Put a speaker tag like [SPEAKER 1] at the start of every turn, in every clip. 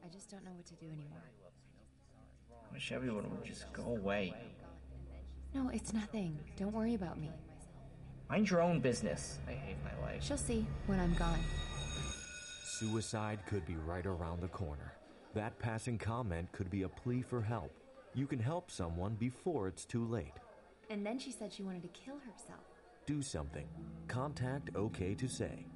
[SPEAKER 1] I just don't know what to do anymore.
[SPEAKER 2] I wish everyone would just go away.
[SPEAKER 1] No, it's nothing. Don't worry about me.
[SPEAKER 2] Mind your own business. I hate my life.
[SPEAKER 1] She'll see when I'm gone.
[SPEAKER 3] Suicide could be right around the corner. That passing comment could be a plea for help. You can help someone before it's too late.
[SPEAKER 1] And then she said she wanted to kill herself.
[SPEAKER 3] Do something. Contact OK to Say.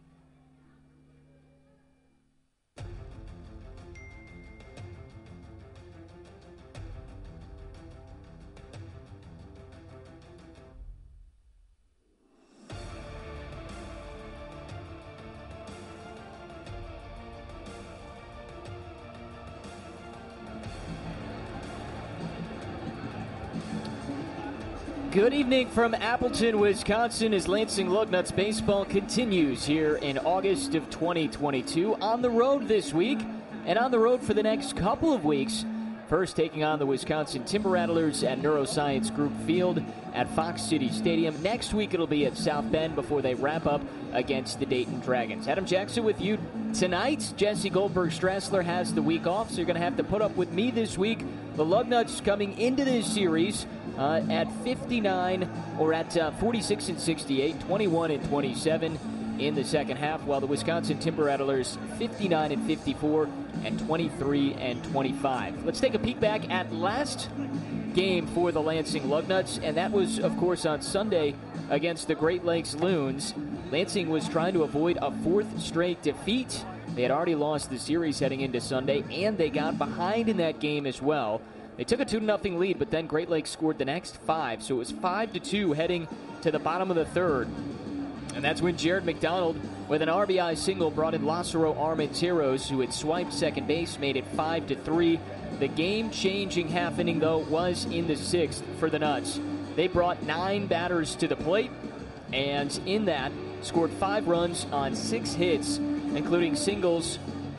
[SPEAKER 4] Good evening from Appleton, Wisconsin, as Lansing Lugnuts baseball continues here in August of 2022. On the road this week, and on the road for the next couple of weeks. First taking on the Wisconsin Timber Rattlers at Neuroscience Group Field at Fox City Stadium. Next week it'll be at South Bend before they wrap up against the Dayton Dragons. Adam Jackson with you tonight. Jesse Goldberg-Strassler has the week off, so you're going to have to put up with me this week. The Lugnuts coming into this series at 59 or at 46 and 68, 21 and 27 in the second half, while the Wisconsin Timber Rattlers 59 and 54 and 23 and 25. Let's take a peek back at last game for the Lansing Lugnuts, and that was, of course, on Sunday against the Great Lakes Loons. Lansing was trying to avoid a fourth straight defeat. They had already lost the series heading into Sunday, and they got behind in that game as well. They took a 2-0 lead, but then Great Lakes scored the next 5, so it was 5-2 heading to the bottom of the third. And that's when Jared McDonald, with an RBI single, brought in Lázaro Armenteros, who had swiped second base, made it 5-3. The game-changing half inning, though, was in the sixth for the Nuts. They brought 9 batters to the plate, and in that, scored 5 runs on 6 hits, including singles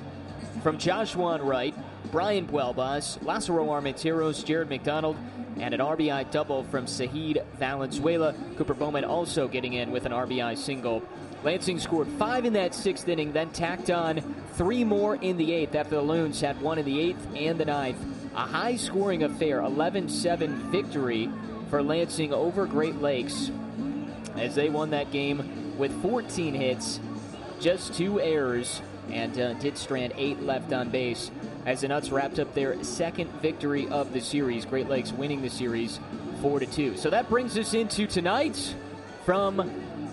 [SPEAKER 4] from Joshua Wright, Brian Buelbas, Lázaro Armenteros, Jared McDonald, and an RBI double from Sahid Valenzuela. Cooper Bowman also getting in with an RBI single. Lansing scored 5 in that 6th inning, then tacked on 3 more in the 8th after the Loons had 1 in the 8th and the 9th. A high-scoring affair, 11-7 victory for Lansing over Great Lakes as they won that game with 14 hits, just 2 errors, and did strand 8 left on base as the Nuts wrapped up their second victory of the series. Great Lakes winning the series 4-2. So that brings us into tonight from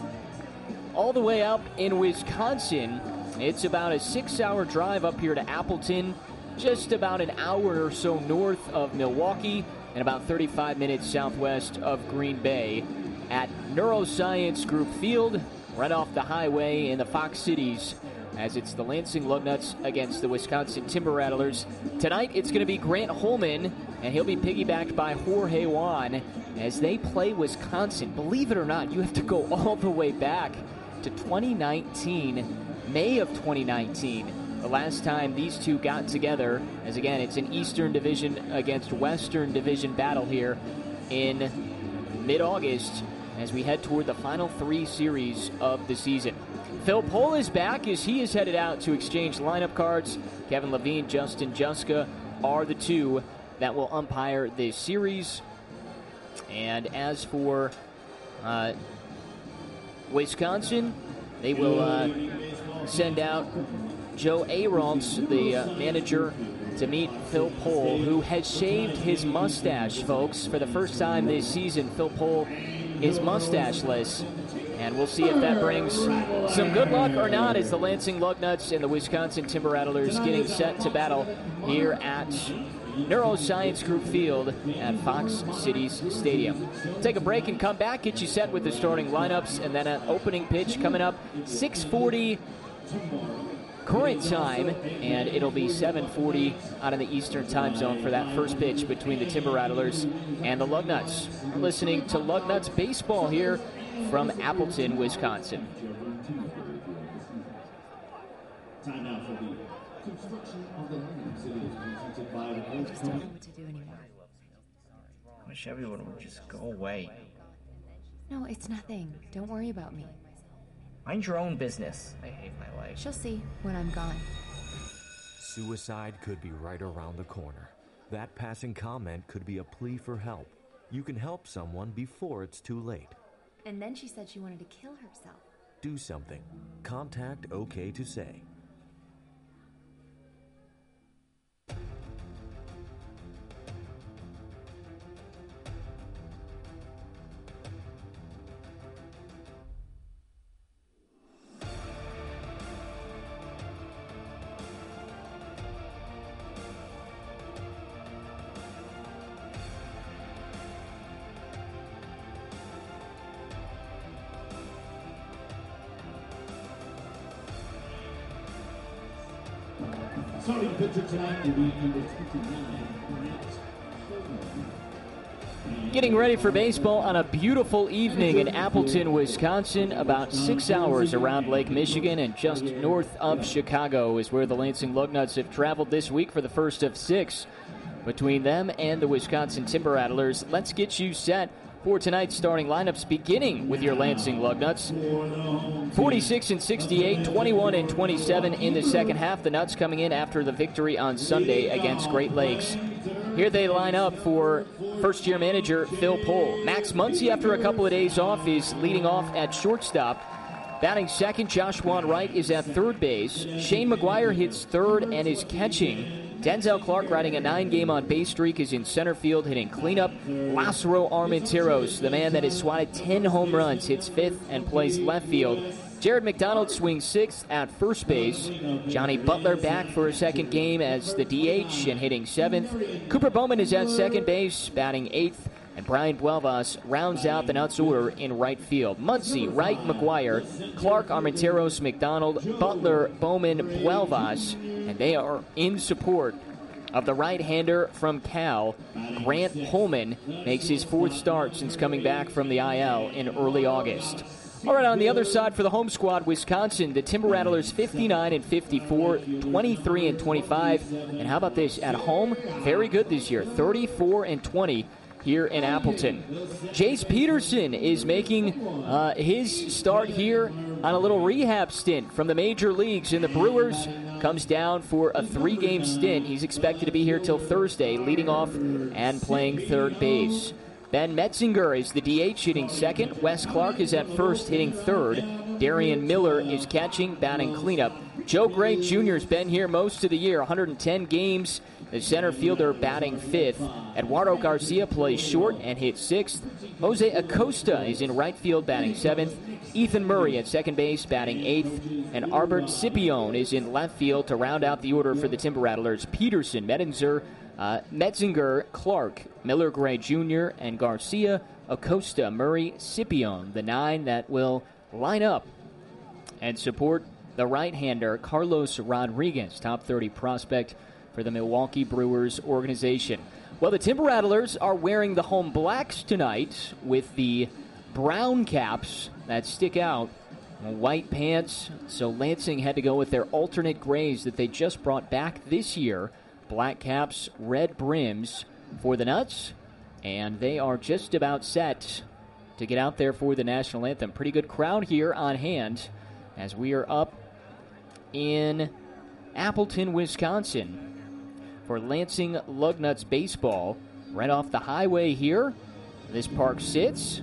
[SPEAKER 4] all the way up in Wisconsin. It's about a 6-hour drive up here to Appleton, just about an hour or so north of Milwaukee, and about 35 minutes southwest of Green Bay at Neuroscience Group Field, right off the highway in the Fox Cities, as it's the Lansing Lugnuts against the Wisconsin Timber Rattlers. Tonight, it's going to be Grant Holman, and he'll be piggybacked by Jorge Juan as they play Wisconsin. Believe it or not, you have to go all the way back to 2019, May of 2019, the last time these two got together, as again, it's an Eastern Division against Western Division battle here in mid-August as we head toward the final 3 series of the season. Phil Pohl is back as he is headed out to exchange lineup cards. Kevin Levine, Justin Juska are the 2 that will umpire this series. And as for Wisconsin, they will send out Joe Arolds, the manager, to meet Phil Pohl, who has shaved his mustache, folks. For the first time this season, Phil Pohl is mustacheless. And we'll see if that brings some good luck or not as the Lansing Lugnuts and the Wisconsin Timber Rattlers getting set to battle here at Neuroscience Group Field at Fox Cities Stadium. We'll take a break and come back, get you set with the starting lineups, and then an opening pitch coming up 6:40 current time, and it'll be 7:40 out in the Eastern time zone for that first pitch between the Timber Rattlers and the Lugnuts. We're listening to Lugnuts baseball here from Appleton, Wisconsin.
[SPEAKER 5] Time now for the construction of the London City is presented by the
[SPEAKER 1] I just don't know what to do anymore.
[SPEAKER 2] I wish everyone would just go away.
[SPEAKER 1] No, it's nothing. Don't worry about me.
[SPEAKER 2] Mind your own business. I hate my life.
[SPEAKER 1] She'll see when I'm gone.
[SPEAKER 3] Suicide could be right around the corner. That passing comment could be a plea for help. You can help someone before it's too late.
[SPEAKER 1] And then she said she wanted to kill herself.
[SPEAKER 3] Do something. Contact OK to Say.
[SPEAKER 5] Starting pitcher tonight will be number 29, Grant Coleman.
[SPEAKER 4] Getting ready for baseball on a beautiful evening in Appleton, Wisconsin. About 6 hours around Lake Michigan and just north of Chicago is where the Lansing Lugnuts have traveled this week for the first of 6 between them and the Wisconsin Timber Rattlers. Let's get you set for tonight's starting lineups, beginning with your Lansing Lugnuts. 46-68, 21-27 in the second half. The Nuts coming in after the victory on Sunday against Great Lakes. Here they line up for first-year manager Phil Pohl. Max Muncy, after a couple of days off, is leading off at shortstop. Batting second, Josh Wright is at third base. Shane McGuire hits third and is catching. Denzel Clark, riding a 9-game on-base streak, is in center field hitting cleanup. Lázaro Armenteros, the man that has swatted 10 home runs, hits fifth and plays left field. Jared McDonald swings sixth at first base. Johnny Butler back for a second game as the DH and hitting seventh. Cooper Bowman is at second base, batting eighth. And Brian Buelvas rounds out the Nuts order in right field. Muncy, Wright, McGuire, Clark, Armenteros, McDonald, Butler, Bowman, Buelvas. And they are in support of the right-hander from Cal. Grant Coleman makes his fourth start since coming back from the IL in early August. All right, on the other side for the home squad, Wisconsin, the Timber Rattlers 59-54, 23-25. And how about this? At home, very good this year, 34-20. Here in Appleton. Jace Peterson is making his start here on a little rehab stint from the major leagues, and the Brewers comes down for a 3-game stint. He's expected to be here till Thursday, leading off and playing third base. Ben Metzinger is the DH, hitting second. Wes Clark is at first, hitting third. Darian Miller is catching, batting cleanup. Joe Gray Jr. has been here most of the year, 110 games. The center fielder batting fifth. Eduardo Garcia plays short and hits sixth. Jose Acosta is in right field batting seventh. Ethan Murray at second base batting eighth. And Albert Scipione is in left field to round out the order for the Timber Rattlers. Peterson, Metzinger, Clark, Miller Gray Jr., and Garcia, Acosta, Murray, Scipione, the 9 that will line up and support the right-hander Carlos Rodriguez, top 30 prospect for the Milwaukee Brewers organization. Well, the Timber Rattlers are wearing the home blacks tonight with the brown caps that stick out, white pants. So Lansing had to go with their alternate grays that they just brought back this year. Black caps, red brims for the Nuts, and they are just about set to get out there for the national anthem. Pretty good crowd here on hand as we are up in Appleton, Wisconsin for Lansing Lugnuts baseball. Right off the highway here, this park sits.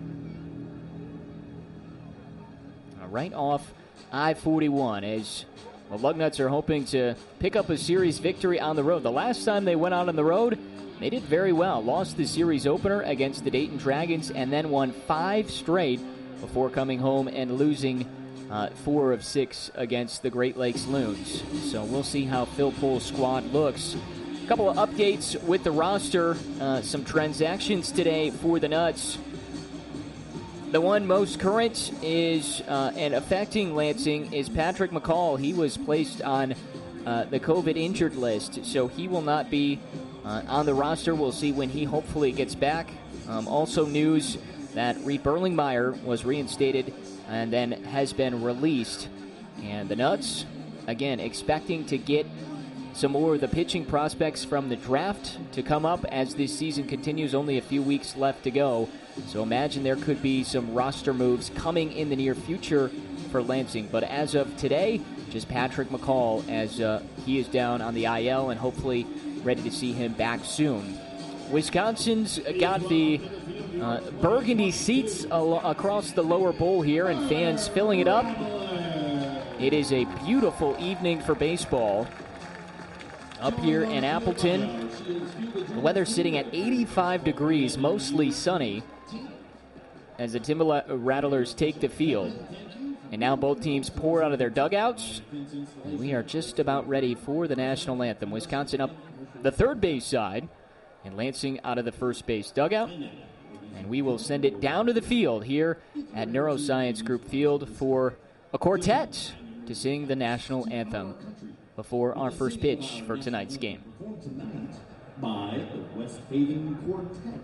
[SPEAKER 4] Right off I-41 as the Lugnuts are hoping to pick up a series victory on the road. The last time they went out on the road, they did very well. Lost the series opener against the Dayton Dragons and then won 5 straight before coming home and losing 4 of 6 against the Great Lakes Loons. So we'll see how Phil Pohl's squad looks. A couple of updates with the roster. Some transactions today for the Nuts. The one most current is and affecting Lansing is Patrick McCall. He was placed on the COVID injured list, so he will not be on the roster. We'll see when he hopefully gets back. Also news that Reed Berlingmeyer was reinstated and then has been released. And the Nuts, again, expecting to get some more of the pitching prospects from the draft to come up as this season continues. Only a few weeks left to go. So imagine there could be some roster moves coming in the near future for Lansing. But as of today, just Patrick McCall as he is down on the IL and hopefully ready to see him back soon. Wisconsin's got the burgundy seats across the lower bowl here and fans filling it up. It is a beautiful evening for baseball up here in Appleton. The weather sitting at 85 degrees, mostly sunny, as the Timber Rattlers take the field. And now both teams pour out of their dugouts. And we are just about ready for the national anthem. Wisconsin up the third base side, and Lansing out of the first base dugout. And we will send it down to the field here at Neuroscience Group Field for a quartet to sing the national anthem before our first pitch for tonight's game.
[SPEAKER 5] By the West Haven Quartet.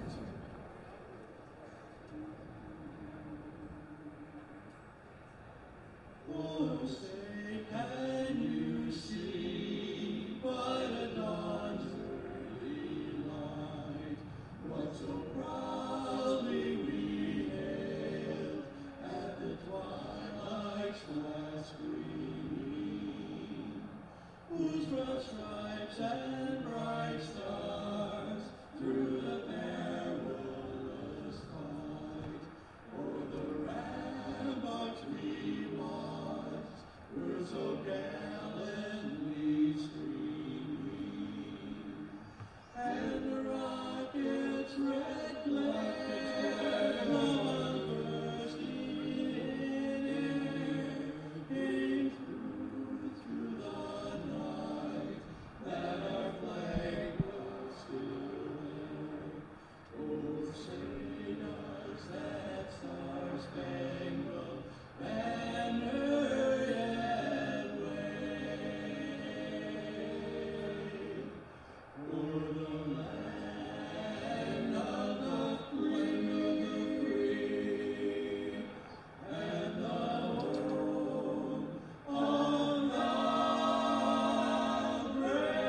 [SPEAKER 5] Oh, say, can you see by the dawn's early light what so proudly we hailed at the twilight's last gleaming, whose broad stripes and bright stars through the perilous fight o'er the ramparts we watched were so gallantly streaming, and the rocket's red glare of bursting in air came through the night that our flag was still there. Oh, say does that star-spangled banner yet wave o'er the land of the free and the home of the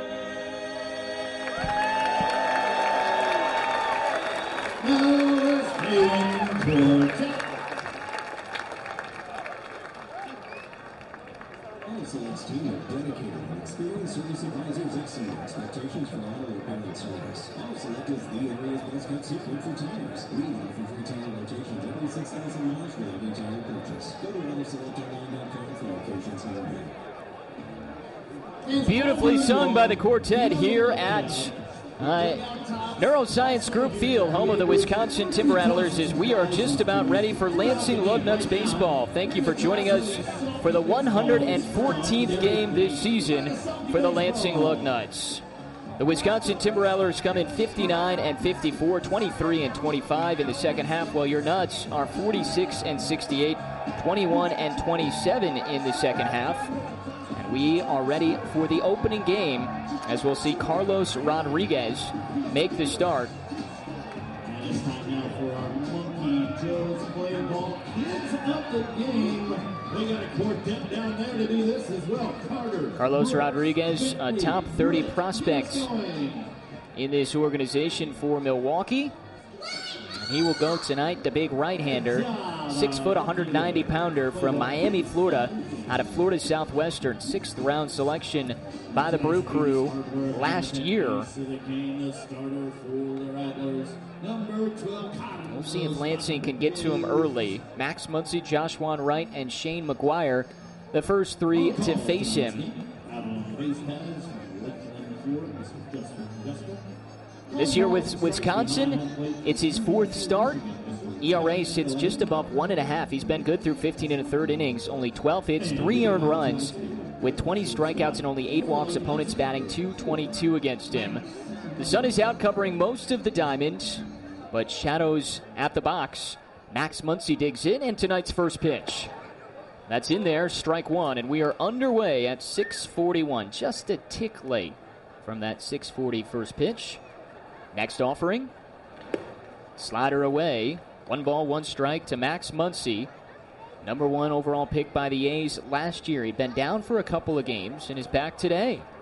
[SPEAKER 5] brave.
[SPEAKER 6] Science team of dedicated and experienced service advisors exceed expectations for auto repair service. Select is the area's best cut support for tires. We offer free tire rotations every 6,000 miles for every tire purchase. Go to AutoSelectOnline.com for locations near you.
[SPEAKER 4] Beautifully sung by the quartet here at Neuroscience Group Field, home of the Wisconsin Timber Rattlers, as we are just about ready for Lansing Lugnuts baseball. Thank you for joining us for the 114th game this season for the Lansing Lugnuts. The Wisconsin Timber Rattlers come in 59-54, 23-25 in the second half, while your Nuts are 46-68, 21-27 in the second half. And we are ready for the opening game, as we'll see Carlos Rodriguez make the start.
[SPEAKER 5] And it's time now for our Monkey Joe's player ball. Kids of the game. We got a quartet down there to do this as well.
[SPEAKER 4] Carlos Rodriguez, a top 30 prospect in this organization for Milwaukee. And he will go tonight, the big right-hander, 6 foot, 190-pounder from Miami, Florida, out of Florida Southwestern, 6th round selection by the Brew Crew last year. We'll see if Lansing can get to him early. Max Muncy, Josh Juan Wright, and Shane McGuire, the first three to face him. This year with Wisconsin, it's his 4th start. ERA sits just above 1.5. He's been good through 15 1/3 innings, only 12 hits, 3 earned runs, with 20 strikeouts and only 8 walks. Opponents batting .222 against him. The sun is out, covering most of the diamond, but shadows at the box. Max Muncy digs in, and tonight's first pitch. That's in there, strike one, and we are underway at 6:41. Just a tick late from that 6:40 first pitch. Next offering, slider away. 1 ball, 1 strike to Max Muncy. Number 1 overall pick by the A's last year. He'd been down for a couple of games and is back today.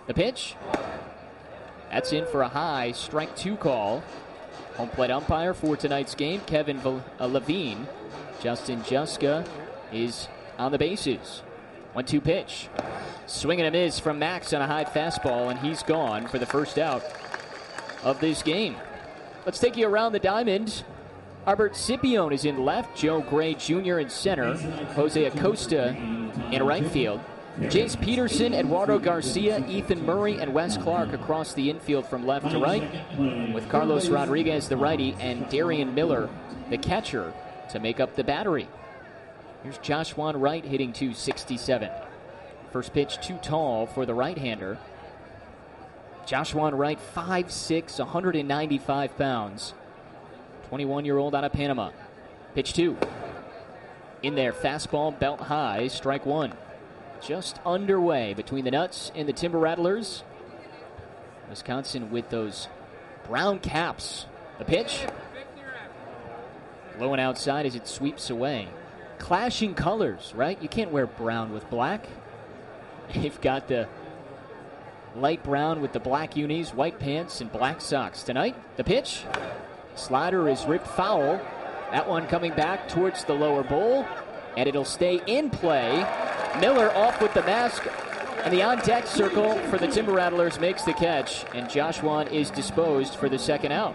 [SPEAKER 4] The pitch. That's in for a high strike 2 call. Home plate umpire for tonight's game, Kevin Levine. Justin Juska is on the bases. 1-2 pitch. Swing and a miss from Max on a high fastball, and he's gone for the first out of this game. Let's take you around the diamond. Albert Scipione is in left, Joe Gray Jr. in center, Jose Acosta in right field. Jace Peterson, Eduardo Garcia, Ethan Murray, and Wes Clark across the infield from left to right, with Carlos Rodriguez, the righty, and Darian Miller, the catcher, to make up the battery. Here's Josh Juan Wright hitting .267. First pitch too tall for the right-hander. Josh Juan Wright, 5'6", 195 pounds. 21-year-old out of Panama. Pitch 2. In there, fastball, belt high, strike 1. Just underway between the Nuts and the Timber Rattlers. Wisconsin with those brown caps. The pitch. Low and outside as it sweeps away. Clashing colors, right? You can't wear brown with black. They've got the light brown with the black unis, white pants, and black socks. Tonight, the pitch. Slider is ripped foul. That one coming back towards the lower bowl, and it'll stay in play. Miller off with the mask, and the on-deck circle for the Timber Rattlers makes the catch, and Josh Juan is disposed for the second out.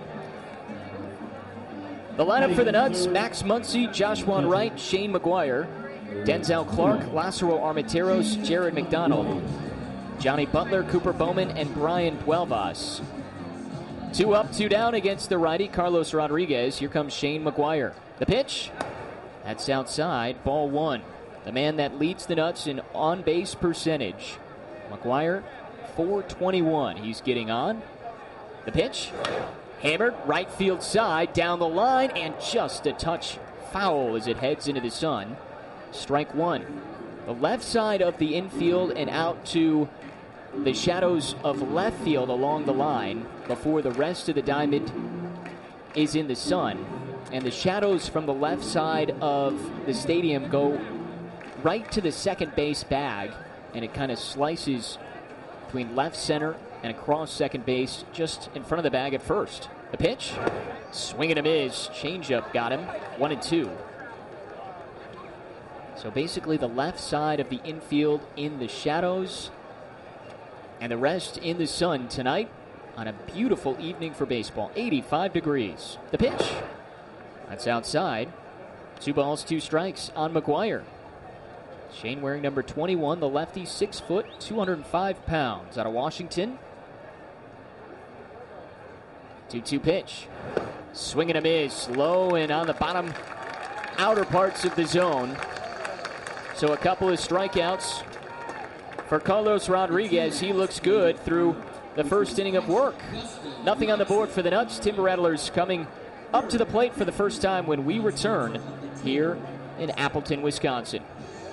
[SPEAKER 4] The lineup for the Nuts: Max Muncy, Josh Juan Wright, Shane McGuire, Denzel Clark, Lázaro Armenteros, Jared McDonald, Johnny Butler, Cooper Bowman, and Brian Puelvas. 2 up, 2 down against the righty, Carlos Rodriguez. Here comes Shane McGuire. The pitch. That's outside, ball 1. The man that leads the Nuts in on-base percentage. McGuire, .421. He's getting on. The pitch. Hammered, right field side, down the line, and just a touch foul as it heads into the sun. Strike 1. The left side of the infield and out to the shadows of left field along the line before the rest of the diamond is in the sun. And the shadows from the left side of the stadium go right to the second base bag, and it kind of slices between left center and across second base just in front of the bag at first. The pitch. Swing and a miss. Changeup got him. 1-2. So basically the left side of the infield in the shadows and the rest in the sun tonight on a beautiful evening for baseball. 85 degrees. The pitch. That's outside. 2 balls, 2 strikes on McGuire. Shane wearing number 21, the lefty, 6 foot, 205 pounds, out of Washington. 2-2 pitch. Swing and a miss. Low and on the bottom outer parts of the zone. So a couple of strikeouts for Carlos Rodriguez. He looks good through the first inning of work. Nothing on the board for the Nuts. Timber Rattlers coming up to the plate for the first time when we return here in Appleton, Wisconsin.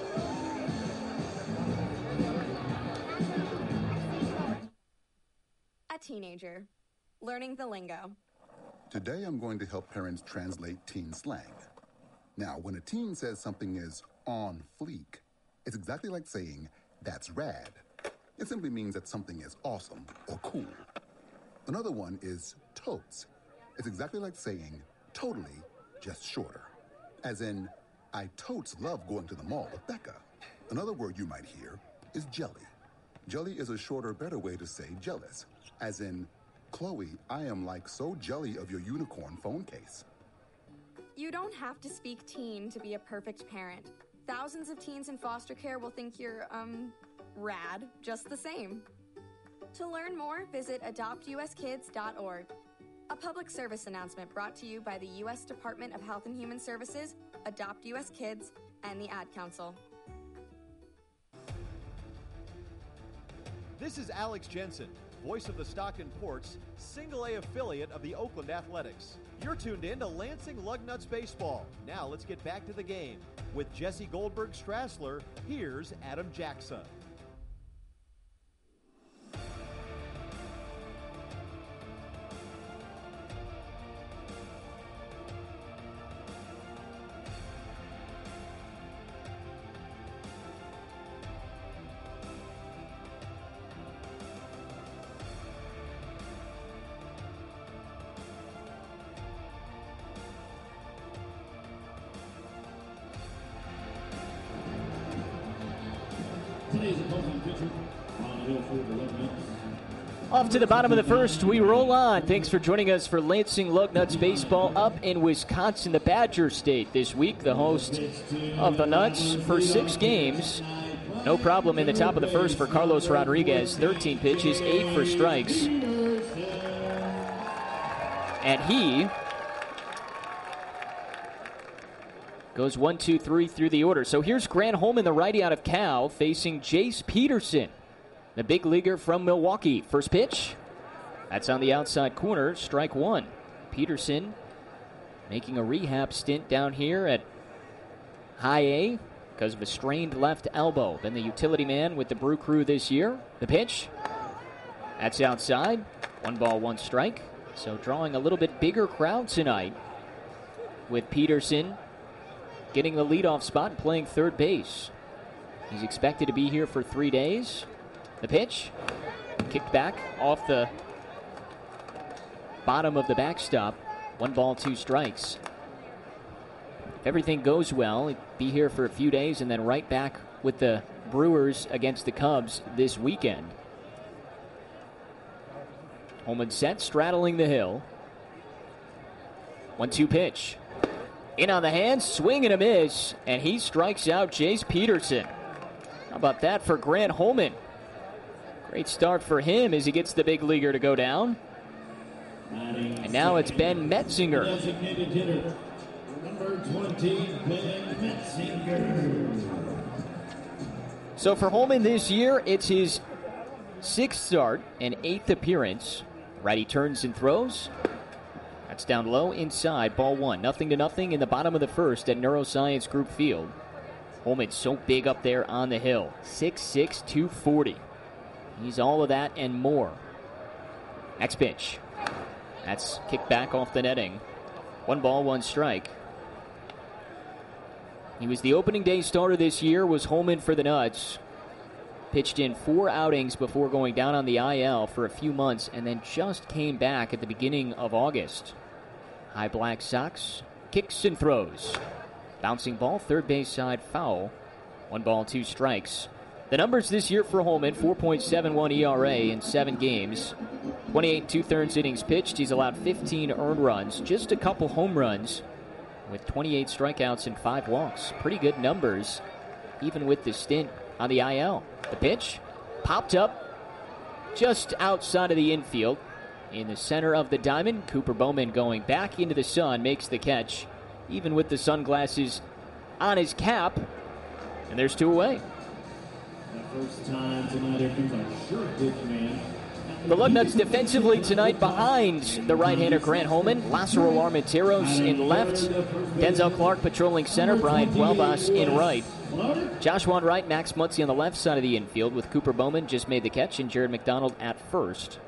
[SPEAKER 7] A teenager, learning the lingo.
[SPEAKER 8] Today I'm going to help parents translate teen slang. Now, when a teen says something is on fleek, it's exactly like saying, that's rad. It simply means that something is awesome or cool. Another one is totes. It's exactly like saying, totally, just shorter. As in, I totes love going to the mall with Becca. Another word you might hear is jelly. Jelly is a shorter, better way to say jealous. As in, Chloe, I am like so jelly of your unicorn phone case.
[SPEAKER 7] You don't have to speak teen to be a perfect parent. Thousands of teens in foster care will think you're, rad just the same. To learn more, visit adoptuskids.org. A public service announcement brought to you by the U.S. Department of Health and Human Services, Adopt U.S. Kids, and the Ad Council.
[SPEAKER 9] This is Alex Jensen, voice of the Stockton Ports, single-A affiliate of the Oakland Athletics. You're tuned in to Lansing Lugnuts Baseball. Now let's get back to the game. With Jesse Goldberg-Strassler, here's Adam Jackson.
[SPEAKER 5] Today's opposing pitcher on the hill for the Lugnuts.
[SPEAKER 4] Off to the bottom of the first, we roll on. Thanks for joining us for Lansing Lugnuts baseball up in Wisconsin, the Badger State this week. The host of the Nuts for 6 games. No problem in the top of the first for Carlos Rodriguez. 13 pitches, 8 for strikes. And he goes 1, 2, 3 through the order. So here's Grant Holman, the righty out of Cal, facing Jace Peterson, the big leaguer from Milwaukee. First pitch, that's on the outside corner, strike 1. Peterson making a rehab stint down here at High A because of a strained left elbow. Been the utility man with the Brew Crew this year. The pitch, that's outside. 1 ball, 1 strike. So drawing a little bit bigger crowd tonight with Peterson getting the leadoff spot and playing third base. He's expected to be here for 3 days. The pitch, kicked back off the bottom of the backstop. 1 ball, 2 strikes. If everything goes well, he'd be here for a few days and then right back with the Brewers against the Cubs this weekend. Holman set, straddling the hill. 1-2 pitch. In on the hand, swing and a miss, and he strikes out Jace Peterson. How about that for Grant Holman? Great start for him as he gets the big leaguer to go down. And now it's Ben Metzinger.
[SPEAKER 5] Designated hitter, number 20, Ben Metzinger.
[SPEAKER 4] So for Holman this year, it's his 6th start and 8th appearance. Righty turns and throws. That's down low inside, ball 1. 0-0 in the bottom of the first at Neuroscience Group Field. Holman's so big up there on the hill. 6'6", 240. He's all of that and more. Next pitch. That's kicked back off the netting. 1 ball, 1 strike. He was the opening day starter this year, was Holman for the Nuts. Pitched in 4 outings before going down on the IL for a few months and then just came back at the beginning of August. High black socks, kicks and throws. Bouncing ball, third base side foul. 1 ball, 2 strikes. The numbers this year for Holman, 4.71 ERA in 7 games. 28 2/3 innings pitched. He's allowed 15 earned runs, just a couple home runs, with 28 strikeouts and 5 walks. Pretty good numbers, even with the stint on the IL. The pitch, popped up just outside of the infield. In the center of the diamond, Cooper Bowman going back into the sun, makes the catch, even with the sunglasses on his cap. And there's 2 away.
[SPEAKER 5] The first time tonight, here comes a short pitch man.
[SPEAKER 4] The Lugnuts defensively tonight behind the right-hander Grant Holman. Lázaro Armenteros in left. Denzel Clark patrolling center. Brian Puelvas in right. Joshua on right, Max Muncy on the left side of the infield with Cooper Bowman just made the catch and Jared McDonald at first.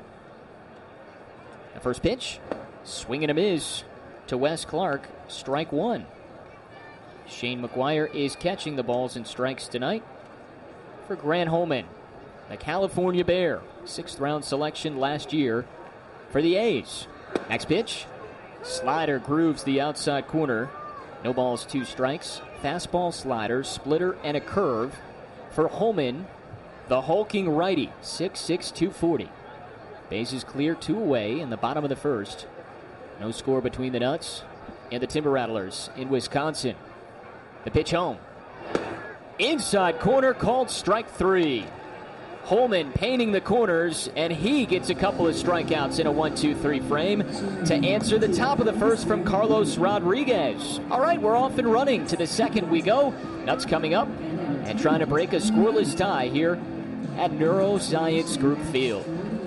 [SPEAKER 4] The first pitch, swing and a miss to Wes Clark, strike 1. Shane McGuire is catching the balls and strikes tonight for Grant Holman, the California Bear, 6th round selection last year for the A's. Next pitch, slider grooves the outside corner. No balls, 2 strikes. Fastball, slider, splitter, and a curve for Holman, the hulking righty, 6'6", 240. Bases clear, 2 away in the bottom of the first. No score between the Nuts and the Timber Rattlers in Wisconsin. The pitch home. Inside corner, called strike 3. Holman painting the corners, and he gets a couple of strikeouts in a 1-2-3 frame to answer the top of the first from Carlos Rodriguez. All right, we're off and running. To the second we go. Nuts coming up and trying to break a scoreless tie here at Neuroscience Group Field.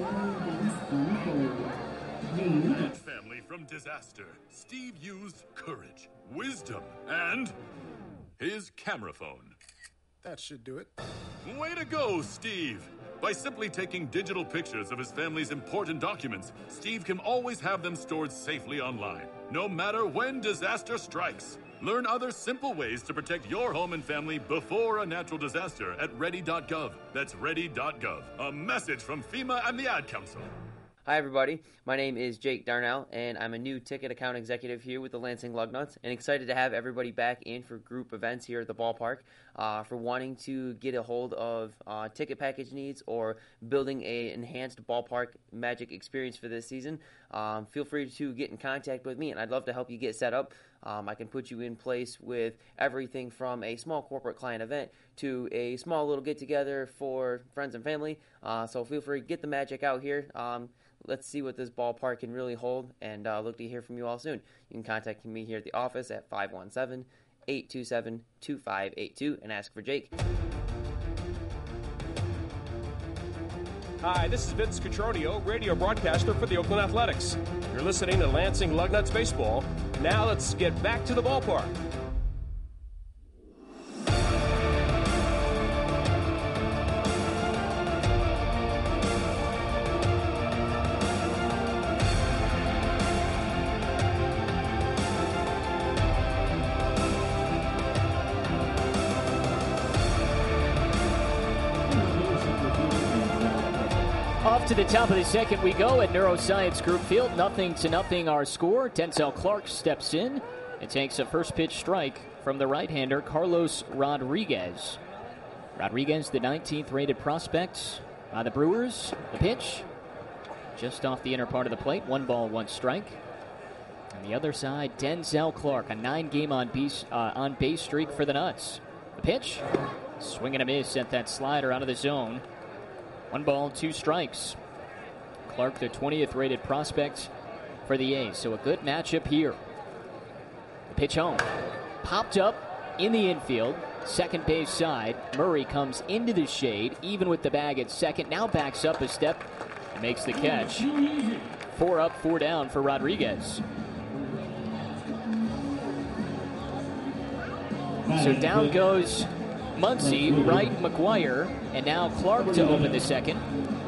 [SPEAKER 10] Family from disaster. Steve used courage, wisdom, and his camera phone.
[SPEAKER 11] That should do it.
[SPEAKER 10] Way to go, Steve! By simply taking digital pictures of his family's important documents, Steve can always have them stored safely online, no matter when disaster strikes. Learn other simple ways to protect your home and family before a natural disaster at ready.gov. That's ready.gov. A message from FEMA and the Ad Council.
[SPEAKER 12] Hi, everybody. My name is Jake Darnell, and I'm a new ticket account executive here with the Lansing Lugnuts, and excited to have everybody back in for group events here at the ballpark. For wanting to get a hold of ticket package needs or building an enhanced ballpark magic experience for this season, feel free to get in contact with me, and I'd love to help you get set up. I can put you in place with everything from a small corporate client event to a small little get-together for friends and family. So feel free to get the magic out here. Let's see what this ballpark can really hold, and look to hear from you all soon. You can contact me here at the office at 517-827-2582 and ask for Jake.
[SPEAKER 13] Hi, this is Vince Cotroneo, radio broadcaster for the Oakland Athletics. You're listening to Lansing Lugnuts Baseball. Now let's get back to the ballpark.
[SPEAKER 4] Off to the top of the second we go at Neuroscience Group Field. 0-0 our score. Denzel Clark steps in and takes a first pitch strike from the right-hander Carlos Rodriguez. Rodriguez, the 19th rated prospect by the Brewers. The pitch just off the inner part of the plate. 1 ball, 1 strike. On the other side, Denzel Clark, a 9-game on base streak for the Nuts. The pitch, swing and a miss at that slider out of the zone. 1 ball, 2 strikes. Clark, the 20th rated prospect for the A's. So a good matchup here. The pitch home. Popped up in the infield. Second base side. Murray comes into the shade, even with the bag at second. Now backs up a step and makes the catch. 4 up, 4 down for Rodriguez. So down goes Muncy, right, McGuire, and now Clark to open the second.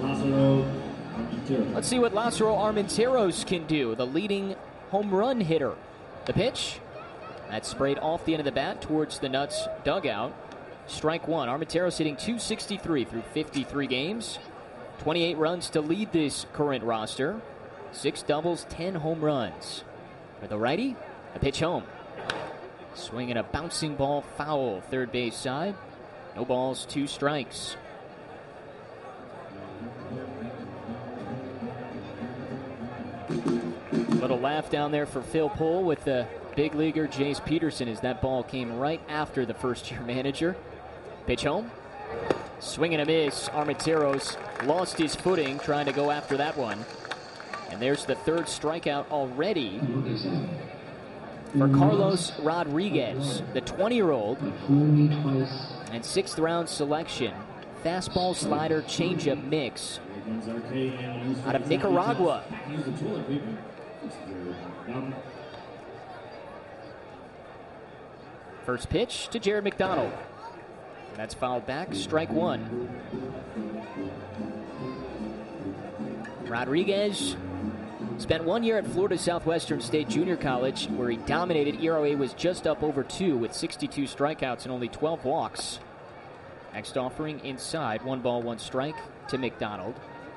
[SPEAKER 4] Let's see what Lázaro Armenteros can do, the leading home run hitter. The pitch, that's sprayed off the end of the bat towards the Nuts dugout. Strike 1. Armenteros hitting .263 through 53 games. 28 runs to lead this current roster. 6 doubles, 10 home runs. For the righty, a pitch home. Swinging a bouncing ball foul, third base side. No balls, 2 strikes. Little laugh down there for Phil Pohl with the big leaguer Jace Peterson as that ball came right after the first-year manager. Pitch home. Swing and a miss. Armenteros lost his footing trying to go after that one. And there's the 3rd strikeout already for Carlos Rodriguez, the 20-year-old, and 6th round selection. Fastball, slider, changeup mix out of Nicaragua. First pitch to Jared McDonald. That's fouled back, strike 1. Rodriguez spent 1 year at Florida Southwestern State Junior College, where he dominated. ERA was just up over 2 with 62 strikeouts and only 12 walks. Next offering inside, 1 ball, 1 strike to McDonald.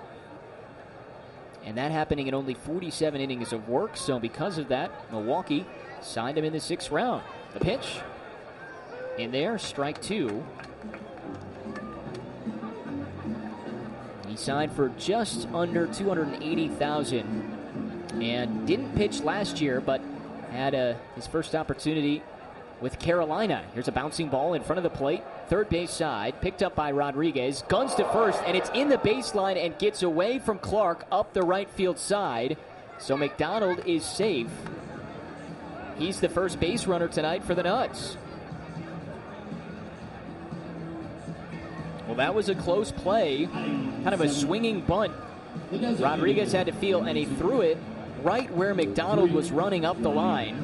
[SPEAKER 4] And that happening in only 47 innings of work, so because of that, Milwaukee signed him in the 6th round. The pitch, in there, strike 2. He signed for just under $280,000 and didn't pitch last year, but had his first opportunity with Carolina. Here's a bouncing ball in front of the plate. Third base side, picked up by Rodriguez. Guns to first, and it's in the baseline and gets away from Clark up the right field side. So McDonald is safe. He's the first base runner tonight for the Nuts. Well, that was a close play. Kind of a swinging bunt Rodriguez had to feel, and he threw it right where McDonald was running up the line.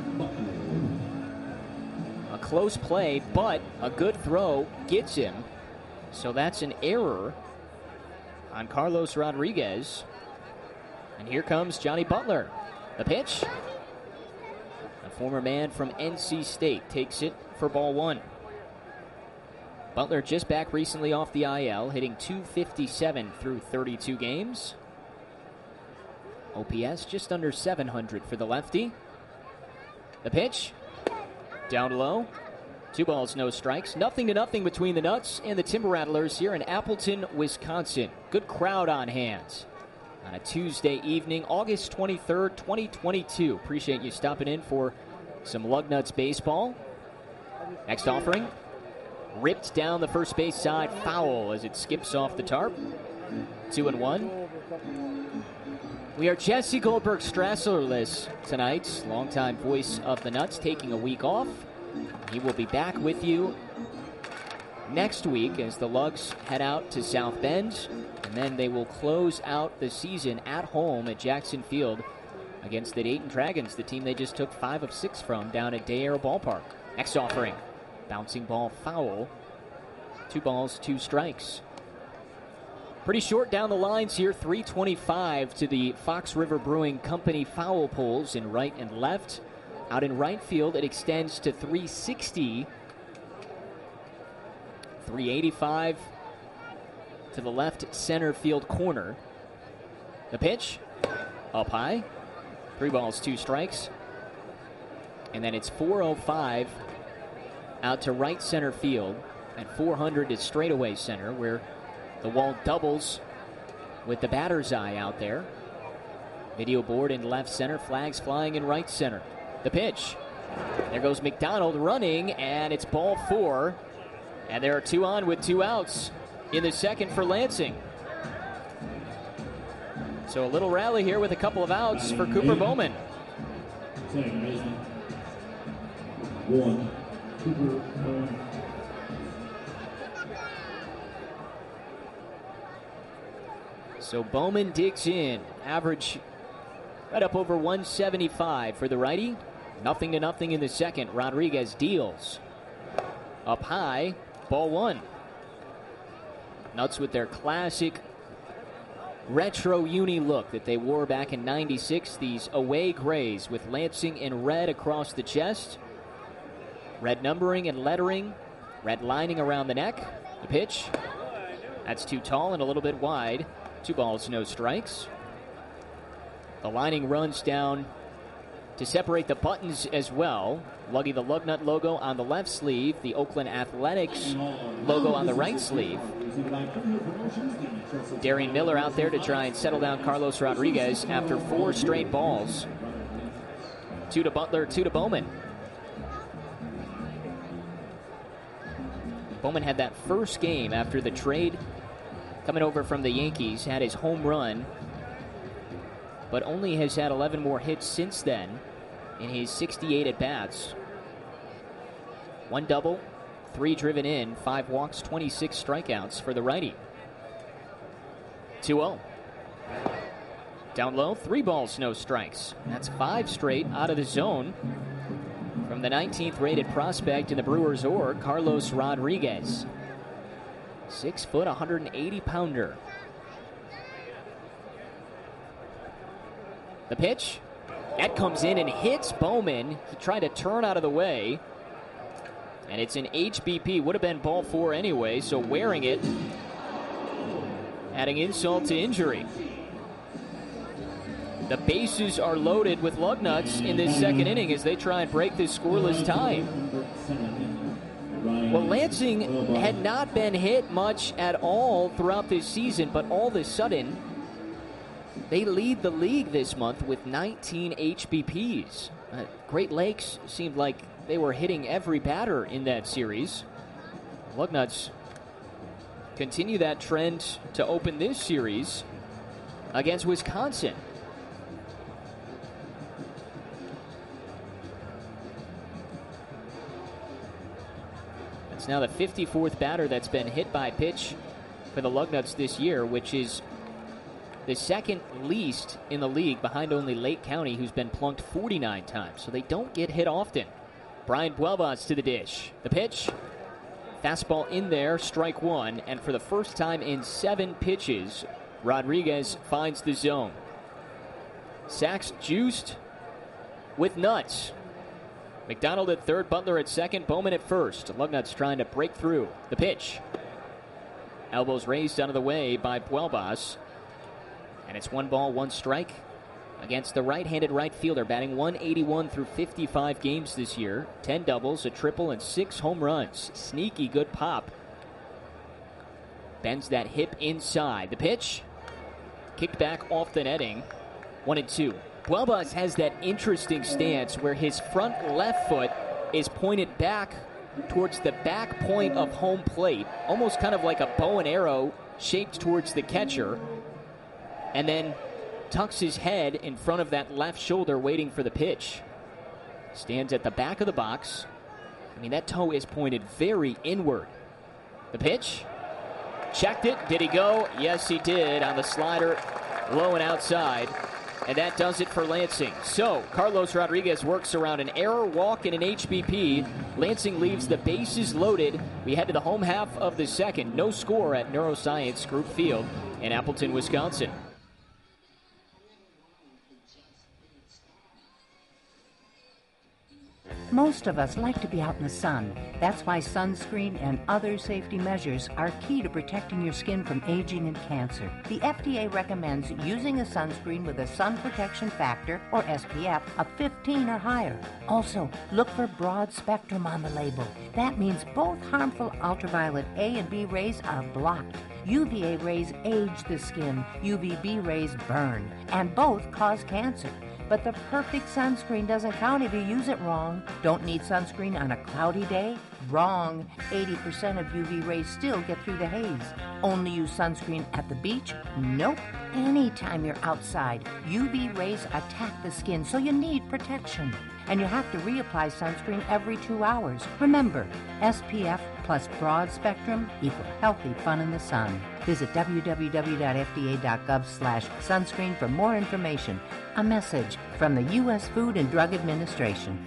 [SPEAKER 4] A close play, but a good throw gets him. So that's an error on Carlos Rodriguez. And here comes Johnny Butler. The pitch. A former man from NC State takes it for ball 1. Butler just back recently off the IL, hitting .257 through 32 games. OPS just under 700 for the lefty. The pitch. Down low. 2 balls, no strikes. 0-0 between the Nuts and the Timber Rattlers here in Appleton, Wisconsin. Good crowd on hand on a Tuesday evening, August 23rd, 2022. Appreciate you stopping in for some Lugnuts baseball. Next offering. Ripped down the first base side, foul as it skips off the tarp. 2-1. We are Jesse Goldberg Strasslerless tonight, longtime voice of the Nuts, taking a week off. He will be back with you next week as the Lugs head out to South Bend, and then they will close out the season at home at Jackson Field against the Dayton Dragons, the team they just took 5 of 6 from down at Day Air Ballpark. Next offering, bouncing ball foul. 2 balls, 2 strikes. Pretty short down the lines here, 325 to the Fox River Brewing Company foul poles in right and left. Out in right field, it extends to 360. 385 to the left center field corner. The pitch, up high. 3 balls, 2 strikes. And then it's 405 out to right center field. And 400 to straightaway center, where the wall doubles with the batter's eye out there. Video board in left center, flags flying in right center. The pitch. There goes McDonald running, and it's ball 4. And there are 2 on with 2 outs in the second for Lansing. So a little rally here with a couple of outs for Cooper Bowman.
[SPEAKER 5] Cooper Bowman.
[SPEAKER 4] So Bowman digs in. Average right up over 175 for the righty. 0-0 in the second. Rodriguez deals. Up high. Ball 1. Nuts with their classic retro uni look that they wore back in '96. These away grays with Lansing in red across the chest. Red numbering and lettering. Red lining around the neck. The pitch. That's too tall and a little bit wide. 2 balls, no strikes. The lining runs down to separate the buttons as well. Luggy the Lugnut logo on the left sleeve, the Oakland Athletics logo on the right sleeve. Darian Miller out there to try and settle down Carlos Rodriguez after 4 straight balls. 2 to Butler, 2 to Bowman. Bowman had that first game after the trade coming over from the Yankees, had his home run, but only has had 11 more hits since then in his 68 at-bats. 1 double, 3 driven in, 5 walks, 26 strikeouts for the righty. 2-0. Down low, 3 balls, no strikes. That's 5 straight out of the zone from the 19th rated prospect in the Brewers' org, Carlos Rodriguez. 6 foot, 180-pounder. The pitch. That comes in and hits Bowman. He tried to turn out of the way. And it's an HBP. Would have been ball 4 anyway, so wearing it, adding insult to injury. The bases are loaded with Lugnuts in this second inning as they try and break this scoreless tie. Well, Lansing had not been hit much at all throughout this season, but all of a sudden, they lead the league this month with 19 HBPs. Great Lakes seemed like they were hitting every batter in that series. Lugnuts continue that trend to open this series against Wisconsin. It's now the 54th batter that's been hit by pitch for the Lugnuts this year, which is the second least in the league behind only Lake County, who's been plunked 49 times. So they don't get hit often. Brian Buelbas to the dish. The pitch. Fastball in there, strike 1. And for the first time in 7 pitches, Rodriguez finds the zone. Sacks juiced with Nuts. McDonald at third, Butler at second, Bowman at first. Lugnuts trying to break through. The pitch. Elbows raised out of the way by Buelbas. And it's 1 ball, 1 strike against the right-handed right fielder, batting 181 through 55 games this year. 10 doubles, a triple, and 6 home runs. Sneaky good pop. Bends that hip inside. The pitch, kicked back off the netting. 1-2. Buelbas has that interesting stance where his front left foot is pointed back towards the back point of home plate, almost kind of like a bow and arrow shaped towards the catcher, and then tucks his head in front of that left shoulder waiting for the pitch. Stands at the back of the box. I mean, that toe is pointed very inward. The pitch, checked it. Did he go? Yes, he did on the slider, low and outside. And that does it for Lansing. So, Carlos Rodriguez works around an error, walk, and an HBP. Lansing leaves the bases loaded. We head to the home half of the second. No score at Neuroscience Group Field in Appleton, Wisconsin.
[SPEAKER 14] Most of us like to be out in the sun. That's why sunscreen and other safety measures are key to protecting your skin from aging and cancer. The FDA recommends using a sunscreen with a sun protection factor, or SPF, of 15 or higher. Also, look for broad spectrum on the label. That means both harmful ultraviolet A and B rays are blocked. UVA rays age the skin, UVB rays burn, and both cause cancer. But the perfect sunscreen doesn't count if you use it wrong. Don't need sunscreen on a cloudy day? Wrong. 80% of UV rays still get through the haze. Only use sunscreen at the beach? Nope. Anytime you're outside, UV rays attack the skin, so you need protection. And you have to reapply sunscreen every 2 hours. Remember, SPF plus broad spectrum equal healthy fun in the sun. Visit www.fda.gov/sunscreen for more information. A message from the U.S. Food and Drug Administration.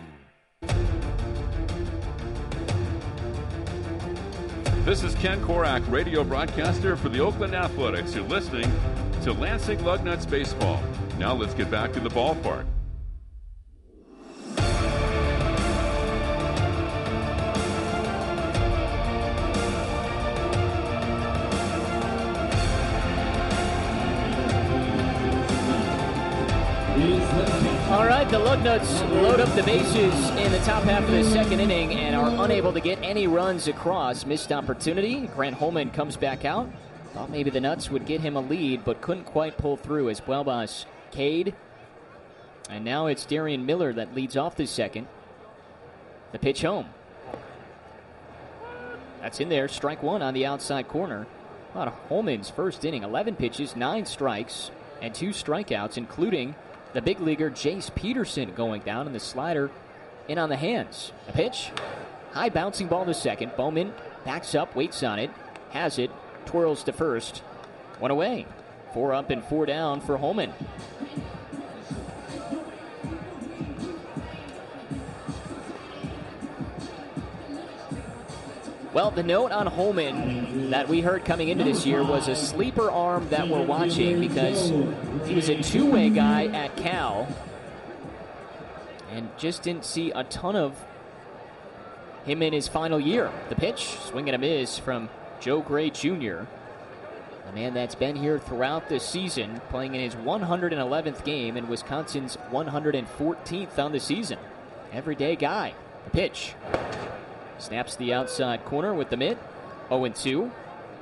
[SPEAKER 10] This is Ken Korak, radio broadcaster for the Oakland Athletics. You're listening to Lansing Lugnuts Baseball. Now let's get back to the ballpark.
[SPEAKER 4] All right, the Lugnuts load up the bases in the top half of the second inning and are unable to get any runs across. Missed opportunity. Grant Holman comes back out. Thought maybe the Nuts would get him a lead, but couldn't quite pull through as Buelbas Cade. And now it's Darian Miller that leads off the second. The pitch home. That's in there. Strike one on the outside corner. Out of Holman's first inning. 11 pitches, 9 strikes, and 2 strikeouts, including the big leaguer Jace Peterson going down, and the slider in on the hands. A pitch. High bouncing ball to second. Bowman backs up, waits on it, has it, twirls to first. 1 away. 4 up and 4 down for Holman. Well, the note on Holman that we heard coming into this year was a sleeper arm that we're watching because he was a two-way guy at Cal and just didn't see a ton of him in his final year. The pitch, swing and a miss from Joe Gray Jr., a man that's been here throughout the season, playing in his 111th game and Wisconsin's 114th on the season. Everyday guy. The pitch. Snaps the outside corner with the mitt. 0-2.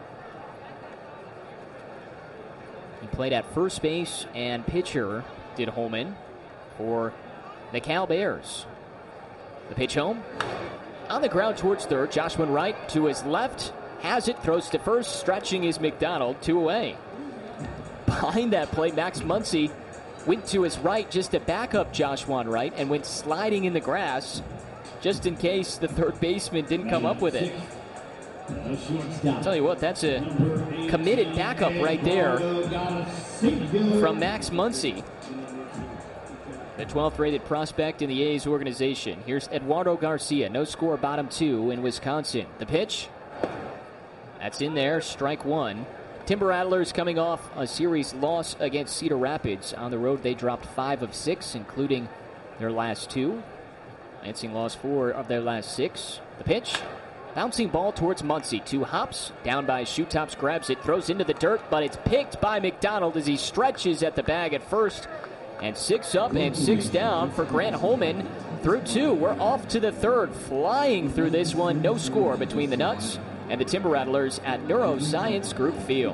[SPEAKER 4] He played at first base and pitcher, did Holman, for the Cal Bears. The pitch home. On the ground towards third. Joshua Wright to his left. Has it. Throws to first. Stretching is McDonald. 2 away. Behind that play, Max Muncy went to his right just to back up Joshua Wright and went sliding in the grass, just in case the third baseman didn't come up with it. I'll tell you what, that's a committed backup right there from Max Muncy, the 12th rated prospect in the A's organization. Here's Eduardo Garcia, no score, bottom 2 in Wisconsin. The pitch, that's in there, strike 1. Timber Rattlers coming off a series loss against Cedar Rapids. On the road, they dropped 5 of 6, including their last 2. Lansing lost 4 of their last 6. The pitch. Bouncing ball towards Muncy. 2 hops. Down by Shoetops. Grabs it. Throws into the dirt, but it's picked by McDonald as he stretches at the bag at first. And 6 up and 6 down for Grant Holman through 2. We're off to the third, flying through this one. No score between the Nuts and the Timber Rattlers at Neuroscience Group Field.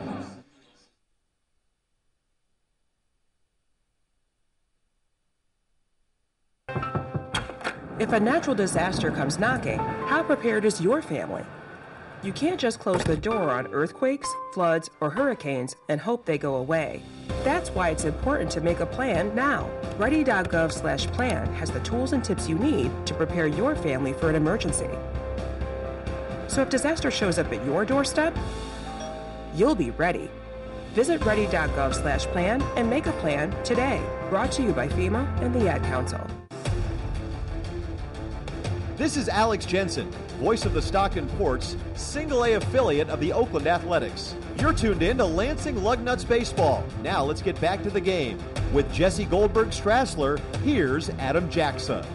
[SPEAKER 15] If a natural disaster comes knocking, how prepared is your family? You can't just close the door on earthquakes, floods, or hurricanes and hope they go away. That's why it's important to make a plan now. Ready.gov/plan has the tools and tips you need to prepare your family for an emergency. So if disaster shows up at your doorstep, you'll be ready. Visit ready.gov/plan and make a plan today. Brought to you by FEMA and the Ad Council.
[SPEAKER 9] This is Alex Jensen, voice of the Stockton Ports, single-A affiliate of the Oakland Athletics. You're tuned in to Lansing Lugnuts Baseball. Now let's get back to the game. With Jesse Goldberg-Strassler, here's Adam Jackson.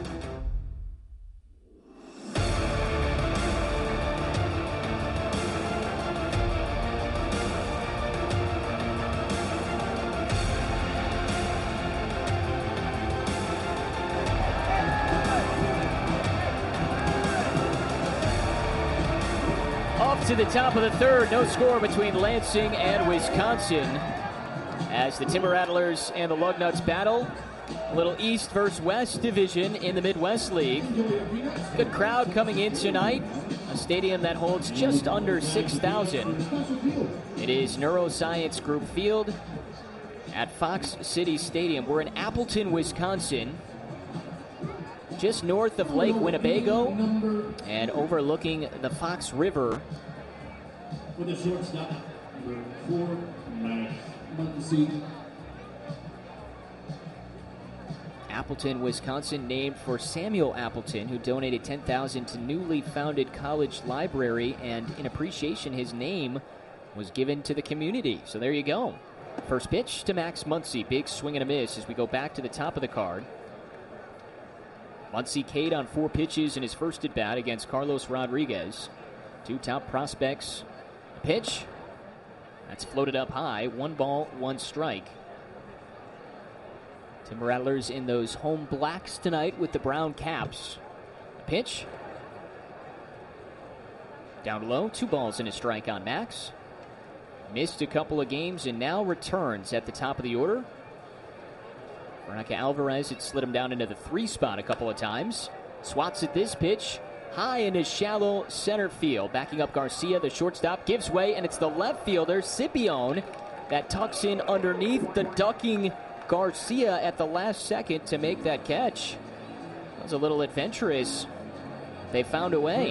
[SPEAKER 4] To the top of the third, no score between Lansing and Wisconsin as the Timber Rattlers and the Lugnuts battle. A little East versus West division in the Midwest League. Good crowd coming in tonight. A stadium that holds just under 6,000. It is Neuroscience Group Field at Fox City Stadium. We're in Appleton, Wisconsin, just north of Lake Winnebago and overlooking the Fox River.
[SPEAKER 5] For the shortstop, number 4, Max Muncy.
[SPEAKER 4] Appleton, Wisconsin, named for Samuel Appleton, who donated $10,000 to newly founded college library, and in appreciation, his name was given to the community. So there you go. First pitch to Max Muncy. Big swing and a miss as we go back to the top of the card. Muncy K'd on 4 pitches in his first at-bat against Carlos Rodriguez. 2 top prospects. Pitch. That's floated up high. 1 ball, 1 strike. Timber Rattlers in those home blacks tonight with the brown caps. Pitch. Down low. 2 balls and a strike on Max. Missed a couple of games and now returns at the top of the order. Veronica Alvarez had slid him down into the 3 spot a couple of times. Swats at this pitch. High into shallow center field. Backing up Garcia, the shortstop, gives way, and it's the left fielder, Scipione, that tucks in underneath the ducking Garcia at the last second to make that catch. That was a little adventurous. They found a way.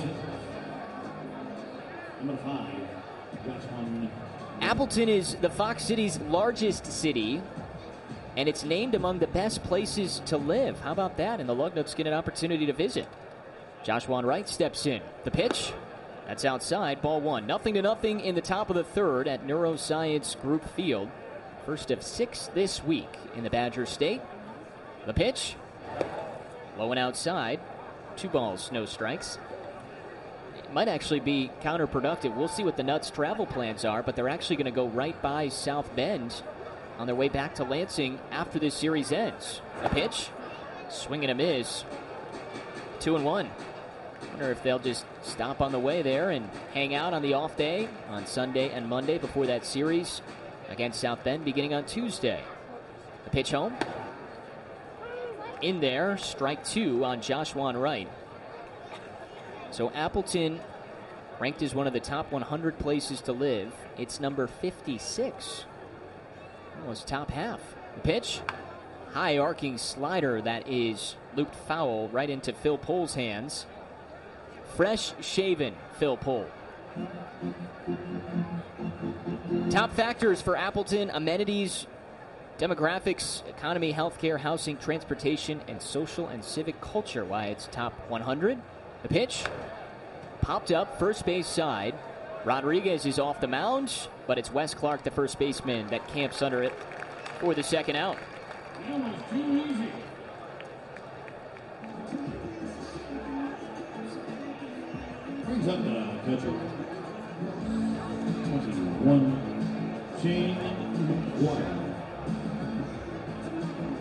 [SPEAKER 5] Number 5,
[SPEAKER 4] Appleton is the Fox City's largest city, and it's named among the best places to live. How about that? And the Lugnuts get an opportunity to visit. Joshua Wright steps in. The pitch, that's outside, ball 1. 0-0 in the top of the third at Neuroscience Group Field. First of 6 this week in the Badger State. The pitch, low and outside. 2 balls, no strikes. It might actually be counterproductive. We'll see what the Nuts' travel plans are, but they're actually going to go right by South Bend on their way back to Lansing after this series ends. A pitch, swing and a miss. 2-1. Wonder if they'll just stop on the way there and hang out on the off day on Sunday and Monday before that series against South Bend beginning on Tuesday. The pitch home. In there, strike 2 on Joshua Wright. So Appleton, ranked as one of the top 100 places to live, it's number 56. Almost top half. The pitch, high arcing slider that is looped foul right into Phil Pohl's hands. Fresh shaven Phil Pohl. Top factors for Appleton: amenities, demographics, economy, healthcare, housing, transportation, and social and civic culture. Why it's top 100. The pitch popped up first base side. Rodriguez is off the mound, but it's Wes Clark, the first baseman, that camps under it for the second out.
[SPEAKER 5] That was too easy. Brings up the pitcher. 21, Shane Dwyer.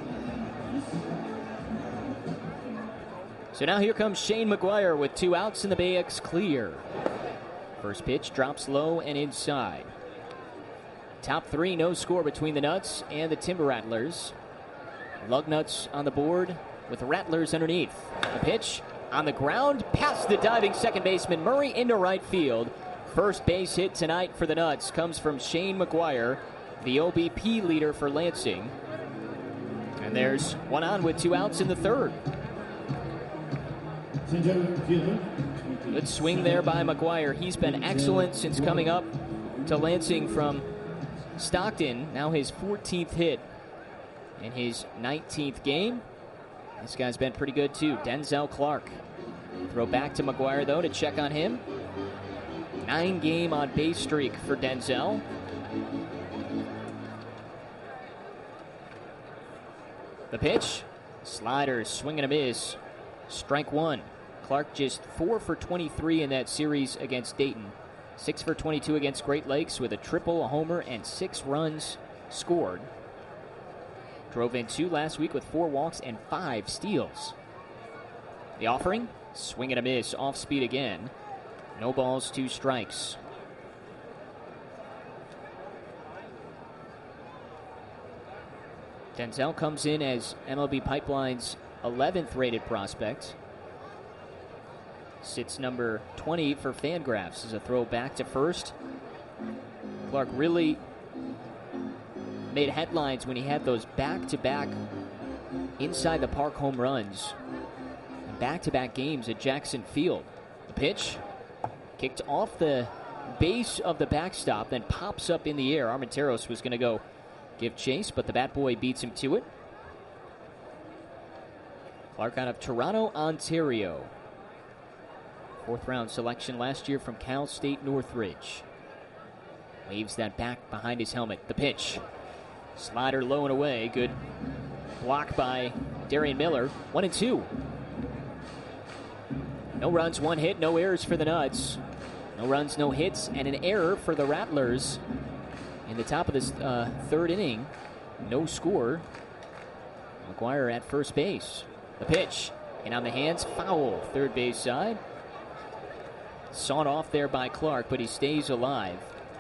[SPEAKER 4] So now here comes Shane McGuire with 2 outs and the Bay X clear. First pitch drops low and inside. Top 3, no score between the Nuts and the Timber Rattlers. Lugnuts on the board with Rattlers underneath. The pitch on the ground, past the diving second baseman Murray into right field. First base hit tonight for the Nuts comes from Shane McGuire, the OBP leader for Lansing. And there's one on with 2 outs in the third. Good swing there by McGuire. He's been excellent since coming up to Lansing from Stockton. Now his 14th hit in his 19th game. This guy's been pretty good too. Denzel Clark. Throw back to McGuire though to check on him. 9-game on base streak for Denzel. The pitch. Slider, swing and a miss. Strike 1. Clark just 4 for 23 in that series against Dayton. 6 for 22 against Great Lakes with a triple, a homer, and 6 runs scored. Drove in 2 last week with 4 walks and 5 steals. The offering, swing and a miss, off speed again. No balls, 2 strikes. Denzel comes in as MLB Pipeline's 11th rated prospect. Sits number 20 for Fangraphs as a throw back to first. Clark really made headlines when he had those back-to-back inside the park home runs. Back-to-back games at Jackson Field. The pitch kicked off the base of the backstop, then pops up in the air. Armenteros was going to go give chase, but the bat boy beats him to it. Clark out of Toronto, Ontario. 4th round selection last year from Cal State Northridge. Waves that back behind his helmet. The pitch. Slider low and away. Good block by Darian Miller. 1-2. No runs, 1 hit, no errors for the Nuts. No runs, no hits, and an error for the Rattlers. In the top of this 3rd inning, no score. McGuire at first base. The pitch. And on the hands, foul. 3rd base side. Sawed off there by Clark, but he stays alive.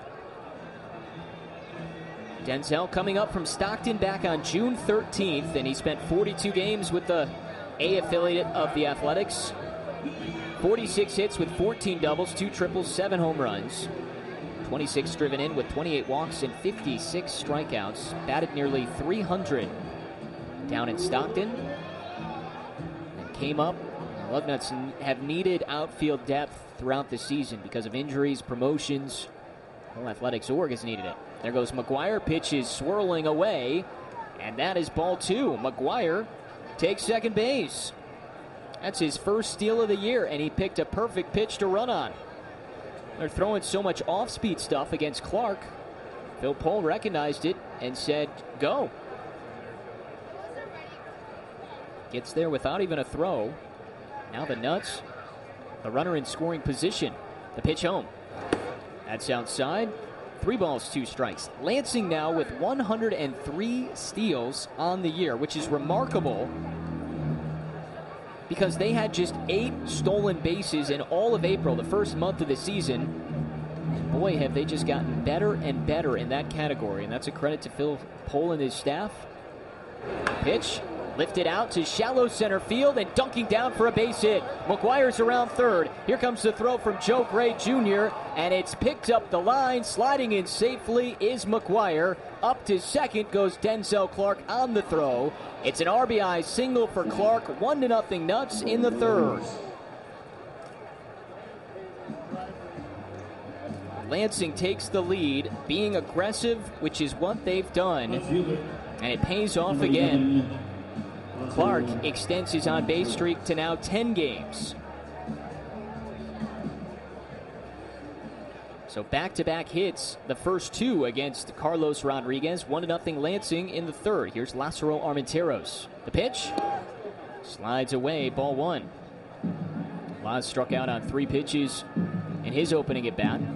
[SPEAKER 4] Denzel coming up from Stockton back on June 13th, and he spent 42 games with the A affiliate of the Athletics. 46 hits with 14 doubles, 2 triples, 7 home runs. 26 driven in with 28 walks and 56 strikeouts. Batted nearly 300 down in Stockton. And came up. The Lugnuts have needed outfield depth throughout the season because of injuries, promotions. Well, Athletics org has needed it. There goes McGuire. Pitch is swirling away, and that is ball 2. McGuire takes second base. That's his first steal of the year, and he picked a perfect pitch to run on. They're throwing so much off-speed stuff against Clark. Phil Pohl recognized it and said, go. Gets there without even a throw. Now the Nuts, the runner in scoring position. The pitch home. That's outside. 3 balls, 2 strikes. Lansing now with 103 steals on the year, which is remarkable because they had just 8 stolen bases in all of April, the first month of the season. And boy, have they just gotten better and better in that category, and that's a credit to Phil Pohl and his staff. Pitch lifted out to shallow center field and dunking down for a base hit. McGuire's around third. Here comes the throw from Joe Gray Jr., and it's picked up the line. Sliding in safely is McGuire. Up to second goes Denzel Clark on the throw. It's an RBI single for Clark. 1-0 Nuts in the third. Lansing takes the lead, being aggressive, which is what they've done, and it pays off again. Clark extends his on-base streak to now 10 games. So back-to-back hits, the first 2 against Carlos Rodriguez. 1-0 Lansing in the third. Here's Lázaro Armenteros. The pitch slides away, ball 1. Laz struck out on 3 pitches in his opening at bat.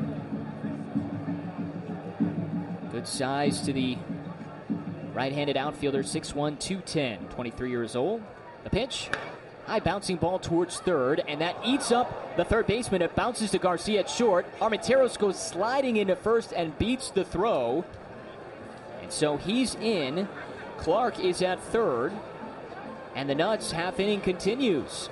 [SPEAKER 4] Good size to the right-handed outfielder, 6'1", 210, 23 years old. The pitch High bouncing ball towards third, and that eats up the third baseman. It bounces to Garcia at short. Armenteros goes sliding into first and beats the throw. And so he's in. Clark is at third. And the Nuts half inning continues.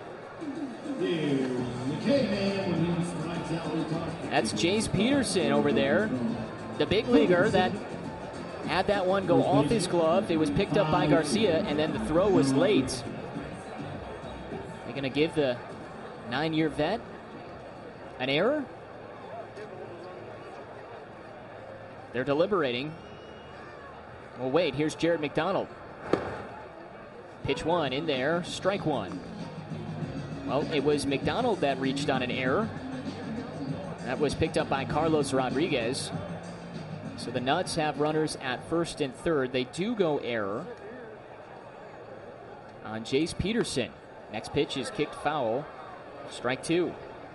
[SPEAKER 4] That's Jace Peterson over there, the big leaguer that had that one go off his glove. It was picked up by Garcia, and then the throw was late. They're going to give the 9-year vet an error? They're deliberating. Well, wait, here's Jared McDonald. Pitch one in there, strike one. Well, it was McDonald that reached on an error. That was picked up by Carlos Rodriguez. So the Nuts have runners at first and third. They do go error on Jace Peterson. Next pitch is kicked foul. Strike two.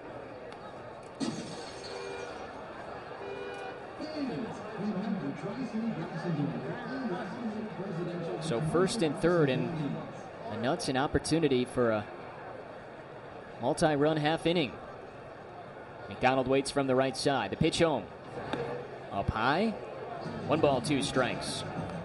[SPEAKER 4] So first and third, and the Nuts an opportunity for a multi-run half inning. McDonald waits from the right side. The pitch home. Up high. 1 ball, 2 strikes.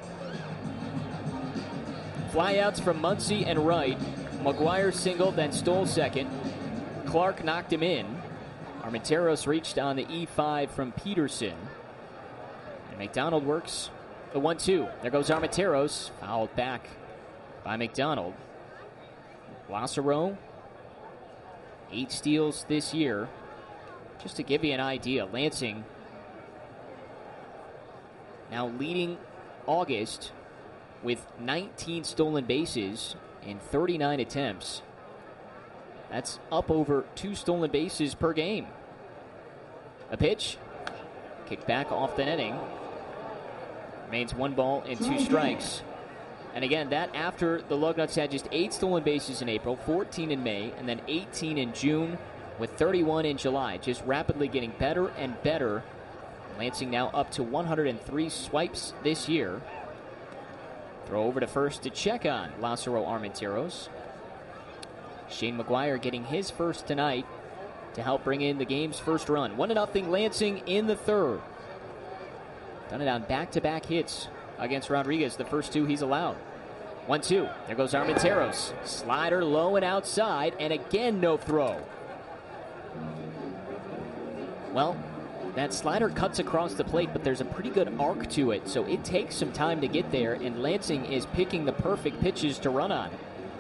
[SPEAKER 4] Flyouts from Muncy and Wright. McGuire singled, then stole second. Clark knocked him in. Armenteros reached on the E5 from Peterson. And McDonald works the 1-2. There goes Armenteros. Fouled back by McDonald. Lassero, 8 steals this year. Just to give you an idea, Lansing now leading August with 19 stolen bases in 39 attempts. That's up over 2 stolen bases per game. A pitch. Kicked back off the netting. Remains 1 ball and 2 strikes. And again, that after the Lugnuts had just 8 stolen bases in April, 14 in May, and then 18 in June, with 31 in July. Just rapidly getting better and better. Lansing now up to 103 swipes this year. Throw over to first to check on Lassero Armenteros. Shane McGuire getting his first tonight to help bring in the game's first run. 1-0 Lansing in the third. Done it on back-to-back hits against Rodriguez, the first 2 he's allowed. 1-2. There goes Armenteros. Slider low and outside, and again no throw. Well, that slider cuts across the plate, but there's a pretty good arc to it, so it takes some time to get there, and Lansing is picking the perfect pitches to run on.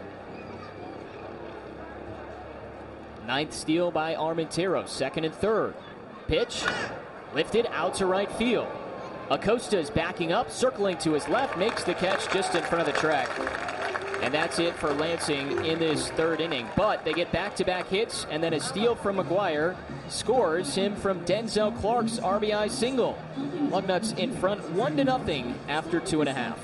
[SPEAKER 4] 9th steal by Armenteros, 2nd and 3rd. Pitch, lifted out to right field. Acosta is backing up, circling to his left, makes the catch just in front of the track. And that's it for Lansing in this 3rd inning. But they get back-to-back hits, and then a steal from McGuire scores him from Denzel Clark's RBI single. Lugnuts in front 1-0 after 2.5.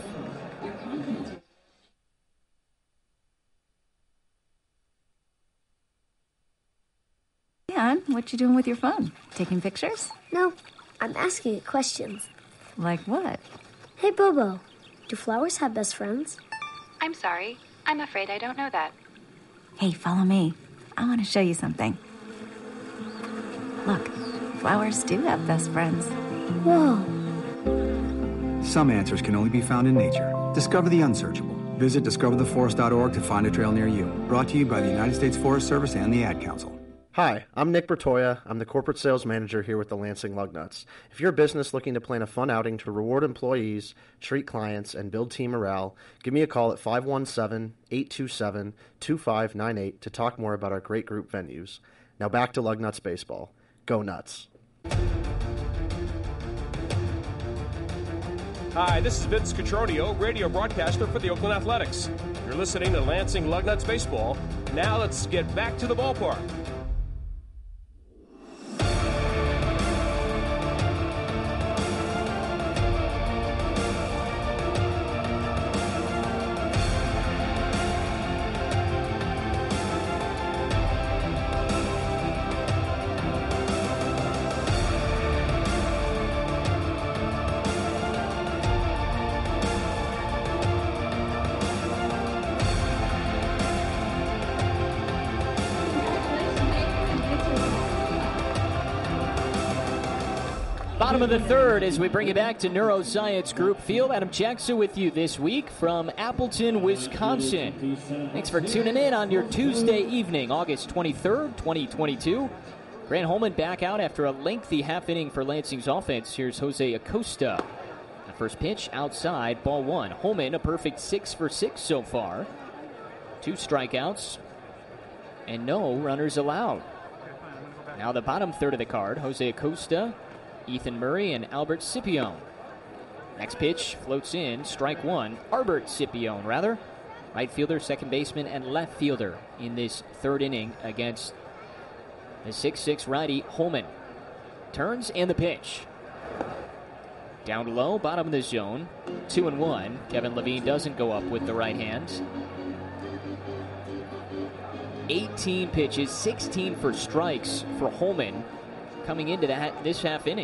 [SPEAKER 16] Leon, what you doing with your phone? Taking pictures?
[SPEAKER 17] No, I'm asking it questions.
[SPEAKER 16] Like what?
[SPEAKER 17] Hey, Bobo, do flowers have best friends?
[SPEAKER 18] I'm sorry. I'm afraid I don't know that.
[SPEAKER 16] Hey, follow me. I want to show you something. Look, flowers do have best friends.
[SPEAKER 17] Whoa.
[SPEAKER 19] Some answers can only be found in nature. Discover the unsearchable. Visit discovertheforest.org to find a trail near you. Brought to you by the United States Forest Service and the Ad Council.
[SPEAKER 20] Hi, I'm Nick Bertoya. I'm the corporate sales manager here with the Lansing Lugnuts. If you're a business looking to plan a fun outing to reward employees, treat clients, and build team morale, give me a call at 517-827-2598 to talk more about our great group venues. Now back to Lugnuts baseball. Go Nuts.
[SPEAKER 13] Hi, this is Vince Cotroneo, radio broadcaster for the Oakland Athletics. You're listening to Lansing Lugnuts baseball. Now let's get back to the ballpark.
[SPEAKER 4] Bottom of the third as we bring you back to Neuroscience Group Field. Adam Jackson with you this week from Appleton, Wisconsin. Thanks for tuning in on your Tuesday evening, August 23rd, 2022. Grant Holman back out after a lengthy half inning for Lansing's offense. Here's Jose Acosta. The first pitch outside, ball one. Holman, a perfect 6 for 6 so far. 2 strikeouts and no runners allowed. Now the bottom third of the card, Jose Acosta, Ethan Murray, and Albert Scipione. Next pitch floats in, strike one. Albert Scipione, rather. Right fielder, second baseman, and left fielder in this third inning against the 6'6 righty Holman. Turns and the pitch. Down low, bottom of the zone, 2-1. Kevin Levine doesn't go up with the right hand. 18 pitches, 16 for strikes for Holman coming into this half inning.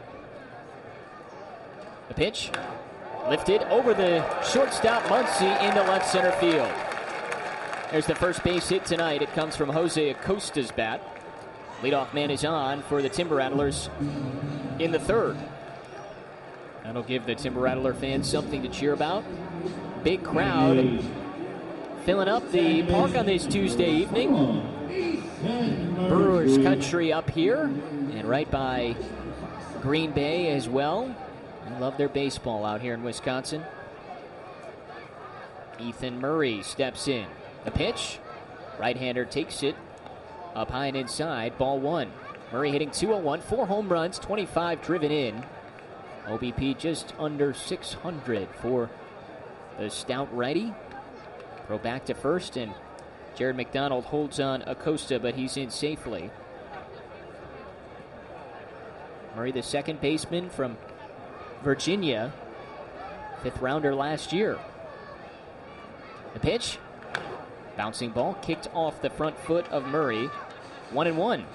[SPEAKER 4] The pitch lifted over the shortstop Muncy into left center field. There's the first base hit tonight. It comes from Jose Acosta's bat. Leadoff man is on for the Timber Rattlers in the third. That'll give the Timber Rattler fans something to cheer about. Big crowd filling up the park on this Tuesday evening. Brewers country up here and right by Green Bay as well. I love their baseball out here in Wisconsin. Ethan Murray steps in. The pitch. Right-hander takes it up high and inside. Ball one. Murray hitting 201, 4 home runs, 25 driven in. OBP just under 600 for the stout righty. Throw back to first, and Jared McDonald holds on Acosta, but he's in safely. Murray, the second baseman from Virginia, 5th rounder last year. The pitch, bouncing ball, kicked off the front foot of Murray. 1-1.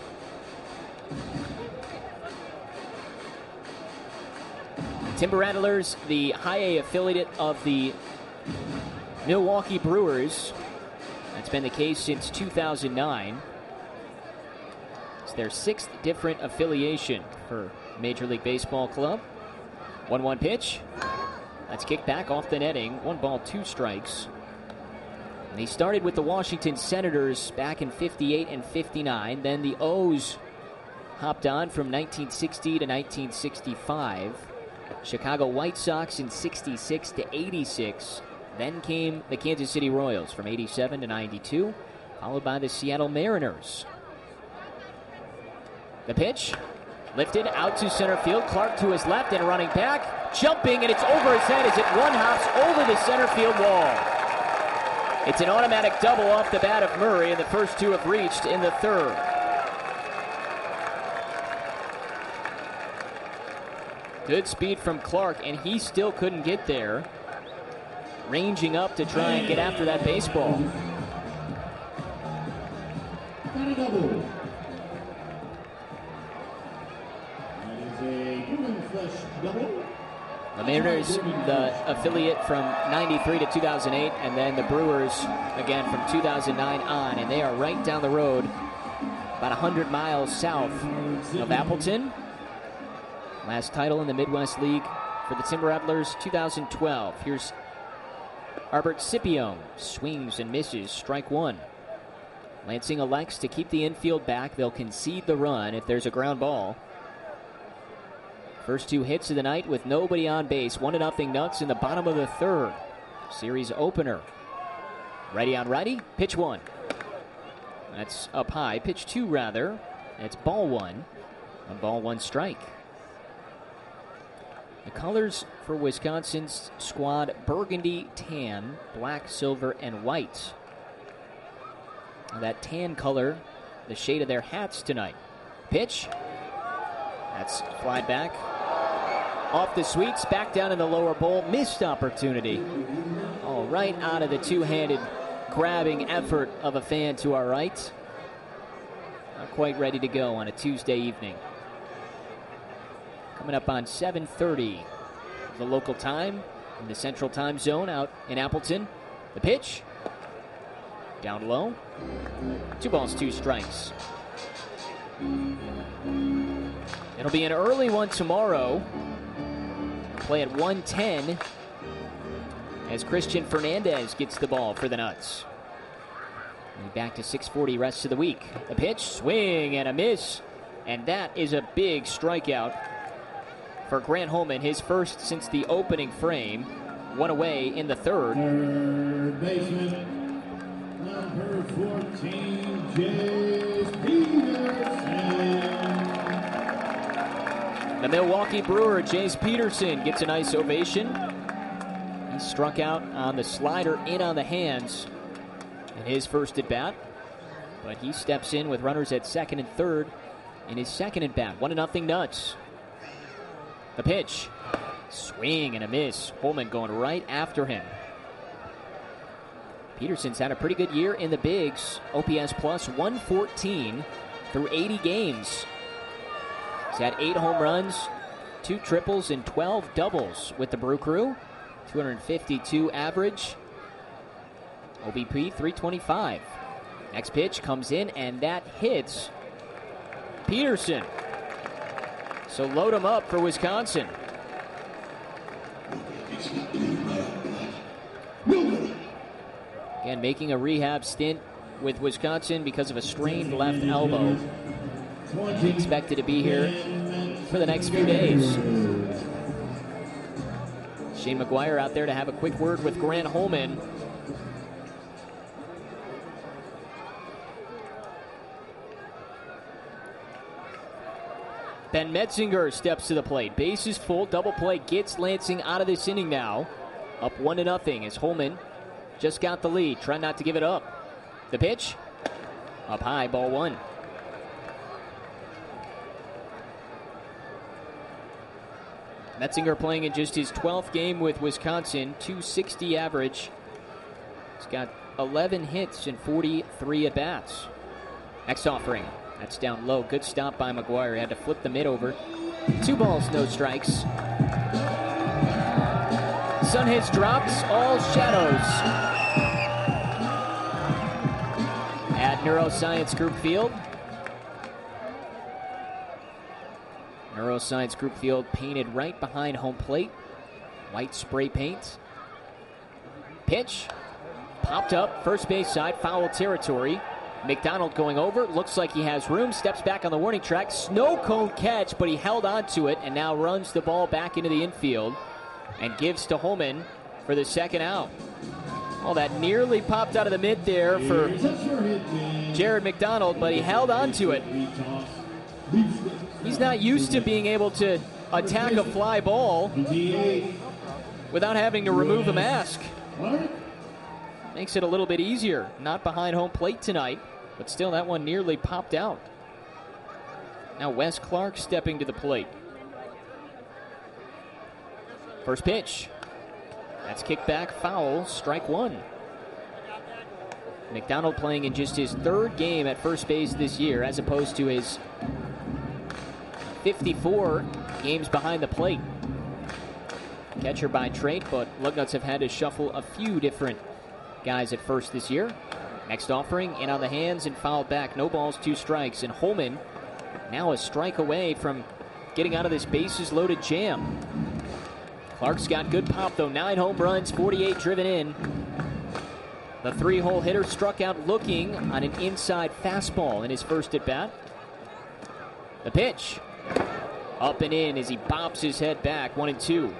[SPEAKER 4] Timber Rattlers, the high A affiliate of the Milwaukee Brewers. That's been the case since 2009. It's their 6th different affiliation for Major League Baseball club. 1-1 pitch. That's kicked back off the netting. 1 ball, 2 strikes. And he started with the Washington Senators back in 58 and 59. Then the O's hopped on from 1960 to 1965. Chicago White Sox in 66 to 86. Then came the Kansas City Royals from 87 to 92, followed by the Seattle Mariners. The pitch, lifted out to center field. Clark to his left and running back, jumping, and it's over his head as it one-hops over the center field wall. It's an automatic double off the bat of Murray, and the first 2 have reached in the third. Good speed from Clark, and he still couldn't get there. Ranging up to try and get after that baseball.
[SPEAKER 5] Got a double. That is a human flesh double.
[SPEAKER 4] The Mariners, the affiliate from 93 to 2008, and then the Brewers again from 2009 on, and they are right down the road, about 100 miles south of Appleton. Last title in the Midwest League for the Timber Rattlers, 2012. Here's Albert Scipione, swings and misses, strike one. Lansing elects to keep the infield back. They'll concede the run if there's a ground ball. First 2 hits of the night with nobody on base. 1-0 Nuts in the bottom of the third. Series opener. Righty on righty, pitch 1. That's up high, pitch 2 rather. It's ball 1. 1 ball, 1 strike. The colors for Wisconsin's squad, burgundy, tan, black, silver, and white. Now that tan color, the shade of their hats tonight. Pitch. That's fly back. Off the sweeps, back down in the lower bowl. Missed opportunity. All right, out of the two-handed grabbing effort of a fan to our right. Not quite ready to go on a Tuesday evening. Coming up on 7:30, the local time in the Central Time Zone out in Appleton. The pitch, down low, 2 balls, 2 strikes. It'll be an early one tomorrow. Play at 1:10 as Christian Fernandez gets the ball for the Nuts. And back to 6:40 rest of the week. A pitch, swing, and a miss. And that is a big strikeout for Grant Holman, his first since the opening frame. One away in the third.
[SPEAKER 5] Third baseman, number 14, Jace Peterson.
[SPEAKER 4] The Milwaukee Brewer, Jace Peterson, gets a nice ovation. He struck out on the slider in on the hands in his first at-bat. But he steps in with runners at second and third in his second at-bat. 1-0 Nuts. The pitch. Swing and a miss. Holman going right after him. Peterson's had a pretty good year in the bigs. OPS plus 114 through 80 games. He's had 8 home runs, 2 triples, and 12 doubles with the Brew Crew. 252 average. OBP 325. Next pitch comes in, and that hits Peterson. So load him up for Wisconsin. Again, making a rehab stint with Wisconsin because of a strained left elbow. Expected to be here for the next few days. Shane McGuire out there to have a quick word with Grant Holman. Ben Metzinger steps to the plate. Bases full, double play gets Lansing out of this inning now. Up 1-0 as Holman just got the lead. Try not to give it up. The pitch. Up high, ball 1. Metzinger playing in just his 12th game with Wisconsin. .260 average. He's got 11 hits and 43 at-bats. Next offering. That's down low. Good stop by McGuire. He had to flip the mid over. 2 balls, no strikes. Sun hits drops, all shadows. At Neuroscience Group Field. Neuroscience Group Field painted right behind home plate. White spray paint. Pitch. Popped up, first base side, foul territory. McDonald going over, looks like he has room, steps back on the warning track. Snow cone catch, but he held on to it and now runs the ball back into the infield and gives to Holman for the second out. Oh, that nearly popped out of the mid there for Jared McDonald, but he held on to it. He's not used to being able to attack a fly ball without having to remove a mask. Makes it a little bit easier. Not behind home plate tonight, but still that one nearly popped out. Now Wes Clark stepping to the plate. First pitch. That's kicked back, foul, strike 1. McDonald playing in just his 3rd game at first base this year, as opposed to his 54 games behind the plate. Catcher by trade, but Lugnuts have had to shuffle a few different guys at first this year. Next offering, in on the hands and fouled back. No balls, 2 strikes. And Holman now a strike away from getting out of this bases loaded jam. Clark's got good pop though. 9 home runs, 48 driven in. The 3-hole hitter struck out looking on an inside fastball in his first at bat. The pitch. Up and in as he bops his head back. 1-2.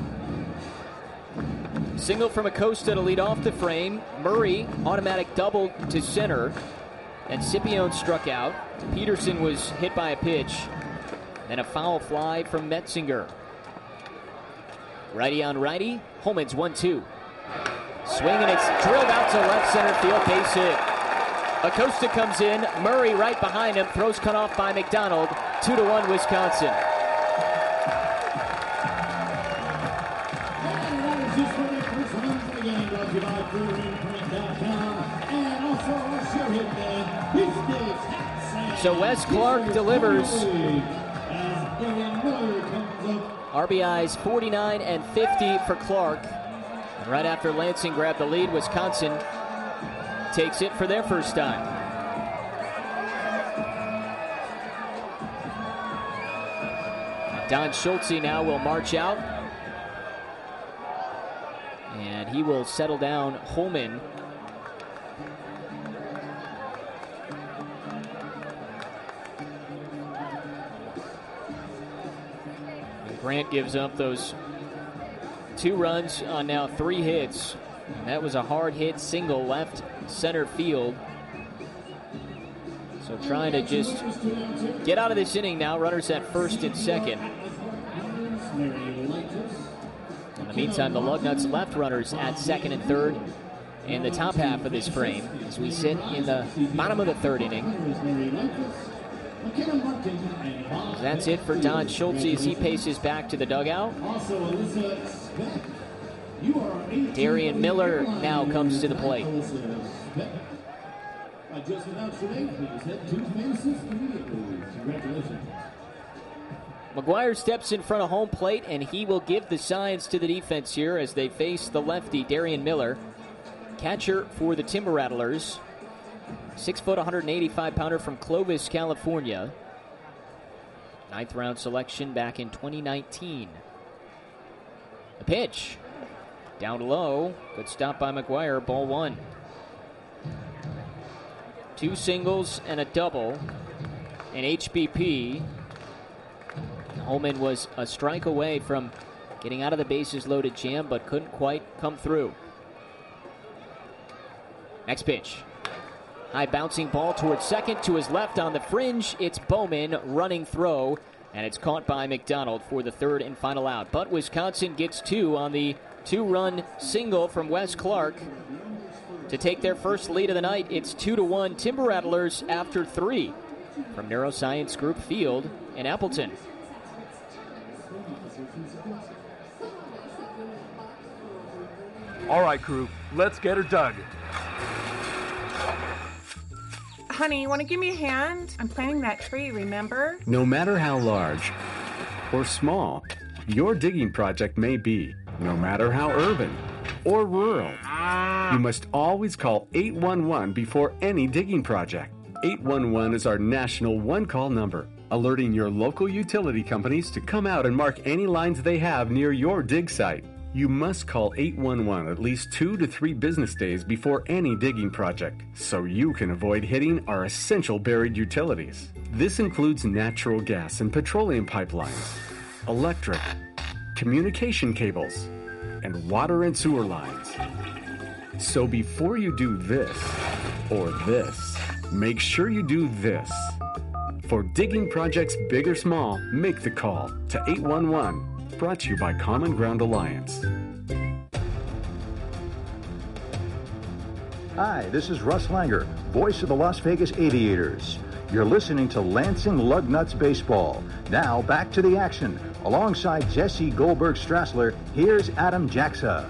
[SPEAKER 4] Single from Acosta to lead off the frame. Murray, automatic double to center. And Scipione struck out. Peterson was hit by a pitch. Then a foul fly from Metzinger. Righty on righty. Holman's 1-2. Swing and it's drilled out to left center field. Base hit. Acosta comes in. Murray right behind him. Throws cut off by McDonald. 2-1 Wisconsin. So Wes Clark delivers. RBIs 49 and 50 for Clark. And right after Lansing grabbed the lead, Wisconsin takes it for their first time. Don Schultze now will march out. And he will settle down Holman. And Grant gives up those 2 runs on now 3 hits. And that was a hard hit single left center field. So trying to just get out of this inning now. Runners at first and second. In the meantime, the Lugnuts left runners at second and third in the top half of this frame as we sit in the bottom of the 3rd inning. That's it for Don Schultze as he paces back to the dugout. Darian Miller now comes to the plate. McGuire steps in front of home plate, and he will give the signs to the defense here as they face the lefty, Darian Miller. Catcher for the Timber Rattlers. 6-foot, 185-pounder from Clovis, California. 9th round selection back in 2019. The pitch. Down low. Good stop by McGuire. Ball 1. 2 singles and a double. And HBP. Holman was a strike away from getting out of the bases loaded jam, but couldn't quite come through. Next pitch. High bouncing ball towards second, to his left on the fringe. It's Bowman running throw, and it's caught by McDonald for the 3rd and final out. But Wisconsin gets 2 on the 2-run single from Wes Clark to take their first lead of the night. It's 2-1 Timber Rattlers after 3 from Neuroscience Group Field in Appleton.
[SPEAKER 21] All right, crew, let's get her dug.
[SPEAKER 15] Honey, you want to give me a hand? I'm planting that tree, remember?
[SPEAKER 22] No matter how large or small your digging project may be, no matter how urban or rural, you must always call 811 before any digging project. 811 is our national one-call number, alerting your local utility companies to come out and mark any lines they have near your dig site. You must call 811 at least 2 to 3 business days before any digging project, so you can avoid hitting our essential buried utilities. This includes natural gas and petroleum pipelines, electric, communication cables, and water and sewer lines. So before you do this or this, make sure you do this. For digging projects big or small, make the call to 811. Brought to you by Common Ground Alliance.
[SPEAKER 23] Hi, this is Russ Langer, voice of the Las Vegas Aviators. You're listening to Lansing Lugnuts Baseball. Now back to the action. Alongside Jesse Goldberg-Strassler, here's Adam Jaxa.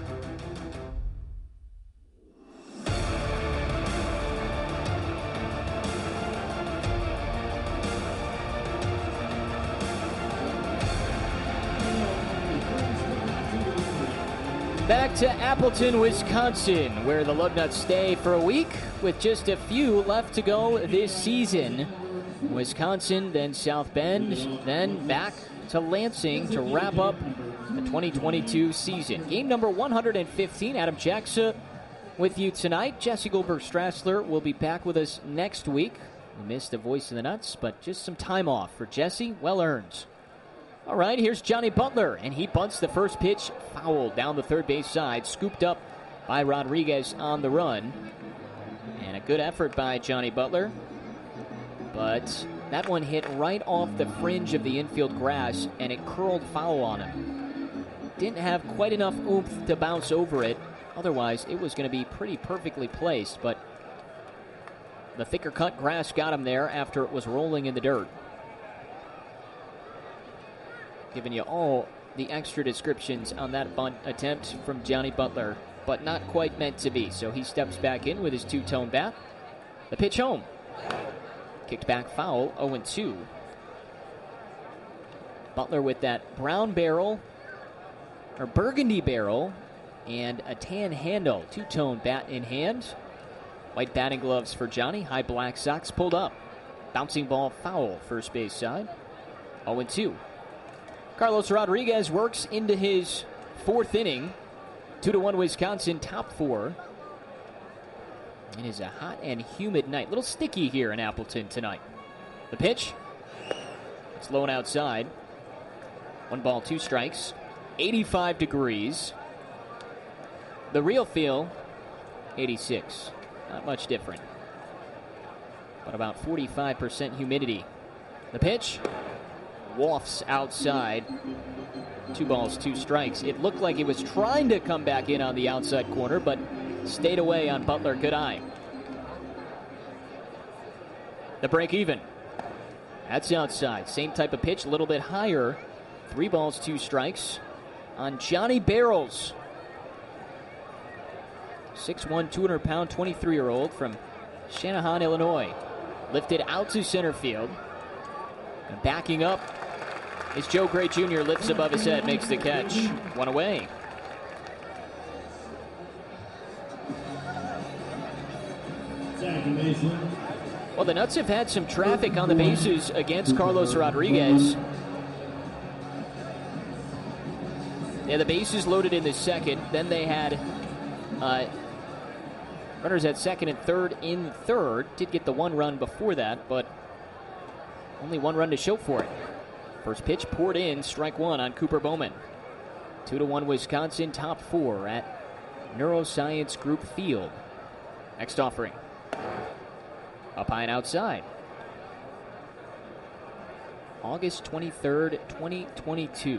[SPEAKER 4] Back to Appleton, Wisconsin, where the Lugnuts stay for a week with just a few left to go this season. Wisconsin, then South Bend, then back to Lansing to wrap up the 2022 season. Game number 115, Adam Jaxa with you tonight. Jesse Goldberg-Strassler will be back with us next week. We missed the voice of the Nuts, but just some time off for Jesse, well earned. All right, here's Johnny Butler, and he bunts the first pitch foul down the third base side, scooped up by Rodriguez on the run. And a good effort by Johnny Butler, but that one hit right off the fringe of the infield grass, and it curled foul on him. Didn't have quite enough oomph to bounce over it. Otherwise, it was going to be pretty perfectly placed, but the thicker cut grass got him there after it was rolling in the dirt. Giving you all the extra descriptions on that bunt attempt from Johnny Butler, but not quite meant to be. So he steps back in with his two-tone bat. The pitch home. Kicked back foul, 0-2. Butler with that brown barrel, or burgundy barrel, and a tan handle. Two-tone bat in hand. White batting gloves for Johnny. High black socks pulled up. Bouncing ball foul, first base side. 0-2. Carlos Rodriguez works into his 4th inning. 2-1 Wisconsin, top 4. It is a hot and humid night. A little sticky here in Appleton tonight. The pitch. It's low and outside. 1 ball, 2 strikes. 85 degrees. The real feel, 86. Not much different. But about 45% humidity. The pitch. Wafts outside. 2 balls, 2 strikes. It looked like it was trying to come back in on the outside corner, but stayed away on Butler. Good eye. The break even. That's outside. Same type of pitch, a little bit higher. 3 balls, 2 strikes on Johnny Barrels. 6'1", 200-pound, 23-year-old from Channahon, Illinois. Lifted out to center field. And backing up is Joe Gray Jr. Lifts above his head, makes the catch. 1 away. Well, the Nuts have had some traffic on the bases against Carlos Rodriguez. They had the bases loaded in the 2nd. Then they had runners at 2nd and 3rd in 3rd. Did get the 1 run before that, but only 1 run to show for it. First pitch poured in, strike 1 on Cooper Bowman. 2-1 Wisconsin, top 4 at Neuroscience Group Field. Next offering. Up high and outside. August 23rd, 2022.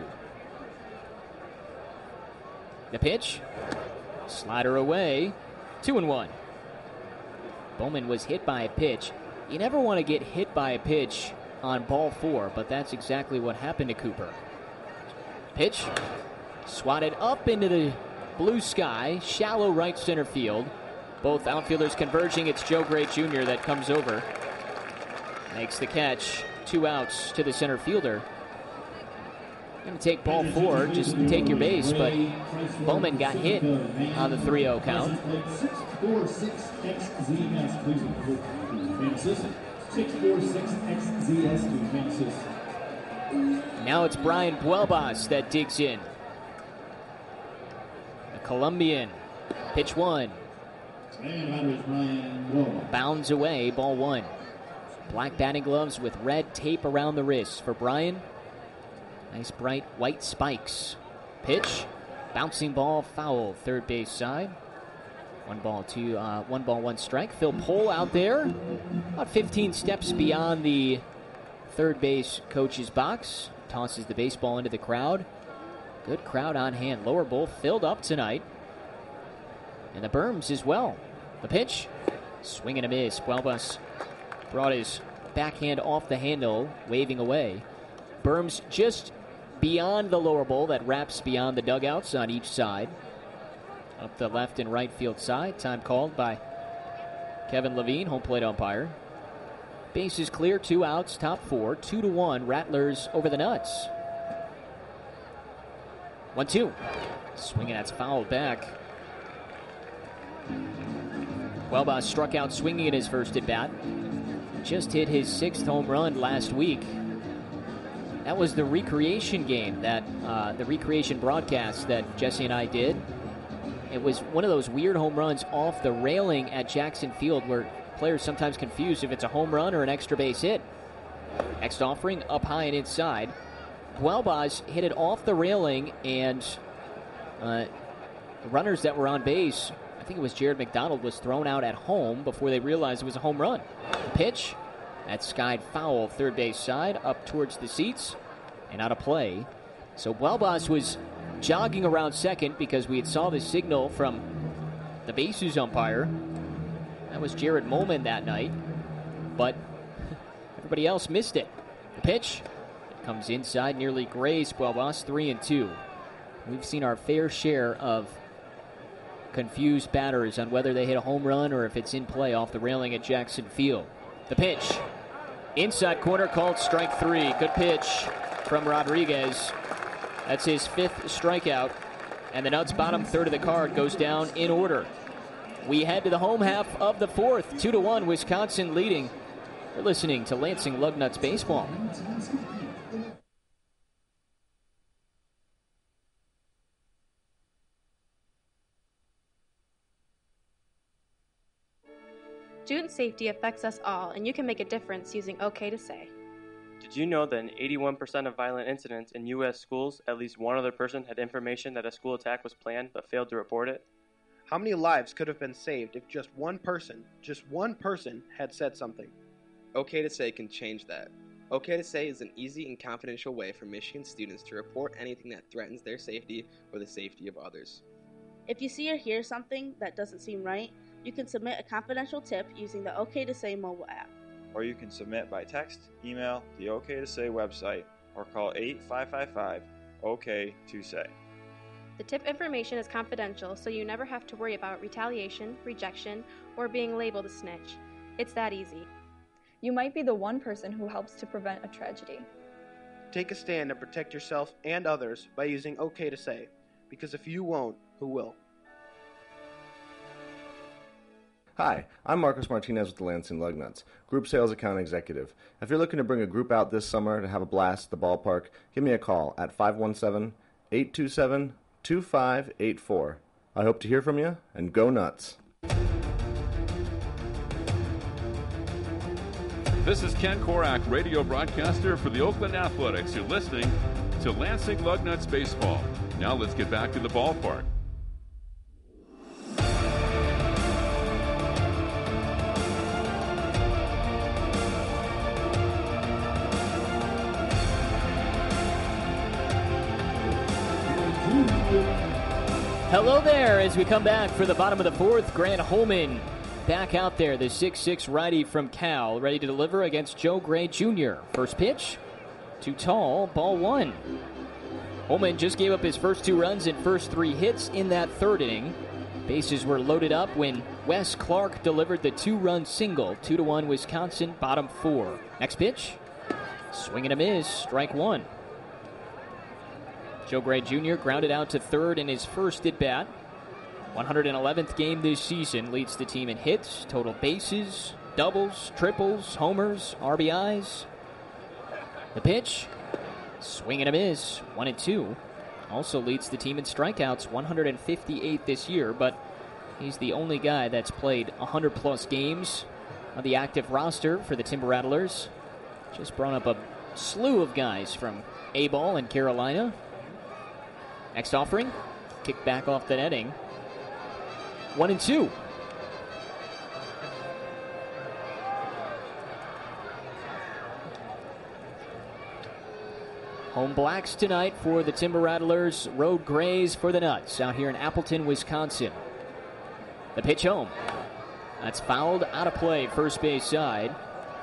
[SPEAKER 4] The pitch. Slider away. 2-1. Bowman was hit by a pitch. You never want to get hit by a pitch on ball 4, but that's exactly what happened to Cooper. Pitch. Swatted up into the blue sky. Shallow right center field. Both outfielders converging. It's Joe Gray Jr. that comes over. Makes the catch. 2 outs to the center fielder. Going to take ball 4, just take your base, but Bowman got hit on the 3-0 count. 646XZS. Now it's Brian Buelbas that digs in. The Colombian. Pitch 1. Bounds away, ball 1. Black batting gloves with red tape around the wrists for Brian. Nice bright white spikes. Pitch. Bouncing ball, foul, third base side. 1 ball, 1 strike. Phil Pohl out there. About 15 steps beyond the third base coach's box. Tosses the baseball into the crowd. Good crowd on hand. Lower bowl filled up tonight. And the berms as well. The pitch. Swing and a miss. Buelbas brought his backhand off the handle, waving away. Berms just beyond the lower bowl that wraps beyond the dugouts on each side. Up the left and right field side. Time called by Kevin Levine, home plate umpire. Base is clear, 2 outs, top 4. 2-1, Rattlers over the Nuts. 1-2. Swinging, that's fouled back. Buelbas struck out swinging in his first at-bat. Just hit his 6th home run last week. That was the recreation game, the recreation broadcast that Jesse and I did. It was one of those weird home runs off the railing at Jackson Field where players sometimes confuse if it's a home run or an extra base hit. Next offering, up high and inside. Buelbas hit it off the railing, and the runners that were on base, I think it was Jared McDonald, was thrown out at home before they realized it was a home run. Pitch. That's skied foul, third base side, up towards the seats, and out of play. So Buelbas was jogging around second because we had saw the signal from the bases umpire. That was Jared Molman that night, but everybody else missed it. The pitch comes inside, nearly grazed Buelbas, 3-2. We've seen our fair share of confused batters on whether they hit a home run or if it's in play off the railing at Jackson Field. The pitch. Inside corner, called strike 3. Good pitch from Rodriguez. That's his 5th strikeout. And the Nuts' bottom third of the card goes down in order. We head to the home half of the 4th. 2-1, Wisconsin leading. You're listening to Lansing Lugnuts Baseball.
[SPEAKER 1] safety affects us all, and you can make a difference using OK to Say.
[SPEAKER 2] Did you know that in 81% of violent incidents in U.S. schools, at least one other person had information that a school attack was planned but failed to report it?
[SPEAKER 3] How many lives could have been saved if just one person, had said something?
[SPEAKER 24] OK to Say can change that. OK to Say is an easy and confidential way for Michigan students to report anything that threatens their safety or the safety of others.
[SPEAKER 25] If you see or hear something that doesn't seem right, you can submit a confidential tip using the OK to Say mobile app.
[SPEAKER 26] Or you can submit by text, email, the OK to Say website, or call 855-OK-to-SAY.
[SPEAKER 1] The tip information is confidential, so you never have to worry about retaliation, rejection, or being labeled a snitch. It's that easy.
[SPEAKER 27] You might be the one person who helps to prevent a tragedy.
[SPEAKER 3] Take a stand and protect yourself and others by using OK to Say, because if you won't, who will?
[SPEAKER 20] Hi, I'm Marcos Martinez with the Lansing Lugnuts, Group Sales Account Executive. If you're looking to bring a group out this summer to have a blast at the ballpark, give me a call at 517-827-2584. I hope to hear from you, and go nuts.
[SPEAKER 10] This is Ken Korak, radio broadcaster for the Oakland Athletics. You're listening to Lansing Lugnuts Baseball. Now let's get back to the ballpark.
[SPEAKER 4] Hello there as we come back for the bottom of the fourth. Grant Holman back out there, the 6'6 righty from Cal, ready to deliver against Joe Gray Jr. First pitch, too tall, ball one. Holman just gave up his first 2 runs and first 3 hits in that third inning. Bases were loaded up when Wes Clark delivered the 2-run single. 2-1 Wisconsin, bottom 4. Next pitch, swing and a miss, strike 1. Joe Gray Jr. grounded out to third in his first at-bat. 111th game this season, leads the team in hits, total bases, doubles, triples, homers, RBIs. The pitch, swing and a miss, 1-2. Also leads the team in strikeouts, 158 this year, but he's the only guy that's played 100-plus games on the active roster for the Timber Rattlers. Just brought up a slew of guys from A-ball in Carolina. Next offering, kick back off the netting. 1-2. Home blacks tonight for the Timber Rattlers. Road grays for the Nuts out here in Appleton, Wisconsin. The pitch home. That's fouled out of play, first base side.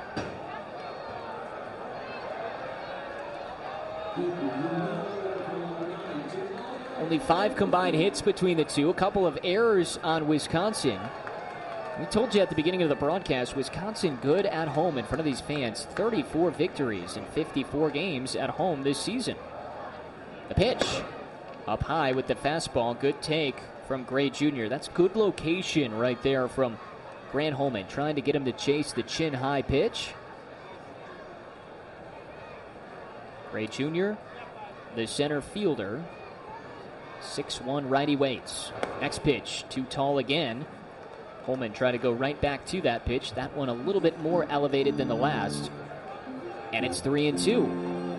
[SPEAKER 4] Only 5 combined hits between the two. A couple of errors on Wisconsin. We told you at the beginning of the broadcast, Wisconsin good at home in front of these fans. 34 victories in 54 games at home this season. The pitch. Up high with the fastball. Good take from Gray Jr. That's good location right there from Grant Holman. Trying to get him to chase the chin-high pitch. Gray Jr., the center fielder. 6'1" righty waits. Next pitch, too tall again. Holman tried to go right back to that pitch. That one a little bit more elevated than the last. And it's 3-2.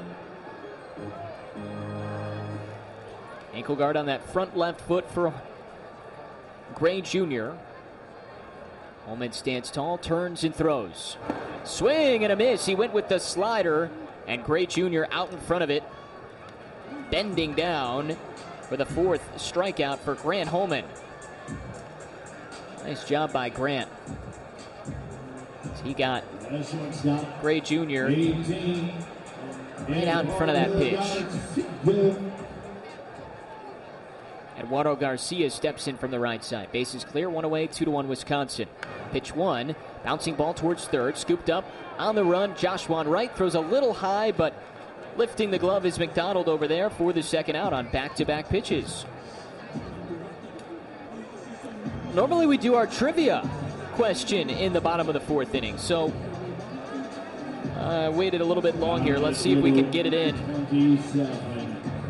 [SPEAKER 4] Ankle guard on that front left foot for Gray Jr. Holman stands tall, turns and throws. Swing and a miss. He went with the slider, and Gray Jr. out in front of it. Bending down for the 4th strikeout for Grant Holman. Nice job by Grant. He got Gray Jr. right out in front of that pitch. Eduardo Garcia steps in from the right side. Bases clear, 1 away, 2-1 Wisconsin. Pitch 1, bouncing ball towards third, scooped up on the run. Joshua Wright throws a little high, but lifting the glove is McDonald over there for the second out on back-to-back pitches. Normally we do our trivia question in the bottom of the 4th inning, so I waited a little bit long here. Let's see if we can get it in.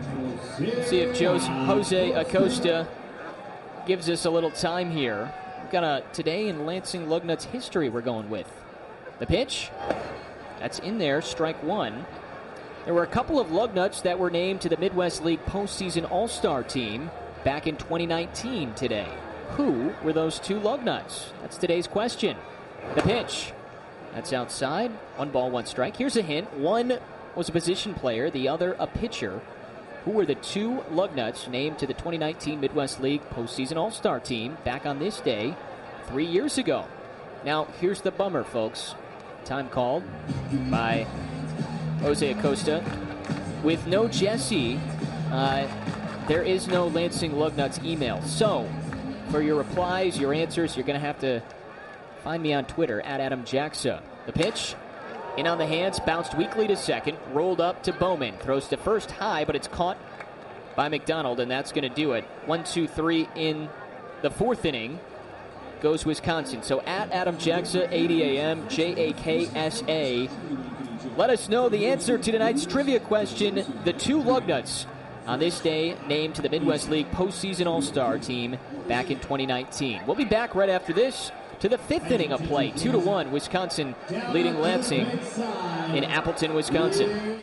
[SPEAKER 4] See if Jose Acosta gives us a little time here. got a today in Lansing Lugnuts history we're going with. The pitch, that's in there, strike one. There were a couple of Lugnuts that were named to the Midwest League postseason all-star team back in 2019 today. Who were those two Lugnuts? That's today's question. The pitch, that's outside. 1 ball, 1 strike. Here's a hint. One was a position player, the other a pitcher. Who were the two Lugnuts named to the 2019 Midwest League postseason all-star team back on this day 3 years ago? Now, here's the bummer, folks. Time called by Jose Acosta. With no Jesse, there is no Lansing Lugnuts email. So, for your replies, your answers, you're going to have to find me on Twitter, @AdamJaxa. The pitch, in on the hands, bounced weakly to second, rolled up to Bowman. Throws to first high, but it's caught by McDonald, and that's going to do it. 1-2-3 in the fourth inning. Goes Wisconsin. So @AdamJaxa, 80 a.m., JAKSA. Let us know the answer to tonight's trivia question. The two Lugnuts on this day named to the Midwest League postseason all-star team back in 2019. We'll be back right after this to the fifth inning of play. 2-1, Wisconsin leading Lansing in Appleton, Wisconsin.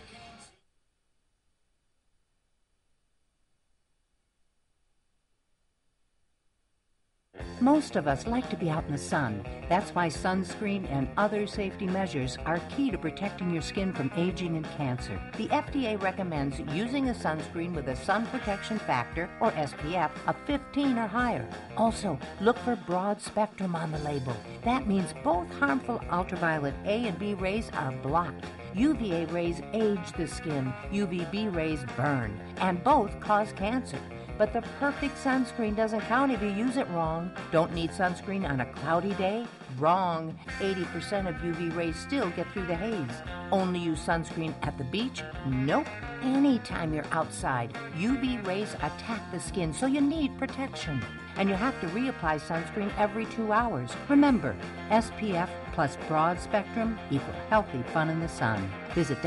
[SPEAKER 6] Most of us like to be out in the sun. That's why sunscreen and other safety measures are key to protecting your skin from aging and cancer. The FDA recommends using a sunscreen with a sun protection factor, or SPF, of 15 or higher. Also, look for broad spectrum on the label. That means both harmful ultraviolet A and B rays are blocked. UVA rays age the skin, UVB rays burn, and both cause cancer. But the perfect sunscreen doesn't count if you use it wrong. Don't need sunscreen on a cloudy day? Wrong. 80% of UV rays still get through the haze. Only use sunscreen at the beach? Nope. Anytime you're outside, UV rays attack the skin, so you need protection. And you have to reapply sunscreen every 2 hours. Remember, SPF plus broad spectrum equal healthy fun in the sun. Visit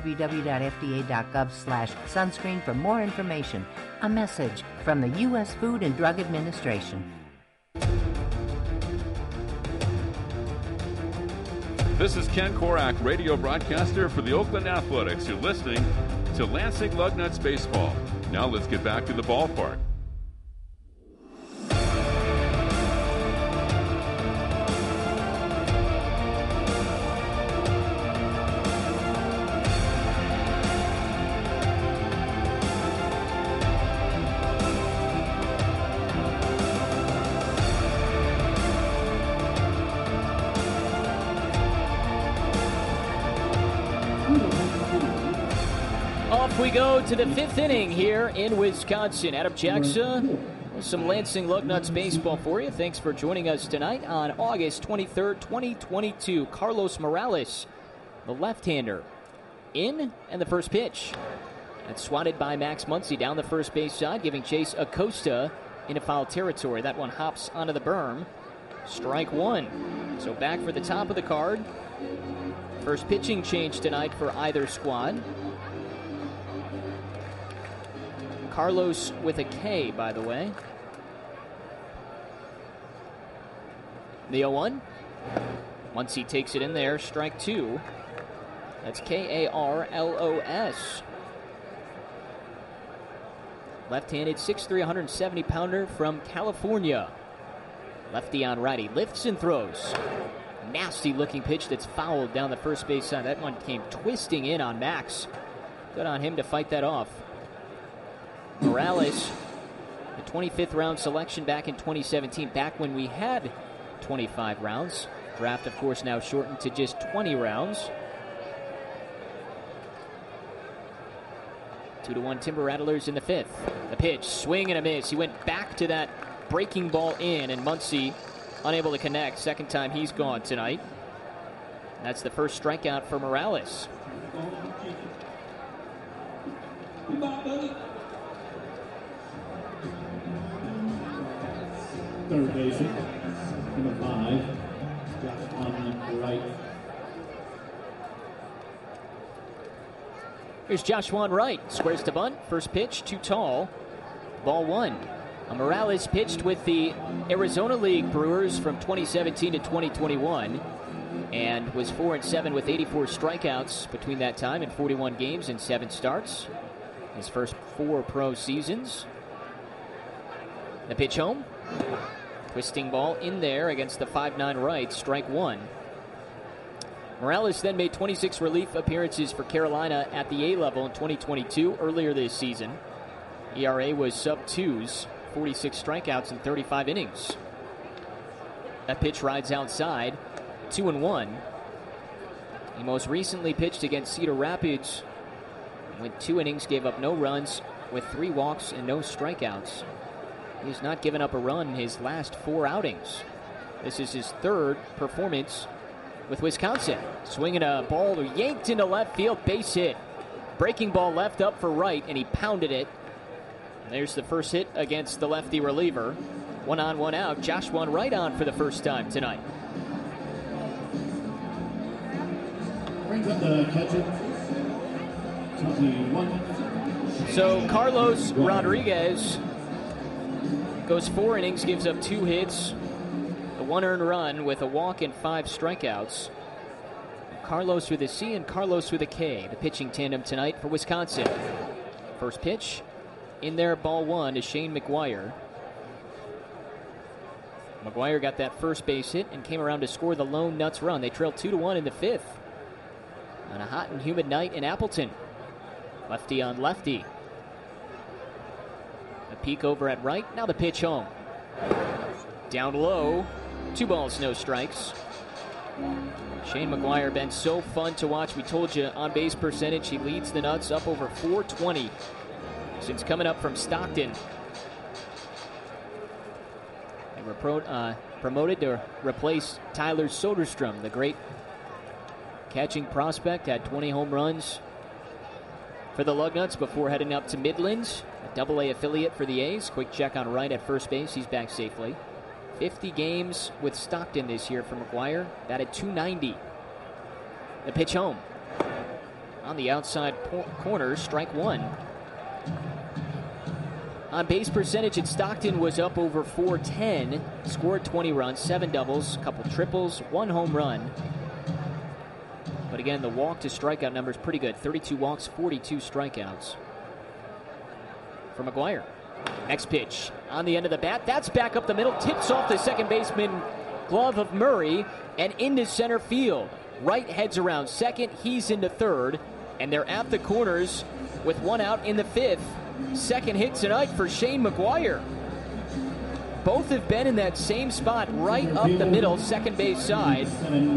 [SPEAKER 6] www.fda.gov/sunscreen for more information. A message from the U.S. Food and Drug Administration.
[SPEAKER 10] This is Ken Korak, radio broadcaster for the Oakland Athletics. You're listening to Lansing Lugnuts Baseball. Now let's get back to the ballpark.
[SPEAKER 4] We go to the fifth inning here in Wisconsin. Adam Jackson, some Lansing Lugnuts baseball for you. Thanks for joining us tonight on August 23rd, 2022. Carlos Morales, the left-hander, in, and the first pitch. That's swatted by Max Muncy down the first base side, giving chase Acosta into foul territory. That one hops onto the berm. Strike one. So back for the top of the card. First pitching change tonight for either squad. Carlos with a K, by the way. The 0-1. Once he takes it in there, strike two. That's Karlos. Left-handed, 6'3", 170-pounder from California. Lefty on righty. Lifts and throws. Nasty-looking pitch that's fouled down the first base side. That one came twisting in on Max. Good on him to fight that off. Morales, the 25th round selection back in 2017, back when we had 25 rounds. Draft, of course, now shortened to just 20 rounds. 2-1 Timber Rattlers in the fifth. The pitch, swing and a miss. He went back to that breaking ball in, and Muncy unable to connect. Second time he's gone tonight. That's the first strikeout for Morales.
[SPEAKER 5] Third baseman, number 5, Josh on right.
[SPEAKER 4] Here's Joshua Wright. Squares to bunt. First pitch, too tall. Ball one. Morales pitched with the Arizona League Brewers from 2017 to 2021 and was 4-7 with 84 strikeouts between that time in 41 games and 7 starts. His first 4 pro seasons. The pitch home. Twisting ball in there against the 5'9" right, strike 1. Morales then made 26 relief appearances for Carolina at the A level in 2022 earlier this season. ERA was sub-2s, 46 strikeouts in 35 innings. That pitch rides outside, 2-1. He most recently pitched against Cedar Rapids, went 2 innings, gave up no runs with 3 walks and no strikeouts. He's not given up a run in his last 4 outings. This is his 3rd performance with Wisconsin. Swinging a ball yanked into left field, base hit. Breaking ball left up for right, and he pounded it. And there's the first hit against the lefty reliever. 1 on, 1 out. Josh Won right on for the first time tonight.
[SPEAKER 5] Brings up the catcher. 21.
[SPEAKER 4] So Carlos Rodriguez goes 4 innings, gives up 2 hits, a 1 earned run with a walk and 5 strikeouts. Carlos with a C and Carlos with a K, the pitching tandem tonight for Wisconsin. First pitch, in there, ball 1 to Shane McGuire. McGuire got that first base hit and came around to score the lone Nuts run. They trailed 2-1 in the 5th on a hot and humid night in Appleton. Lefty on lefty. A peek over at right. Now the pitch home. Down low. 2 balls, no strikes. Shane McGuire been so fun to watch. We told you on base percentage, he leads the Nuts up over .420 since coming up from Stockton. They were promoted to replace Tyler Soderstrom, the great catching prospect. Had 20 home runs for the Lugnuts before heading up to Midlands, a AA affiliate for the A's. Quick check on right at first base. He's back safely. 50 games with Stockton this year for McGuire. Batted .290. The pitch home. On the outside corner, strike 1. On base percentage at Stockton was up over .410. Scored 20 runs, 7 doubles, a couple triples, 1 home run. But again, the walk to strikeout number is pretty good. 32 walks, 42 strikeouts for McGuire. Next pitch on the end of the bat. That's back up the middle. Tips off the second baseman glove of Murray and into center field. Wright heads around second. He's into third. And they're at the corners with 1 out in the 5th. Second hit tonight for Shane McGuire. Both have been in that same spot right up the middle, second base side.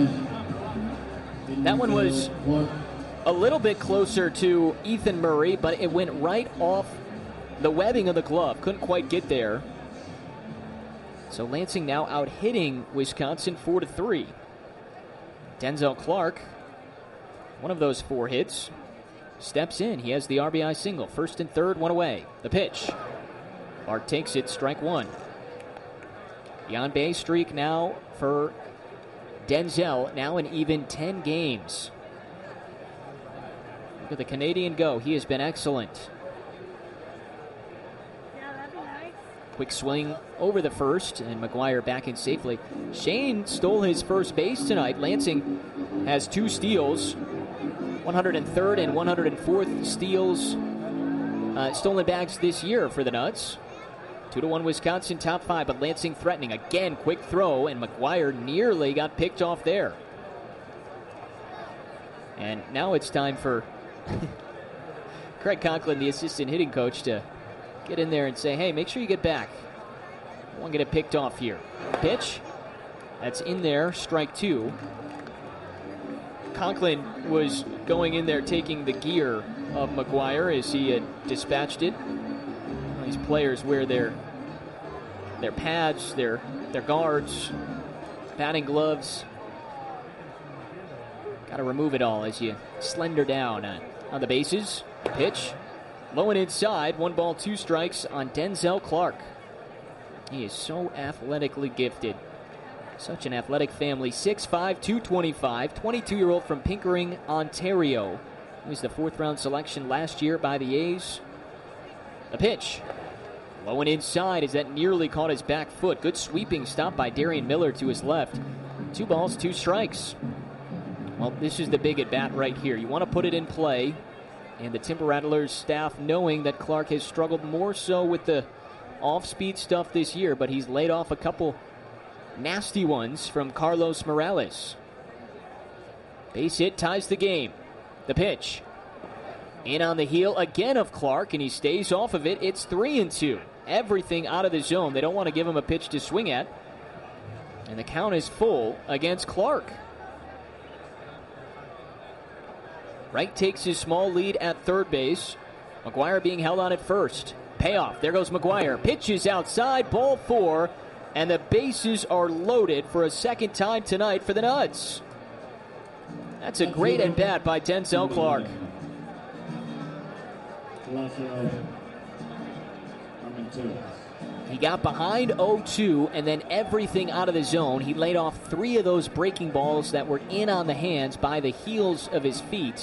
[SPEAKER 4] That one was a little bit closer to Ethan Murray, but it went right off the webbing of the glove. Couldn't quite get there. So Lansing now out hitting Wisconsin 4-3. Denzel Clark, one of those 4 hits, steps in. He has the RBI single. First and third, 1 away. The pitch. Clark takes it, strike 1. The on-base streak now for Denzel, now in even 10 games. Look at the Canadian go. He has been excellent. Quick swing over the first, and McGuire back in safely. Shane stole his first base tonight. Lansing has 2 steals, 103rd and 104th steals, stolen bags this year for the Nuts. 2-1 Wisconsin, top 5, but Lansing threatening. Again, quick throw, and McGuire nearly got picked off there. And now it's time for Craig Conklin, the assistant hitting coach, to get in there and say, hey, make sure you get back. I won't get it picked off here. Pitch. That's in there, strike 2. Conklin was going in there taking the gear of McGuire as he had dispatched it. These players wear their pads, their guards, batting gloves. Got to remove it all as you slender down on the bases. Pitch. Low and inside. 1 ball, 2 strikes on Denzel Clark. He is so athletically gifted. Such an athletic family. 6'5", 225, 22-year-old from Pickering, Ontario. He was the 4th round selection last year by the A's. The pitch. Low and inside as that nearly caught his back foot. Good sweeping stop by Darian Miller to his left. 2 balls, 2 strikes. Well, this is the big at-bat right here. You want to put it in play. And the Timber Rattlers staff knowing that Clark has struggled more so with the off-speed stuff this year, but he's laid off a couple nasty ones from Carlos Morales. Base hit ties the game. The pitch. In on the heel again of Clark, and he stays off of it. It's 3-2. Everything out of the zone. They don't want to give him a pitch to swing at. And the count is full against Clark. Wright takes his small lead at third base. McGuire being held on at first. Payoff. There goes McGuire. Pitches outside. Ball 4. And the bases are loaded for a second time tonight for the Nuts. That's a great at-bat by Denzel Clark. He got behind 0-2 and then everything out of the zone. He laid off 3 of those breaking balls that were in on the hands by the heels of his feet.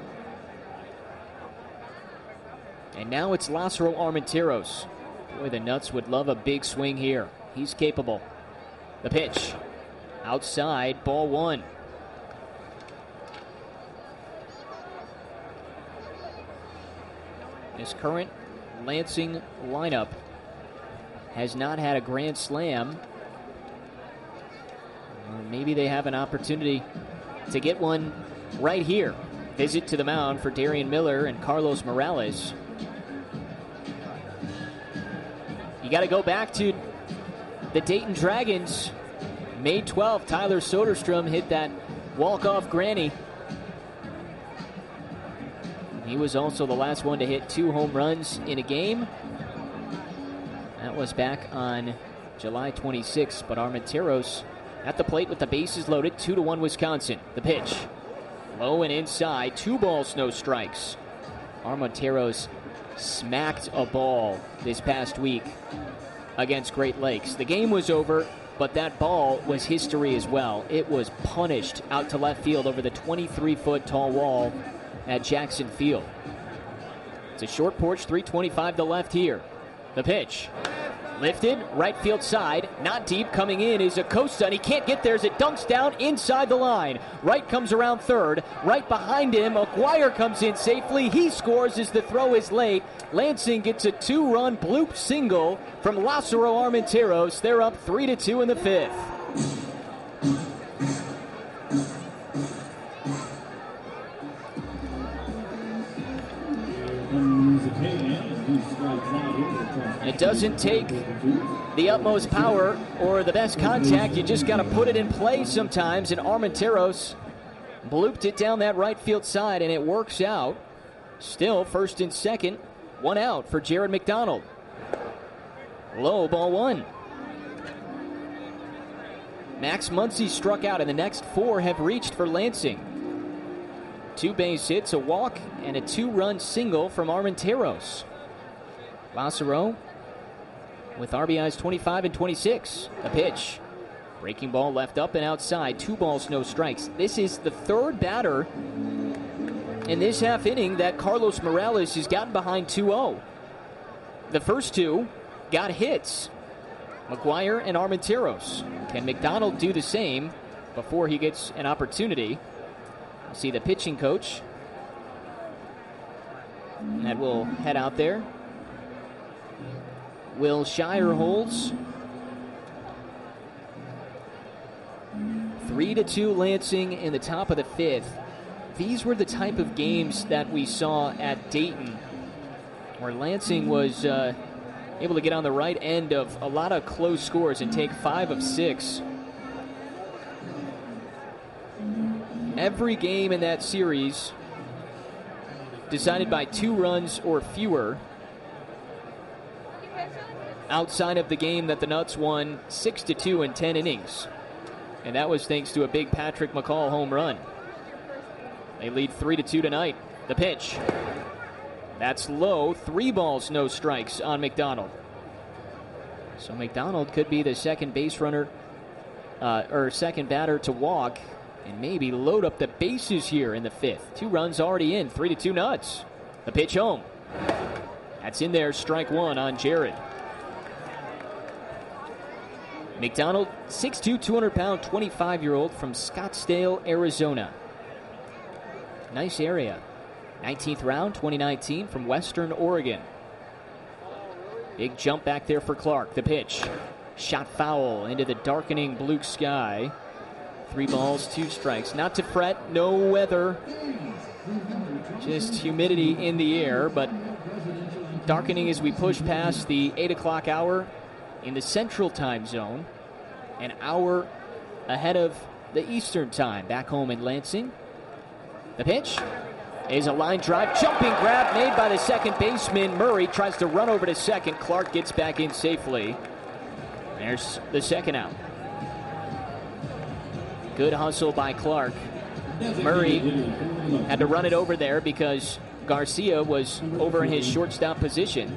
[SPEAKER 4] And now it's Lázaro Armenteros. Boy, the Nuts would love a big swing here. He's capable. The pitch. Outside, ball 1. This current Lansing lineup has not had a grand slam. Or maybe they have an opportunity to get one right here. Visit to the mound for Darian Miller and Carlos Morales. You got to go back to the Dayton Dragons. May 12th, Tyler Soderstrom hit that walk-off granny. He was also the last one to hit 2 home runs in a game. That was back on July 26th, but Armenteros at the plate with the bases loaded, 2-1 Wisconsin. The pitch. Low and inside, 2 balls, no strikes. Armenteros smacked a ball this past week against Great Lakes. The game was over, but that ball was history as well. It was punished out to left field over the 23-foot tall wall at Jackson Field. It's a short porch, 325 to left here. The pitch. Lifted, right field side, not deep. Coming in is Acosta, and he can't get there as it dunks down inside the line. Wright comes around third. Right behind him, McGuire comes in safely. He scores as the throw is late. Lansing gets a 2-run bloop single from Lázaro Armenteros. They're up 3-2 in the 5th. It doesn't take the utmost power or the best contact. You just got to put it in play sometimes. And Armenteros blooped it down that right field side, and it works out. Still first and second, 1 out for Jared McDonald. Low, ball 1. Max Muncy struck out, and the next 4 have reached for Lansing. 2 base hits, a walk, and a 2-run single from Armenteros. Lázaro with RBIs 25 and 26. A pitch. Breaking ball left up and outside. 2 balls, no strikes. This is the 3rd batter in this half inning that Carlos Morales has gotten behind 2-0. The first 2 got hits. McGuire and Armenteros. Can McDonald do the same before he gets an opportunity? We'll see the pitching coach. That will head out there. Will Shire holds. 3-2 Lansing in the top of the 5th. These were the type of games that we saw at Dayton, where Lansing was able to get on the right end of a lot of close scores and take 5 of 6. Every game in that series decided by 2 runs or fewer, outside of the game that the Nuts won 6-2 in 10 innings. And that was thanks to a big Patrick McCall home run. They lead 3-2 tonight. The pitch. That's low. 3 balls, no strikes on McDonald. So McDonald could be the second base runner, or second batter to walk, and maybe load up the bases here in the 5th. 2 runs already in. 3-2 Nuts. The pitch home. That's in there. Strike 1 on Jared. McDonald, 6'2", 200-pound, 25-year-old from Scottsdale, Arizona. Nice area. 19th round, 2019, from Western Oregon. Big jump back there for Clark. The pitch. Shot foul into the darkening blue sky. 3 balls, 2 strikes. Not to fret, no weather. Just humidity in the air, but darkening as we push past the 8 o'clock hour in the Central Time Zone. An hour ahead of the Eastern Time back home in Lansing. The pitch is a line drive. Jumping grab made by the second baseman. Murray tries to run over to second. Clark gets back in safely. There's the second out. Good hustle by Clark. Murray had to run it over there because Garcia was over in his shortstop position.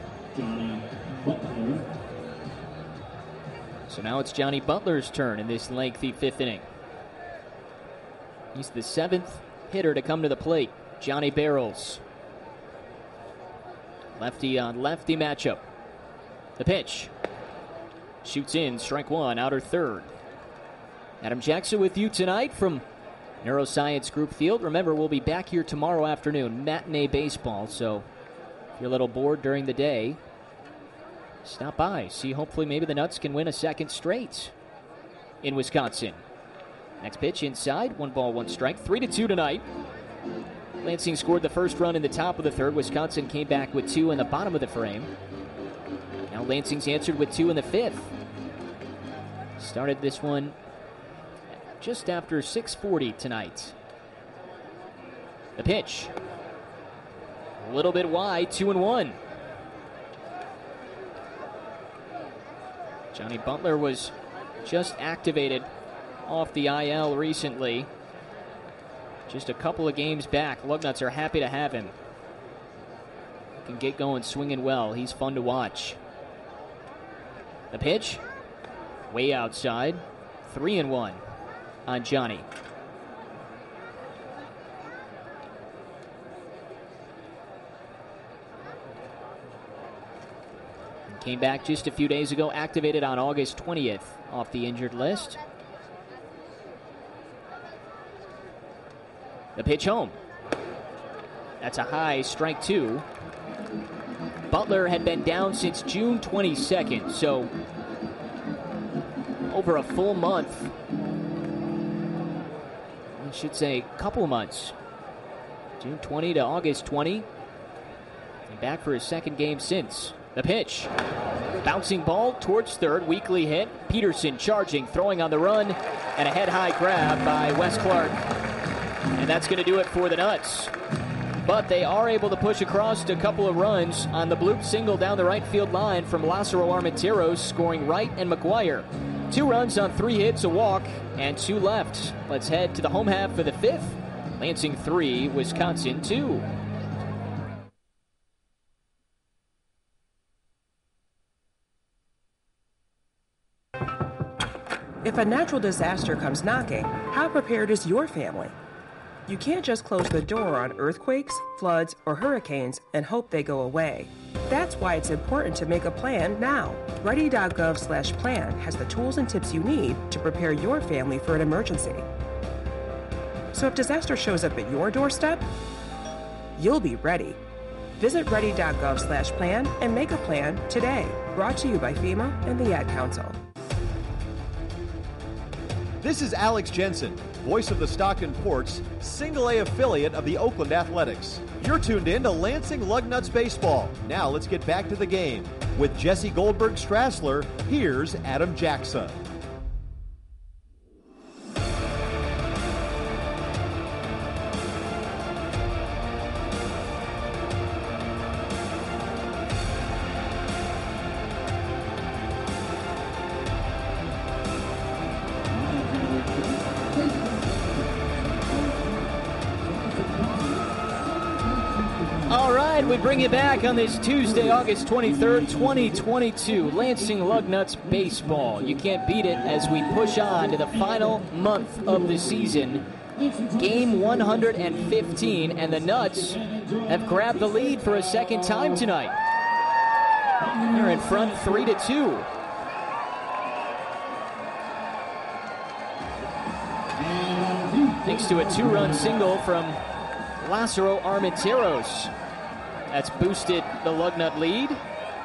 [SPEAKER 4] So now it's Johnny Butler's turn in this lengthy 5th inning. He's the 7th hitter to come to the plate. Johnny Barrels. Lefty on lefty matchup. The pitch. Shoots in, strike 1, outer third. Adam Jackson with you tonight from Neuroscience Group Field. Remember, we'll be back here tomorrow afternoon, matinee baseball. So if you're a little bored during the day, stop by. See, hopefully maybe the Nuts can win a second straight in Wisconsin. Next pitch inside, 1 ball, 1 strike. 3-2 tonight. Lansing scored the first run in the top of the third. Wisconsin came back with 2 in the bottom of the frame. Now Lansing's answered with 2 in the 5th. Started this one just after 6:40 tonight. The pitch. A little bit wide, 2-1. Johnny Butler was just activated off the IL recently. Just a couple of games back. Lugnuts are happy to have him. Can get going swinging well. He's fun to watch. The pitch. Way outside. 3-1 on Johnny. Came back just a few days ago, activated on August 20th off the injured list. The pitch home. That's a high, strike 2. Butler had been down since June 22nd, so over a full month. I should say a couple months. June 20 to August 20. And back for his second game since. The pitch. Bouncing ball towards third. Weakly hit. Peterson charging, throwing on the run. And a head-high grab by Wes Clark. And that's going to do it for the Nuts. But they are able to push across a couple of runs on the bloop single down the right field line from Lázaro Armenteros, scoring Wright and McGuire. 2 runs on 3 hits, a walk, and 2 left. Let's head to the home half for the 5th. Lansing 3, Wisconsin 2.
[SPEAKER 15] If a natural disaster comes knocking, how prepared is your family? You can't just close the door on earthquakes, floods, or hurricanes and hope they go away. That's why it's important to make a plan now. Ready.gov/plan has the tools and tips you need to prepare your family for an emergency. So if disaster shows up at your doorstep, you'll be ready. Visit ready.gov/plan and make a plan today. Brought to you by FEMA and the Ad Council.
[SPEAKER 7] This is Alex Jensen, voice of the Stockton Ports, single-A affiliate of the Oakland Athletics. You're tuned in to Lansing Lugnuts Baseball. Now let's get back to the game. With Jesse Goldberg-Strassler, here's Adam Jackson.
[SPEAKER 4] We bring you back on this Tuesday, August 23rd, 2022. Lansing Lugnuts Baseball. You can't beat it as we push on to the final month of the season. Game 115, and the Nuts have grabbed the lead for a second time tonight. They're in front 3-2. thanks to a 2-run single from Lázaro Armenteros. That's boosted the Lugnut lead.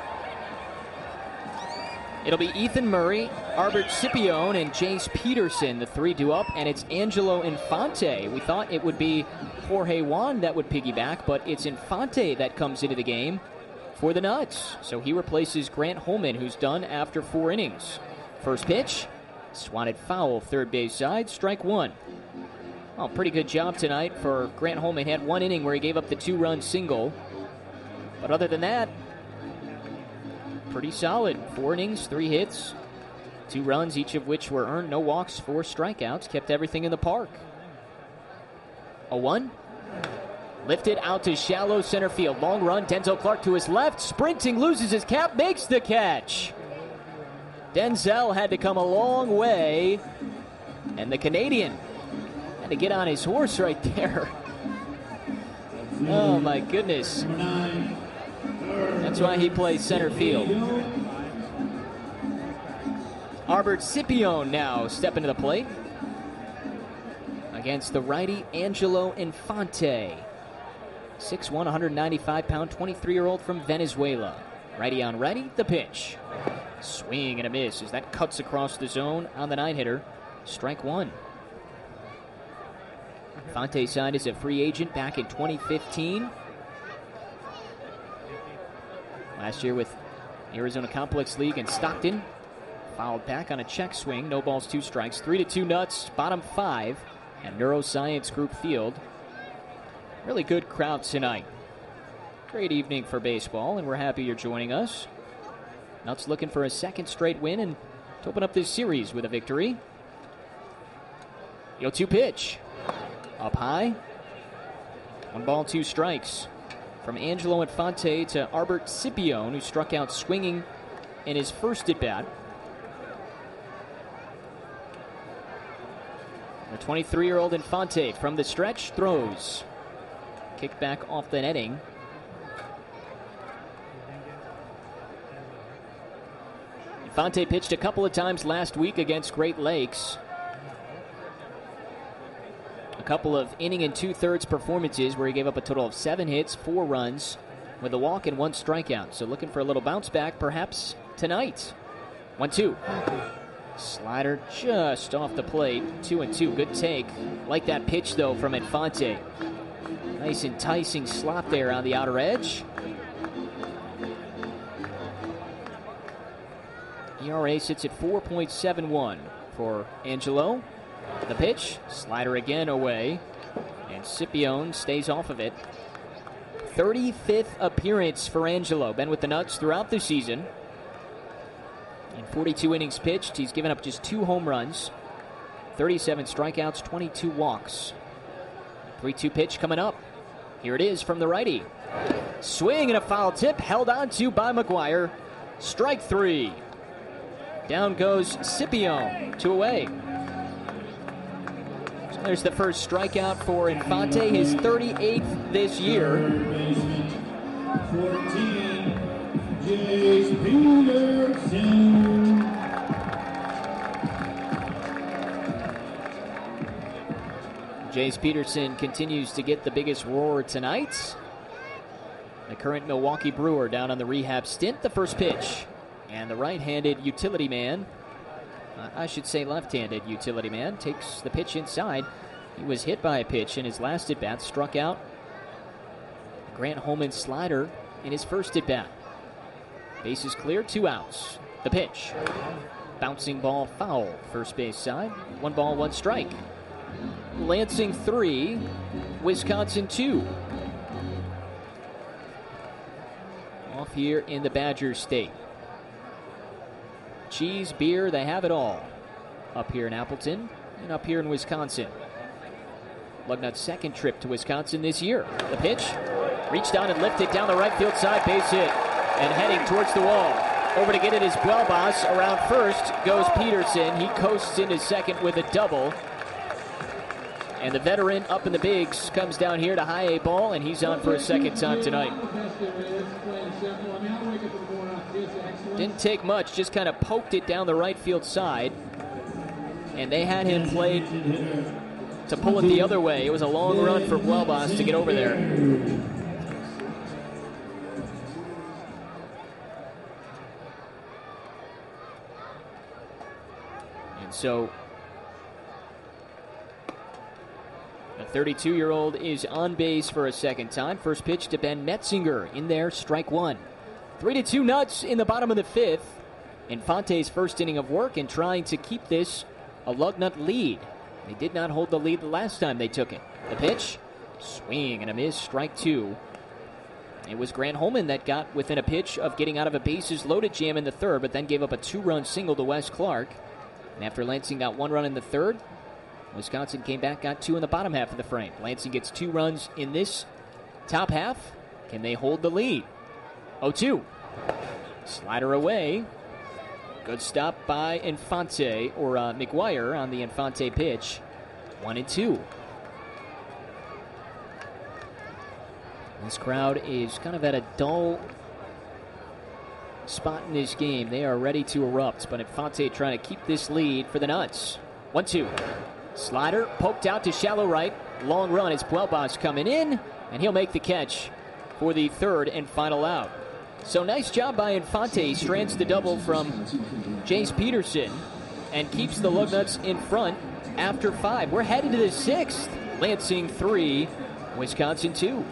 [SPEAKER 4] It'll be Ethan Murray, Albert Scipione, and Jace Peterson, the 3 due up, and it's Angelo Infante. We thought it would be Jorge Juan that would piggyback, but it's Infante that comes into the game for the Nuts. So he replaces Grant Holman, who's done after 4 innings. First pitch, swatted foul, third base side, strike 1. Well, pretty good job tonight for Grant Holman. He had 1 inning where he gave up the 2-run single. But other than that, pretty solid. 4 innings, 3 hits, 2 runs, each of which were earned. No walks, 4 strikeouts. Kept everything in the park. 0-1. Lifted out to shallow center field. Long run. Denzel Clark to his left. Sprinting, loses his cap, makes the catch. Denzel had to come a long way. And the Canadian had to get on his horse right there. Oh, my goodness. That's why he plays center field. Albert Scipione now stepping to the plate against the righty Angelo Infante. 6'1", 195-pound, 23-year-old from Venezuela. Righty on righty, the pitch. Swing and a miss as that cuts across the zone on the 9-hitter. Strike 1. Infante signed as a free agent back in 2015. Last year with Arizona Complex League in Stockton. Fouled back on a check swing. No balls, 2 strikes. 3-2 Nuts, bottom 5 at Neuroscience Group Field. Really good crowd tonight. Great evening for baseball, and we're happy you're joining us. Nuts looking for a 2nd straight win and to open up this series with a victory. 0-2 pitch. Up high. 1 ball, 2 strikes. From Angelo Infante to Albert Scipione, who struck out swinging in his first at-bat. The 23-year-old Infante from the stretch throws. Kick back off the netting. Infante pitched a couple of times last week against Great Lakes. A couple of inning and 2/3 performances where he gave up a total of 7 hits, 4 runs, with a walk and 1 strikeout. So looking for a little bounce back perhaps tonight. 1-2. Slider just off the plate. 2-2. Good take. Like that pitch, though, from Infante. Nice enticing slop there on the outer edge. ERA sits at 4.71 for Angelo. The pitch, slider again away, and Scipione stays off of it. 35th appearance for Angelo. Been with the Nuts throughout the season. In 42 innings pitched, he's given up just 2 home runs, 37 strikeouts, 22 walks. 3-2 pitch coming up. Here it is from the righty. Swing and a foul tip, held on to by McGuire. Strike 3. Down goes Scipione, 2 away. So there's the first strikeout for Infante, his 38th this year.
[SPEAKER 5] 14, Jace Peterson.
[SPEAKER 4] Jace Peterson continues to get the biggest roar tonight. The current Milwaukee Brewer down on the rehab stint. The first pitch. And the right-handed utility man, I should say left-handed utility man, takes the pitch inside. He was hit by a pitch in his last at-bat, struck out Grant Holman's slider in his first at-bat. Bases clear, 2 outs. The pitch. Bouncing ball foul, first base side. 1 ball, 1 strike. Lansing 3, Wisconsin 2. Off here in the Badger State. Cheese, beer, they have it all. Up here in Appleton and up here in Wisconsin. Lugnut's second trip to Wisconsin this year. The pitch, reached down and lifted down the right field side, base hit. And heading towards the wall. Over to get it is Buelbas. Around first goes Peterson. He coasts into second with a double. And the veteran up in the bigs comes down here to high A ball, and he's on for a second time tonight. Didn't take much, just kind of poked it down the right field side. And they had him played to pull it the other way. It was a long run for Puelbas to get over there. And so the 32-year-old is on base for a second time. First pitch to Ben Metzinger in there, strike one. 3-2 Nuts in the bottom of the fifth. Infante's first inning of work and trying to keep this a Lugnut lead. They did not hold the lead the last time they took it. The pitch, swing and a miss, strike two. It was Grant Holman that got within a pitch of getting out of a bases-loaded jam in the third, but then gave up a two-run single to Wes Clark. And after Lansing got one run in the third, Wisconsin came back, got two in the bottom half of the frame. Lansing gets 2 runs in this top half. Can they hold the lead? 0-2. Slider away. Good stop by Infante, or McGuire on the Infante pitch. 1-2. This crowd is kind of at a dull spot in this game. They are ready to erupt, but Infante trying to keep this lead for the Nuts. 1-2. Slider poked out to shallow right. Long run is Puelbas coming in, and he'll make the catch for the third and final out. So nice job by Infante. He strands the double from Jace Peterson and keeps the Lugnuts in front after 5. We're headed to the 6th. Lansing 3, Wisconsin 2.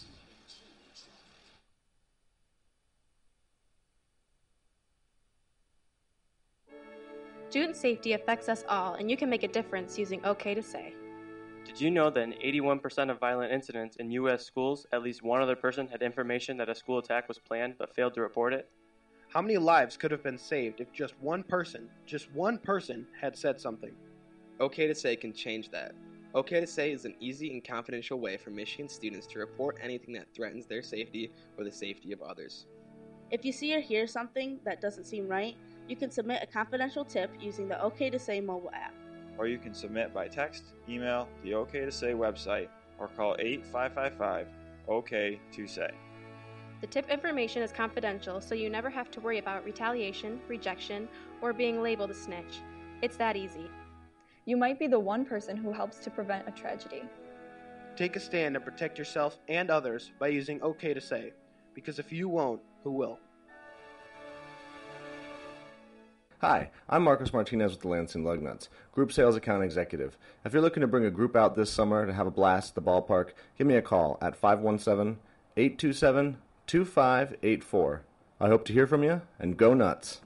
[SPEAKER 1] Student safety affects us all, and you can make a difference using OK to Say.
[SPEAKER 2] Did you know that in 81% of violent incidents in U.S. schools, at least one other person had information that a school attack was planned but failed to report it?
[SPEAKER 3] How many lives could have been saved if just one person had said something?
[SPEAKER 24] OK to Say can change that. OK to Say is an easy and confidential way for Michigan students to report anything that threatens their safety or the safety of others.
[SPEAKER 25] If you see or hear something that doesn't seem right, you can submit a confidential tip using the OK to Say mobile app.
[SPEAKER 26] Or you can submit by text, email, the OK to Say website, or call 855-OK-to-SAY.
[SPEAKER 1] The tip information is confidential, so you never have to worry about retaliation, rejection, or being labeled a snitch. It's that easy.
[SPEAKER 27] You might be the one person who helps to prevent a tragedy.
[SPEAKER 3] Take a stand and protect yourself and others by using OK to Say, because if you won't, who will?
[SPEAKER 8] Hi, I'm Marcos Martinez with the Lansing Lugnuts, Group Sales Account Executive. If you're looking to bring a group out this summer to have a blast at the ballpark, give me a call at 517-827-2584. I hope to hear from you, and go Nuts!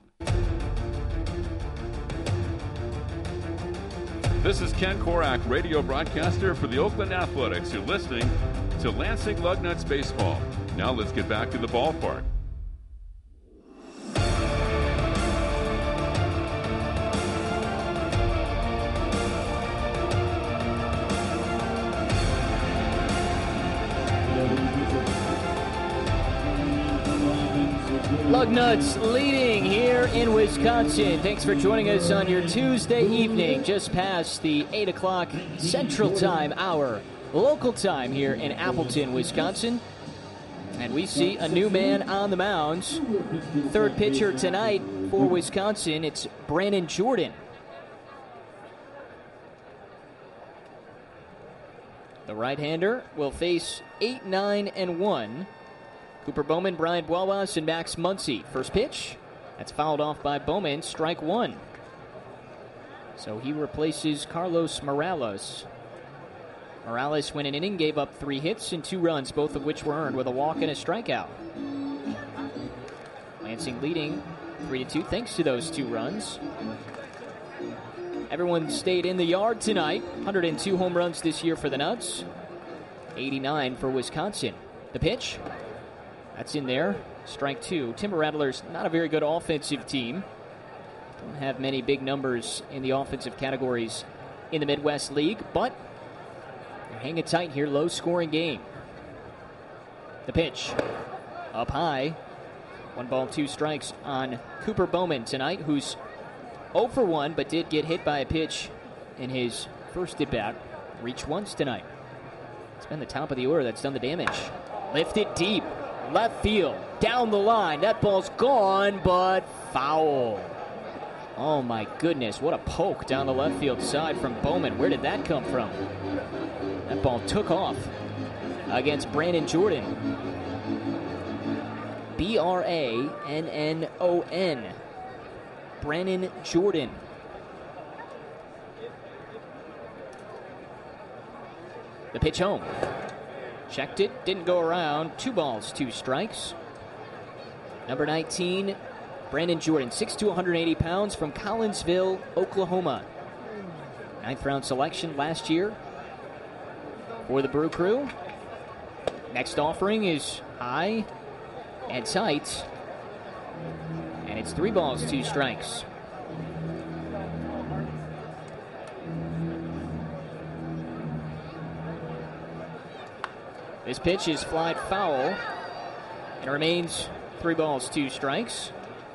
[SPEAKER 10] This is Ken Korak, radio broadcaster for the Oakland Athletics. You're listening to Lansing Lugnuts Baseball. Now let's get back to the ballpark.
[SPEAKER 4] Lugnuts leading here in Wisconsin. Thanks for joining us on your Tuesday evening, just past the 8 o'clock Central Time hour, local time here in Appleton, Wisconsin. And we see a new man on the mound. Third pitcher tonight for Wisconsin, it's Brandon Jordan. The right-hander will face 8, 9, and 1. Cooper Bowman, Brian Puelbas, and Max Muncy. First pitch, that's fouled off by Bowman, strike one. So he replaces Carlos Morales. Morales went an inning, gave up 3 hits and 2 runs, both of which were earned with a walk and a strikeout. Lansing leading 3-2 thanks to those 2 runs. Everyone stayed in the yard tonight. 102 home runs this year for the Nuts. 89 for Wisconsin. The pitch, that's in there. Strike 2. Timber Rattlers, not a very good offensive team. Don't have many big numbers in the offensive categories in the Midwest League, but they're hanging tight here. Low-scoring game. The pitch, up high. 1 ball, 2 strikes on Cooper Bowman tonight, who's 0 for 1, but did get hit by a pitch in his first at-bat. Reached once tonight. It's been the top of the order that's done the damage. Lifted deep. Left field, down the line. That ball's gone, but foul. Oh, my goodness. What a poke down the left field side from Bowman. Where did that come from? That ball took off against Brandon Jordan. Brannon. Brandon Jordan. The pitch home. Checked it, didn't go around. 2 balls, 2 strikes. Number 19, Brandon Jordan, 6'2", 180 pounds, from Collinsville, Oklahoma. 9th round selection last year for the Brew Crew. Next offering is high and tight. And it's 3 balls, 2 strikes. This pitch is flied foul and remains 3 balls, 2 strikes.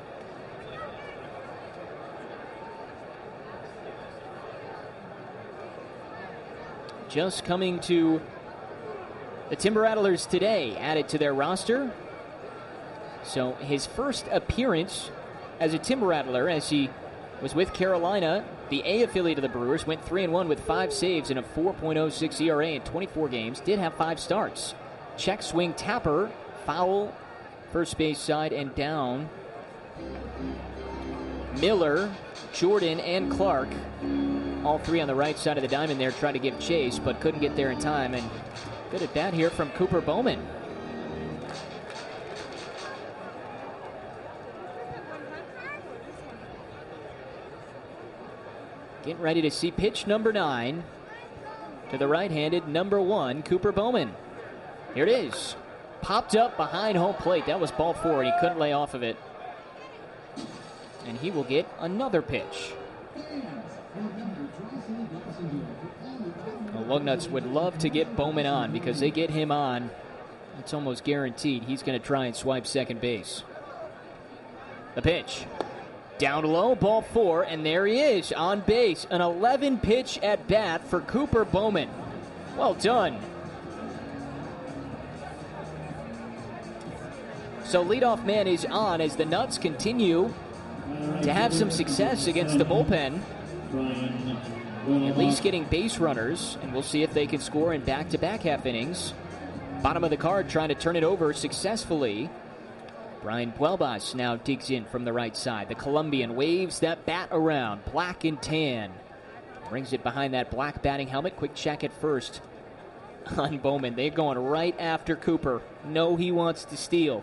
[SPEAKER 4] Just coming to the Timber Rattlers today, added to their roster. So his first appearance as a Timber Rattler, as he was with Carolina, the A affiliate of the Brewers, went 3-1 with 5 saves and a 4.06 ERA in 24 games. Did have 5 starts. Check swing tapper, foul, first base side and down. Miller, Jordan, and Clark, all 3 on the right side of the diamond there, tried to give chase, but couldn't get there in time. And good at bat here from Cooper Bowman. Getting ready to see pitch number 9 to the right-handed number 1, Cooper Bowman. Here it is. Popped up behind home plate. That was ball 4, and he couldn't lay off of it. And he will get another pitch. The Lugnuts would love to get Bowman on, because they get him on, it's almost guaranteed he's going to try and swipe second base. The pitch. Down low, ball 4, and there he is on base. An 11-pitch at bat for Cooper Bowman. Well done. So leadoff man is on as the Nuts continue to have some success against the bullpen. At least getting base runners, and we'll see if they can score in back-to-back half innings. Bottom of the card trying to turn it over successfully. Brian Puelbas now digs in from the right side. The Colombian waves that bat around, black and tan. Brings it behind that black batting helmet. Quick check at first on Bowman. They're going right after Cooper. No, he wants to steal.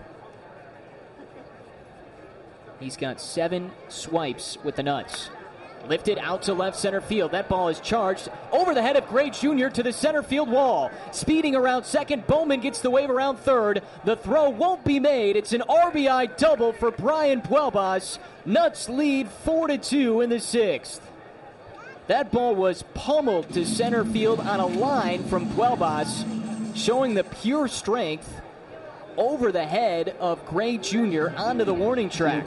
[SPEAKER 4] He's got 7 swipes with the Nuts. Lifted out to left center field. That ball is charged over the head of Gray Jr. to the center field wall. Speeding around second, Bowman gets the wave around third. The throw won't be made. It's an RBI double for Brian Puelbas. Nuts lead 4-2 in the 6th. That ball was pummeled to center field on a line from Puelbas, showing the pure strength over the head of Gray Jr. onto the warning track.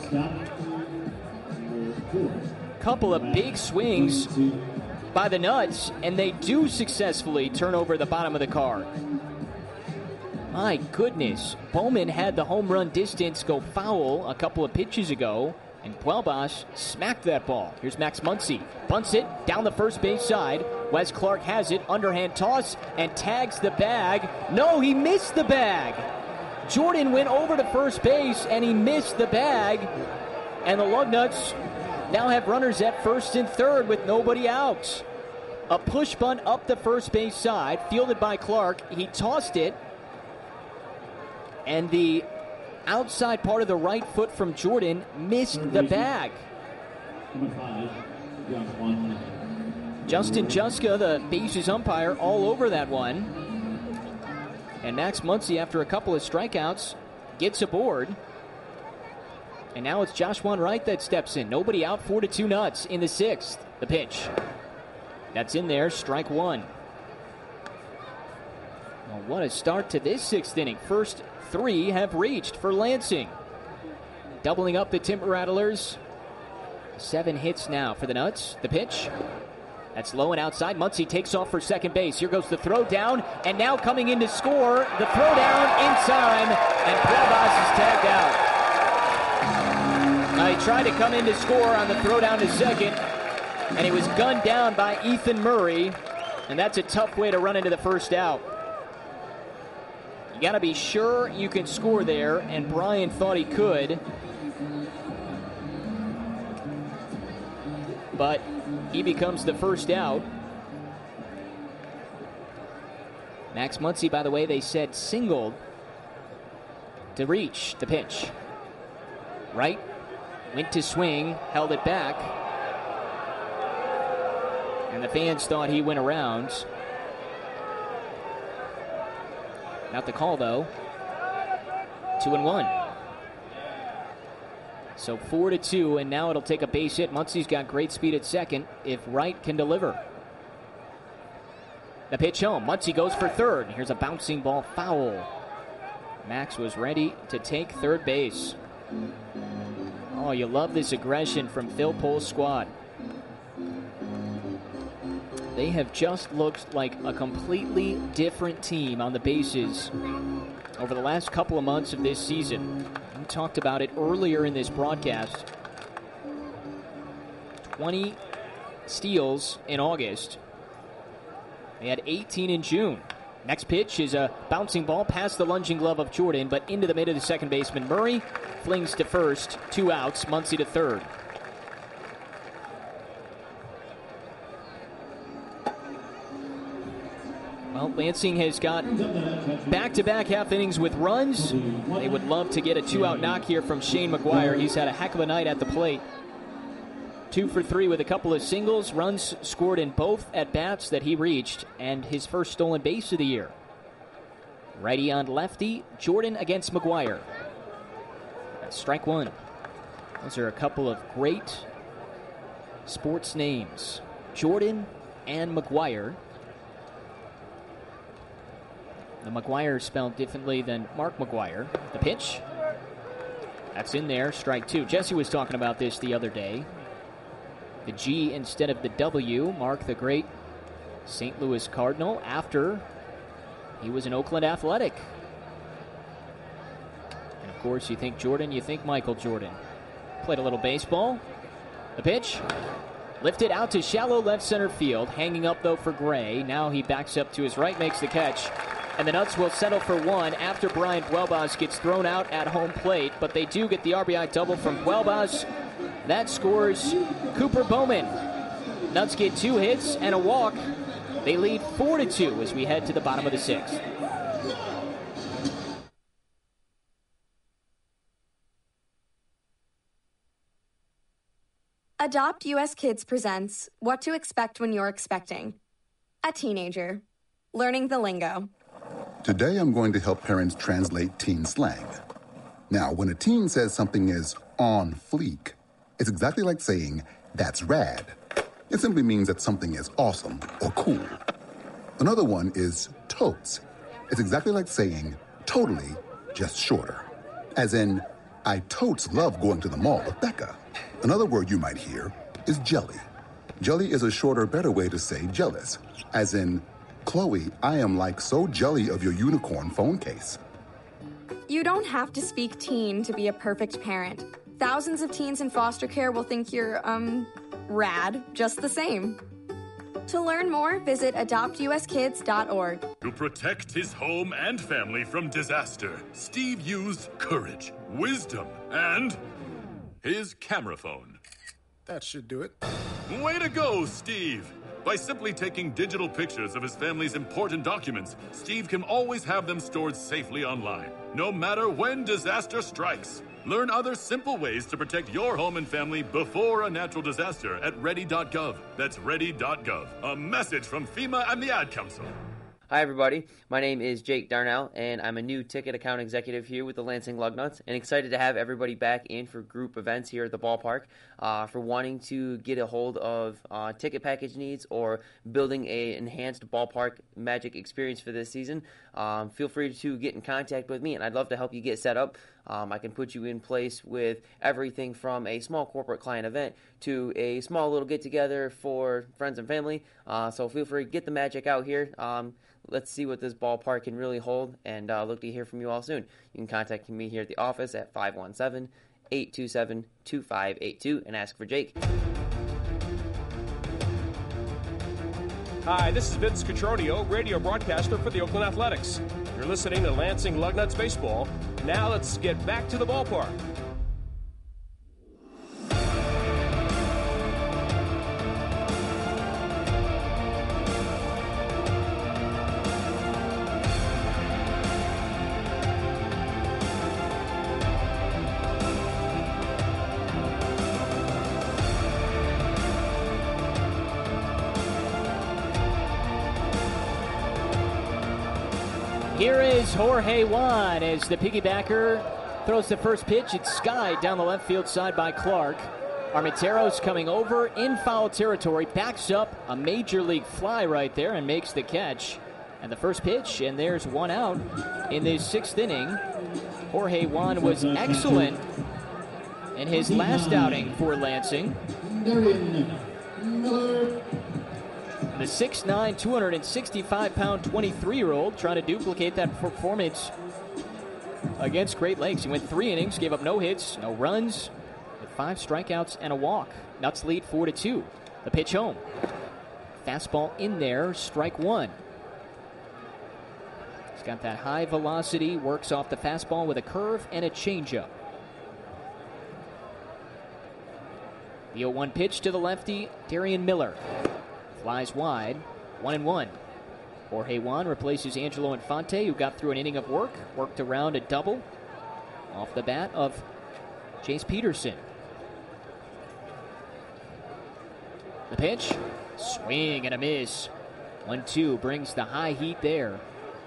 [SPEAKER 4] Couple of big swings by the Nuts, and they do successfully turn over the bottom of the card. My goodness, Bowman had the home run distance go foul a couple of pitches ago, and Puelbas smacked that ball. Here's Max Muncy, bunts it down the first base side. Wes Clark has it, underhand toss, and tags the bag. No, he missed the bag. Jordan went over to first base, and he missed the bag, and the Lugnuts now have runners at first and third with nobody out. A push bunt up the first base side, fielded by Clark. He tossed it, and the outside part of the right foot from Jordan missed the bag. Justin Juska, the bases umpire, all over that one. And Max Muncy, after a couple of strikeouts, gets aboard. And now it's Joshua Wright that steps in. Nobody out, 4-2 Nuts in the 6th. The pitch. That's in there, strike 1. Well, what a start to this 6th inning. First 3 have reached for Lansing. Doubling up the Timber Rattlers. 7 hits now for the Nuts. The pitch. That's low and outside. Muncy takes off for second base. Here goes the throw down, and now coming in to score. The throw down in time, and Puelbas is tagged out. He tried to come in to score on the throw down to second, and he was gunned down by Ethan Murray, and that's a tough way to run into the first out. You got to be sure you can score there, and Brian thought he could. But he becomes the first out. Max Muncy, by the way, they said singled to reach the pitch. Right, went to swing, held it back. And the fans thought he went around. Not the call, though. 2-1. So 4-2, and now it'll take a base hit. Muncy's got great speed at second if Wright can deliver. The pitch home. Muncy goes for third. Here's a bouncing ball foul. Max was ready to take third base. Oh, you love this aggression from Phil Pohl's squad. They have just looked like a completely different team on the bases over the last couple of months of this season. We talked about it earlier in this broadcast. 20 steals in August. They had 18 in June. Next pitch is a bouncing ball past the lunging glove of Jordan, but into the mid of the second baseman. Murray flings to first, 2 outs, Muncy to third. Well, Lansing has got back-to-back half innings with runs. They would love to get a 2-out knock here from Shane McGuire. He's had a heck of a night at the plate. 2 for 3 with a couple of singles. Runs scored in both at-bats that he reached, and his first stolen base of the year. Righty on lefty, Jordan against McGuire. That's strike one. Those are a couple of great sports names. Jordan and McGuire. The McGuire spelled differently than Mark McGuire. The pitch. That's in there, strike two. Jesse was talking about this the other day. The G instead of the W. Mark, the great St. Louis Cardinal, after he was an Oakland Athletic. And of course, you think Jordan, you think Michael Jordan. Played a little baseball. The pitch. Lifted out to shallow left center field. Hanging up, though, for Gray. Now he backs up to his right, makes the catch. And the Nuts will settle for one after Brian Puelbas gets thrown out at home plate. But they do get the RBI double from Puelbas. That scores Cooper Bowman. Nuts get 2 hits and a walk. They lead 4-2 as we head to the bottom of the 6th.
[SPEAKER 9] Adopt US Kids presents What to Expect When You're Expecting. A teenager. Learning the lingo.
[SPEAKER 11] Today I'm going to help parents translate teen slang. Now, when a teen says something is on fleek, it's exactly like saying, that's rad. It simply means that something is awesome or cool. Another one is totes. It's exactly like saying, totally, just shorter. As in, I totes love going to the mall with Becca. Another word you might hear is jelly. Jelly is a shorter, better way to say jealous. As in, Chloe, I am like so jelly of your unicorn phone case.
[SPEAKER 9] You don't have to speak teen to be a perfect parent. Thousands of teens in foster care will think you're, rad, just the same. To learn more, visit adoptuskids.org.
[SPEAKER 10] To protect his home and family from disaster, Steve used courage, wisdom, and his camera phone.
[SPEAKER 12] That should do it.
[SPEAKER 10] Way to go, Steve! By simply taking digital pictures of his family's important documents, Steve can always have them stored safely online, no matter when disaster strikes. Learn other simple ways to protect your home and family before a natural disaster at ready.gov. That's ready.gov. A message from FEMA and the Ad Council.
[SPEAKER 14] Hi, everybody. My name is Jake Darnell, and I'm a new ticket account executive here with the Lansing Lugnuts, and excited to have everybody back in for group events here at the ballpark. For wanting to get a hold of ticket package needs or building an enhanced ballpark magic experience for this season, feel free to get in contact with me, and I'd love to help you get set up. I can put you in place with everything from a small corporate client event to a small little get-together for friends and family. So feel free to get the magic out here. Let's see what this ballpark can really hold, and look to hear from you all soon. You can contact me here at the office at 827-2582 and ask for Jake.
[SPEAKER 13] Hi, this is Vince Cotroneo, radio broadcaster for the Oakland Athletics. You're listening to Lansing Lugnuts Baseball. Now let's get back to the ballpark.
[SPEAKER 4] Here is Jorge Juan as the piggybacker throws the first pitch. It's skied down the left field side by Clark. Armenteros coming over in foul territory, backs up a major league fly right there and makes the catch. And the first pitch, and there's one out in the sixth inning. Jorge Juan was excellent in his last outing for Lansing. The 6'9", 265-pound 23-year-old trying to duplicate that performance against Great Lakes. He went 3 innings, gave up no hits, no runs, with 5 strikeouts and a walk. Nuts lead 4-2. The pitch home. Fastball in there, strike one. He's got that high velocity, works off the fastball with a curve and a changeup. The 0-1 pitch to the lefty, Darian Miller. Flies wide, 1-1. Jorge Juan replaces Angelo Infante, who got through an inning of work, worked around a double off the bat of Chase Peterson. The pitch, swing and a miss. 1-2 brings the high heat there.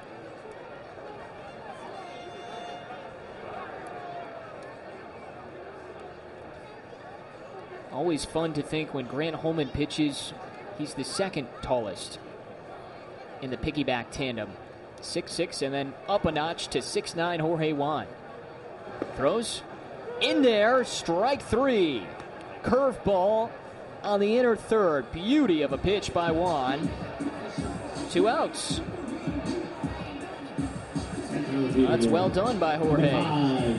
[SPEAKER 4] Always fun to think when Grant Holman pitches, he's the second tallest in the piggyback tandem. 6'6", and then up a notch to 6'9", Jorge Juan. Throws in there, strike three. Curveball on the inner third. Beauty of a pitch by Juan. 2 outs. That's well done by Jorge.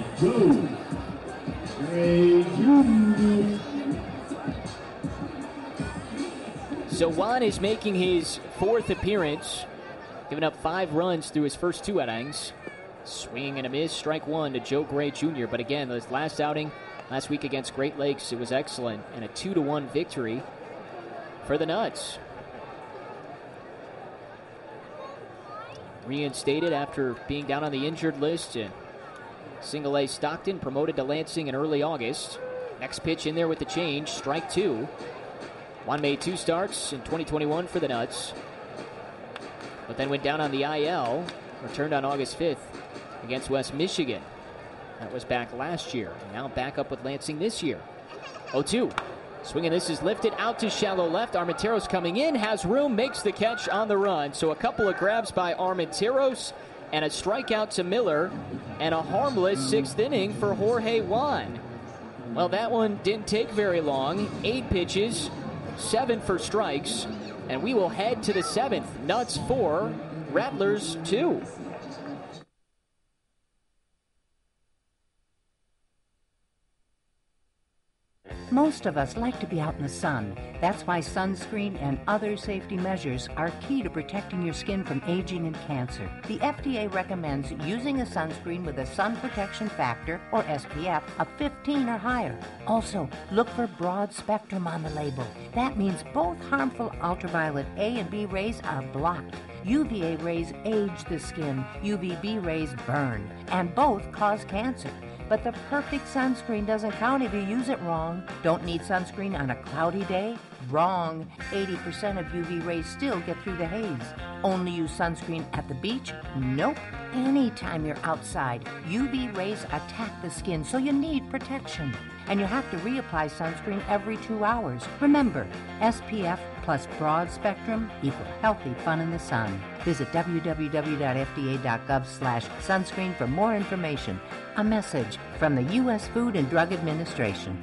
[SPEAKER 4] So Juan is making his 4th appearance, giving up 5 runs through his first 2 innings. Swing and a miss, strike one to Joe Gray Jr. But again, this last outing last week against Great Lakes, it was excellent, and a 2-1 victory for the Nuts. Reinstated after being down on the injured list. Single A Stockton promoted to Lansing in early August. Next pitch in there with the change, strike two. Juan made 2 starts in 2021 for the Nuts, but then went down on the IL, returned on August 5th against West Michigan. That was back last year, and now back up with Lansing this year. 0-2. Swing and this is lifted out to shallow left. Armenteros coming in, has room, makes the catch on the run. So a couple of grabs by Armenteros and a strikeout to Miller, and a harmless 6th inning for Jorge Juan. Well, that one didn't take very long. 8 pitches, 7 for strikes, and we will head to the 7th. Nuts 4, Rattlers 2.
[SPEAKER 6] Most of us like to be out in the sun. That's why sunscreen and other safety measures are key to protecting your skin from aging and cancer. The FDA recommends using a sunscreen with a sun protection factor, or SPF, of 15 or higher. Also, look for broad spectrum on the label. That means both harmful ultraviolet A and B rays are blocked. UVA rays age the skin, UVB rays burn, and both cause cancer. But the perfect sunscreen doesn't count if you use it wrong. Don't need sunscreen on a cloudy day? Wrong. 80% of UV rays still get through the haze. Only use sunscreen at the beach? Nope. Anytime you're outside, UV rays attack the skin, so you need protection. And you have to reapply sunscreen every 2 hours. Remember, SPF plus broad spectrum equal healthy fun in the sun. Visit www.fda.gov/sunscreen for more information. A message from the U.S. Food and Drug Administration.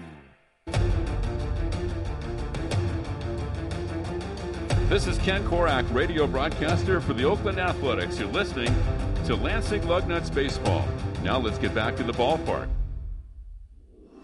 [SPEAKER 10] This is Ken Korak, radio broadcaster for the Oakland Athletics. You're listening to Lansing Lugnuts Baseball. Now let's get back to the ballpark.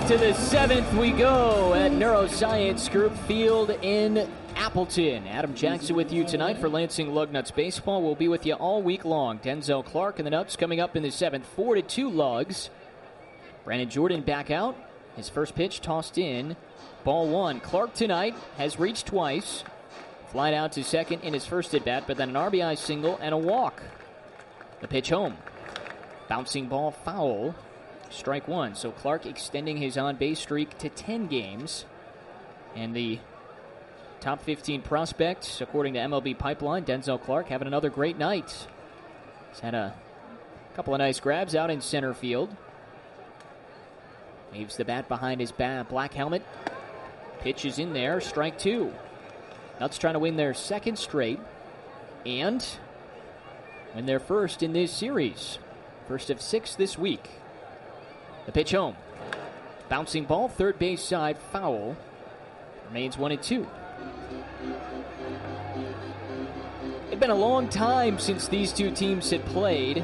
[SPEAKER 4] Back to the 7th we go at Neuroscience Group Field in Appleton. Adam Jackson with you tonight for Lansing Lugnuts Baseball. We'll be with you all week long. Denzel Clark and the Nuts coming up in the 7th. 4-2 Lugs. Brandon Jordan back out. His first pitch tossed in. Ball 1. Clark tonight has reached twice. Flied out to second in his first at-bat, but then an RBI single and a walk. The pitch home. Bouncing ball foul. Strike 1. So Clark extending his on-base streak to 10 games. And the top 15 prospect, according to MLB Pipeline, Denzel Clark, having another great night. He's had a couple of nice grabs out in center field. Waves the bat behind his black helmet. Pitch is in there. Strike 2. Nuts trying to win their second straight and win their first in this series. First of 6 this week. The pitch home. Bouncing ball, third base side, foul. Remains 1-2. It's been a long time since these two teams had played.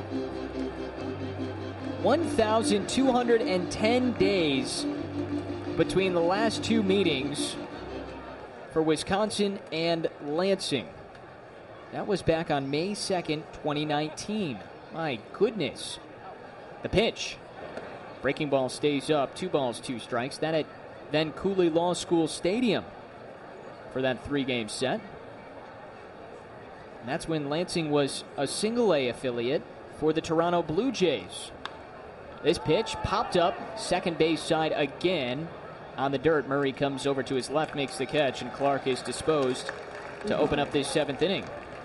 [SPEAKER 4] 1,210 days between the last two meetings for Wisconsin and Lansing. That was back on May 2nd, 2019. My goodness. The pitch. Breaking ball stays up. 2 balls, 2 strikes. That at then Cooley Law School Stadium for that 3-game set. And that's when Lansing was a single-A affiliate for the Toronto Blue Jays. This pitch popped up, second base side again. On the dirt, Murray comes over to his left, makes the catch, and Clark is disposed to open up this 7th inning.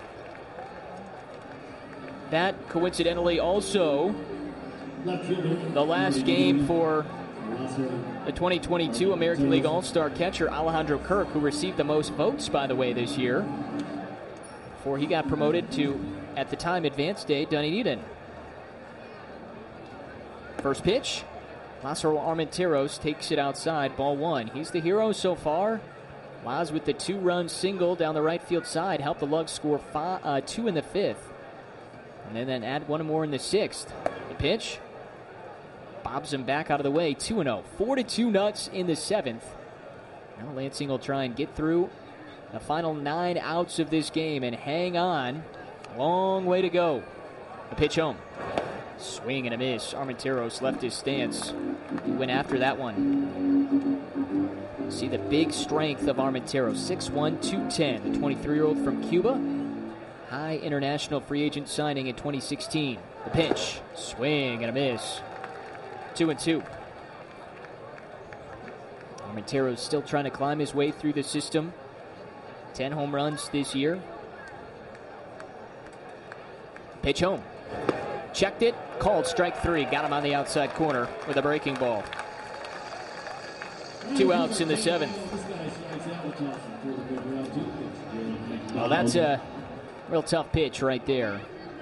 [SPEAKER 4] That, coincidentally, also the last game for the 2022 American League All-Star catcher Alejandro Kirk, who received the most votes, by the way, this year, before he got promoted to, at the time, Advanced A, Dunedin. First pitch, Lázaro Armenteros takes it outside, ball 1. He's the hero so far. Laz with the 2-run single down the right field side helped the Lugs score 2 in the 5th. And then add 1 more in the 6th. The pitch bobs him back out of the way, 2-0. 4-2 Nuts in the 7th. Now Lansing will try and get through the final 9 outs of this game and hang on. Long way to go. The pitch home. Swing and a miss. Armenteros left his stance. He went after that one. See the big strength of Armenteros. 6'1", 210. The 23-year-old from Cuba. High international free agent signing in 2016. The pitch. Swing and a miss. 2-2. Armenteros still trying to climb his way through the system. 10 home runs this year. Pitch home. Checked it, called strike 3. Got him on the outside corner with a breaking ball. 2 outs in the 7th. Well, that's a real tough pitch right there.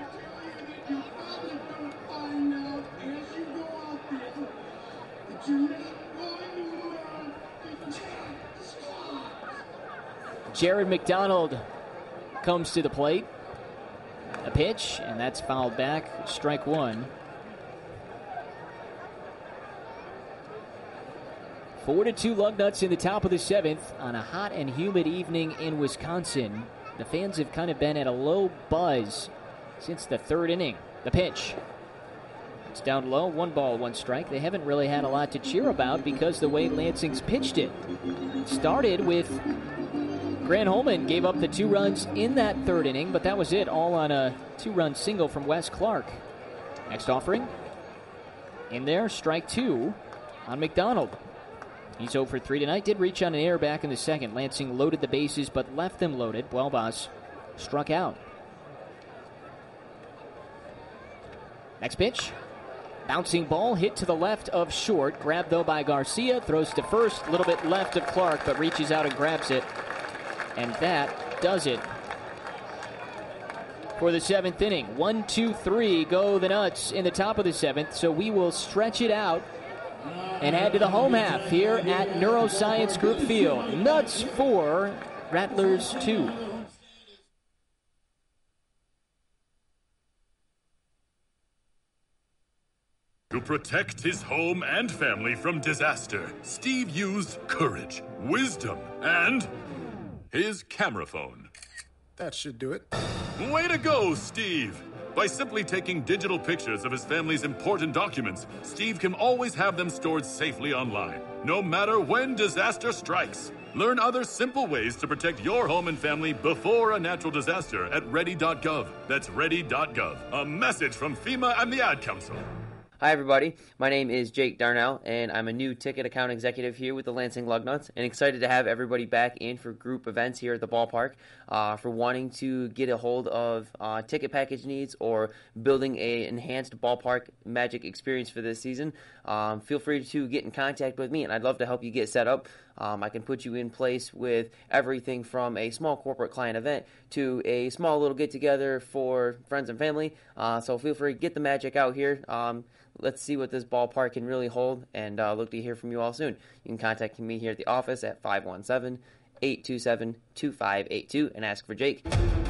[SPEAKER 4] Jared McDonald comes to the plate. A pitch, and that's fouled back. Strike 1. 4-2 Lugnuts in the top of the 7th on a hot and humid evening in Wisconsin. The fans have kind of been at a low buzz since the 3rd inning. The pitch. It's down low, 1 ball, 1 strike. They haven't really had a lot to cheer about because the way Lansing's pitched it. Started with Grant Holman gave up the 2 runs in that 3rd inning, but that was it, all on a 2-run single from Wes Clark. Next offering. In there, strike 2 on McDonald. He's 0 for 3 tonight. Did reach on an error back in the 2nd. Lansing loaded the bases, but left them loaded. Buelbas struck out. Next pitch. Bouncing ball hit to the left of short. Grabbed, though, by Garcia. Throws to first. A little bit left of Clark, but reaches out and grabs it. And that does it for the 7th inning. 1, 2, 3 go the Nuts in the top of the 7th. So we will stretch it out and head to the home half here at Neuroscience Group Field. Nuts 4, Rattlers 2.
[SPEAKER 10] To protect his home and family from disaster, Steve used courage, wisdom, and his camera phone.
[SPEAKER 12] That should do it.
[SPEAKER 10] Way to go, Steve! By simply taking digital pictures of his family's important documents, Steve can always have them stored safely online, no matter when disaster strikes. Learn other simple ways to protect your home and family before a natural disaster at ready.gov. That's ready.gov. A message from FEMA and the Ad Council.
[SPEAKER 14] Hi, everybody. My name is Jake Darnell, and I'm a new ticket account executive here with the Lansing Lugnuts, and excited to have everybody back in for group events here at the ballpark for wanting to get a hold of ticket package needs or building an enhanced ballpark magic experience for this season. Feel free to get in contact with me, and I'd love to help you get set up. I can put you in place with everything from a small corporate client event to a small little get-together for friends and family. So feel free to get the magic out here. Let's see what this ballpark can really hold, and look to hear from you all soon. You can contact me here at the office at 517-827-2582 and ask for Jake.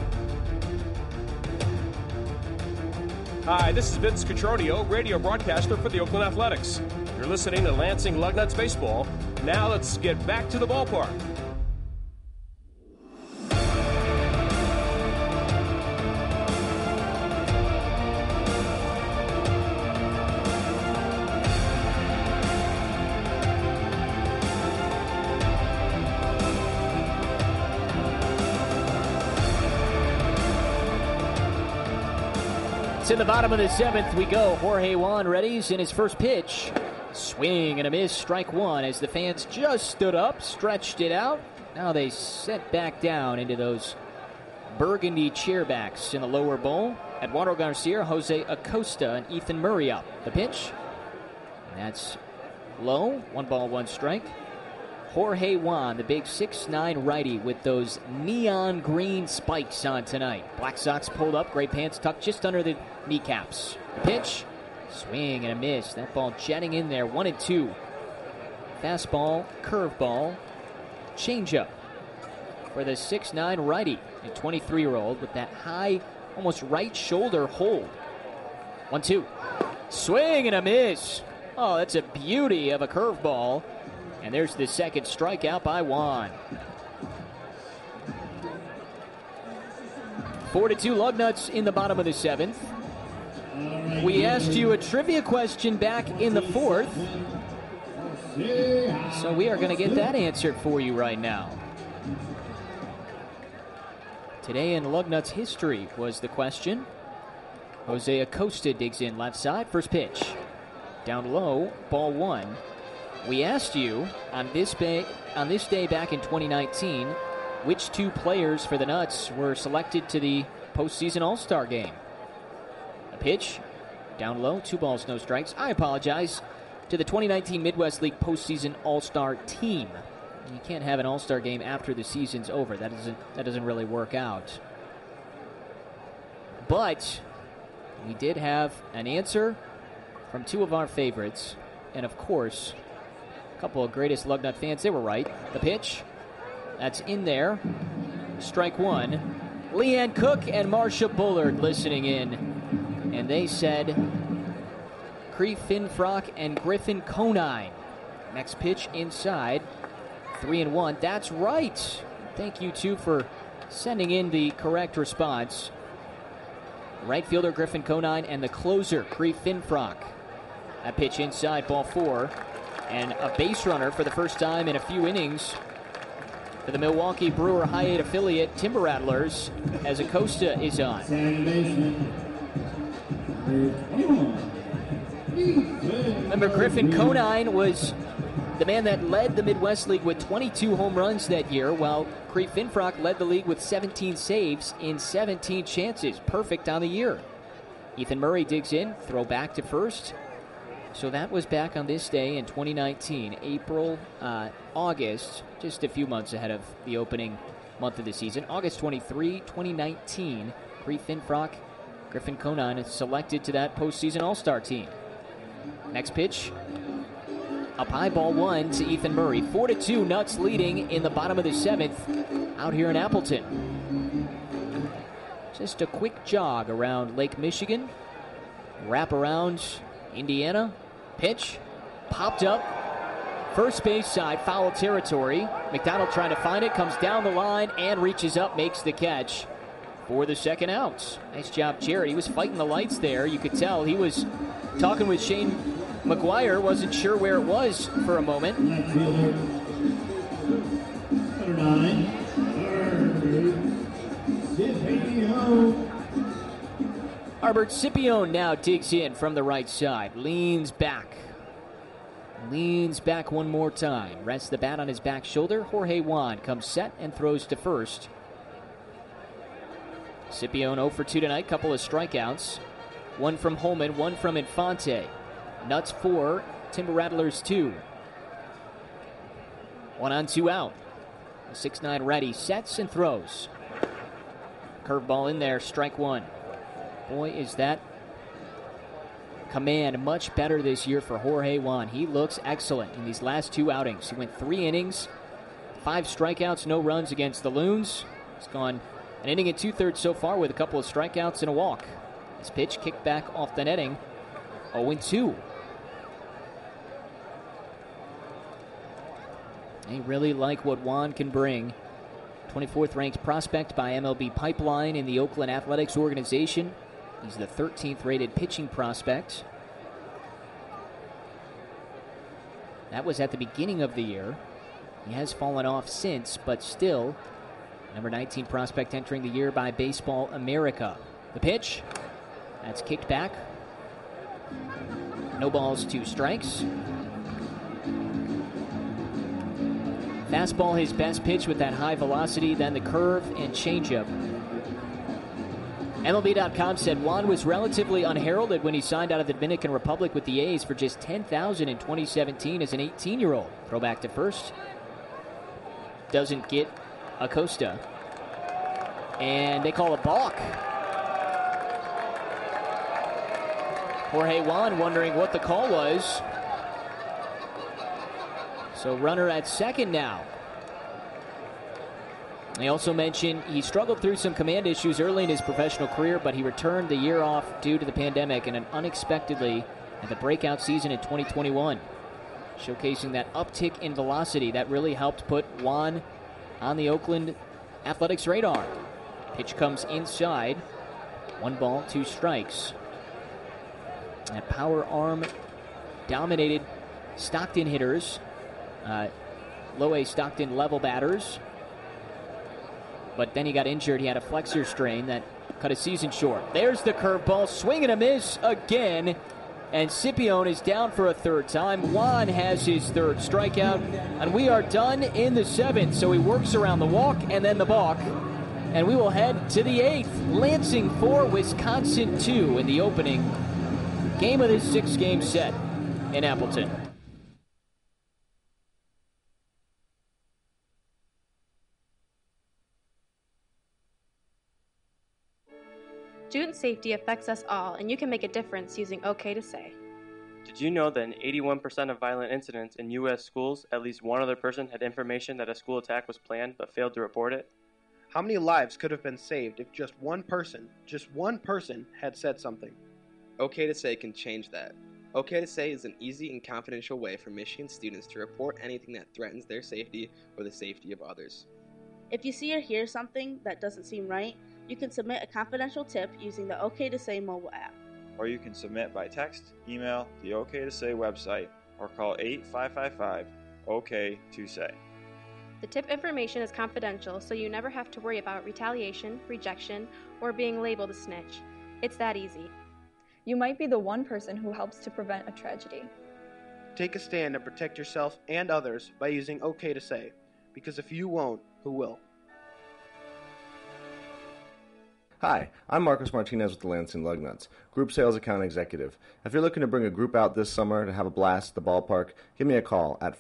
[SPEAKER 13] Hi, this is Vince Cotroneo, radio broadcaster for the Oakland Athletics. You're listening to Lansing Lugnuts Baseball. Now let's get back to the ballpark.
[SPEAKER 4] To the bottom of the seventh we go. Jorge Juan readies in his first pitch. Swing and a miss, strike one as the fans just stood up, stretched it out. Now they set back down into those burgundy chairbacks in the lower bowl. Eduardo Garcia, Jose Acosta, and Ethan Murray up. The pitch, that's low, 1-1 strike. Jorge Juan, the big 6'9" righty with those neon green spikes on tonight. Black socks pulled up, gray pants tucked just under the kneecaps. The pitch, swing and a miss. That ball jetting in there, 1-2. Fastball, curveball, changeup for the 6'9" righty, a 23-year-old with that high, almost right shoulder hold. 1-2. Swing and a miss. Oh, that's a beauty of a curveball. And there's the second strikeout by Juan. 4-2 Lugnuts in the bottom of the seventh. We asked you a trivia question back in the fourth, so we are going to get that answered for you right now. Today in Lugnuts history was the question. Jose Acosta digs in left side, first pitch. Down low, ball one. We asked you on this day back in 2019, which two players for the Nuts were selected to the postseason All-Star game. A pitch, down low, 2 balls, no strikes. I apologize to the 2019 Midwest League postseason All-Star team. You can't have an All-Star game after the season's over. That doesn't really work out. But we did have an answer from two of our favorites, and of course, a couple of greatest Lugnut fans. They were right. The pitch, that's in there. Strike one. Leanne Cook and Marsha Bullard listening in, and they said Cree Finfrock and Griffin Conine. Next pitch inside. 3-1. That's right. Thank you, two, for sending in the correct response. Right fielder Griffin Conine and the closer Cree Finfrock. That pitch inside, ball 4. And a base runner for the first time in a few innings for the Milwaukee Brewer High 8 affiliate Timber Rattlers as Acosta is on. Remember, Griffin Conine was the man that led the Midwest League with 22 home runs that year, while Cree Finfrock led the league with 17 saves in 17 chances. Perfect on the year. Ethan Murray digs in, throw back to first. So that was back on this day in 2019, August, just a few months ahead of the opening month of the season. August 23, 2019, Cree Finfrock, Griffin Conine is selected to that postseason All-Star team. Next pitch, up high, ball 1 to Ethan Murray. 4-2, Nuts leading in the bottom of the 7th out here in Appleton. Just a quick jog around Lake Michigan, wrap around Indiana, pitch, popped up, first base side, foul territory. McDonald trying to find it, comes down the line and reaches up, makes the catch for the second out. Nice job, Jared. He was fighting the lights there. You could tell he was talking with Shane McGuire, wasn't sure where it was for a moment. Albert Scipione now digs in from the right side, leans back one more time, rests the bat on his back shoulder. Jorge Juan comes set and throws to first. Scipione 0 for 2 tonight, couple of strikeouts. One from Holman, one from Infante. Nuts 4, Timber Rattlers 2. 1 on, 2 out. 6'9" ready, sets and throws. Curveball in there, strike 1. Boy, is that command much better this year for Jorge Juan. He looks excellent in these last 2 outings. He went 3 innings, 5 strikeouts, no runs against the Loons. He's gone an inning and 2/3 so far with a couple of strikeouts and a walk. His pitch kicked back off the netting, 0-2. They really like what Juan can bring. 24th ranked prospect by MLB Pipeline in the Oakland Athletics organization. He's the 13th rated pitching prospect. That was at the beginning of the year. He has fallen off since, but still number 19 prospect entering the year by Baseball America. The pitch, that's kicked back. No balls, 2 strikes. Fastball his best pitch with that high velocity, then the curve and changeup. MLB.com said Juan was relatively unheralded when he signed out of the Dominican Republic with the A's for just $10,000 in 2017 as an 18-year-old. Throwback to first. Doesn't get Acosta. And they call a balk. Jorge Juan wondering what the call was. So runner at second now. They also mentioned he struggled through some command issues early in his professional career, but he returned the year off due to the pandemic and unexpectedly at the breakout season in 2021, showcasing that uptick in velocity that really helped put Juan on the Oakland Athletics radar. Pitch comes inside. 1 ball, 2 strikes. That power arm dominated Stockton hitters. Low A Stockton level batters. But then he got injured. He had a flexor strain that cut his season short. There's the curveball. Swing and a miss again. And Scipione is down for a 3rd time. Juan has his 3rd strikeout. And we are done in the 7th. So he works around the walk and then the balk. And we will head to the 8th. Lansing 4, Wisconsin 2 in the opening game of this 6-game set in Appleton.
[SPEAKER 1] Student safety affects us all, and you can make a difference using OK to Say.
[SPEAKER 2] Did you know that in 81% of violent incidents in U.S. schools, at least one other person had information that a school attack was planned but failed to report it?
[SPEAKER 3] How many lives could have been saved if just one person had said something?
[SPEAKER 24] OK to Say can change that. OK to Say is an easy and confidential way for Michigan students to report anything that threatens their safety or the safety of others.
[SPEAKER 25] If you see or hear something that doesn't seem right, you can submit a confidential tip using the OK to Say mobile app.
[SPEAKER 26] Or you can submit by text, email, the OK to Say website, or call 855-OK-to-SAY.
[SPEAKER 1] The tip information is confidential, so you never have to worry about retaliation, rejection, or being labeled a snitch. It's that easy.
[SPEAKER 27] You might be the one person who helps to prevent a tragedy.
[SPEAKER 3] Take a stand and protect yourself and others by using OK to Say, because if you won't, who will?
[SPEAKER 8] Hi, I'm Marcos Martinez with the Lansing Lugnuts, Group Sales Account Executive. If you're looking to bring a group out this summer to have a blast at the ballpark, give me a call at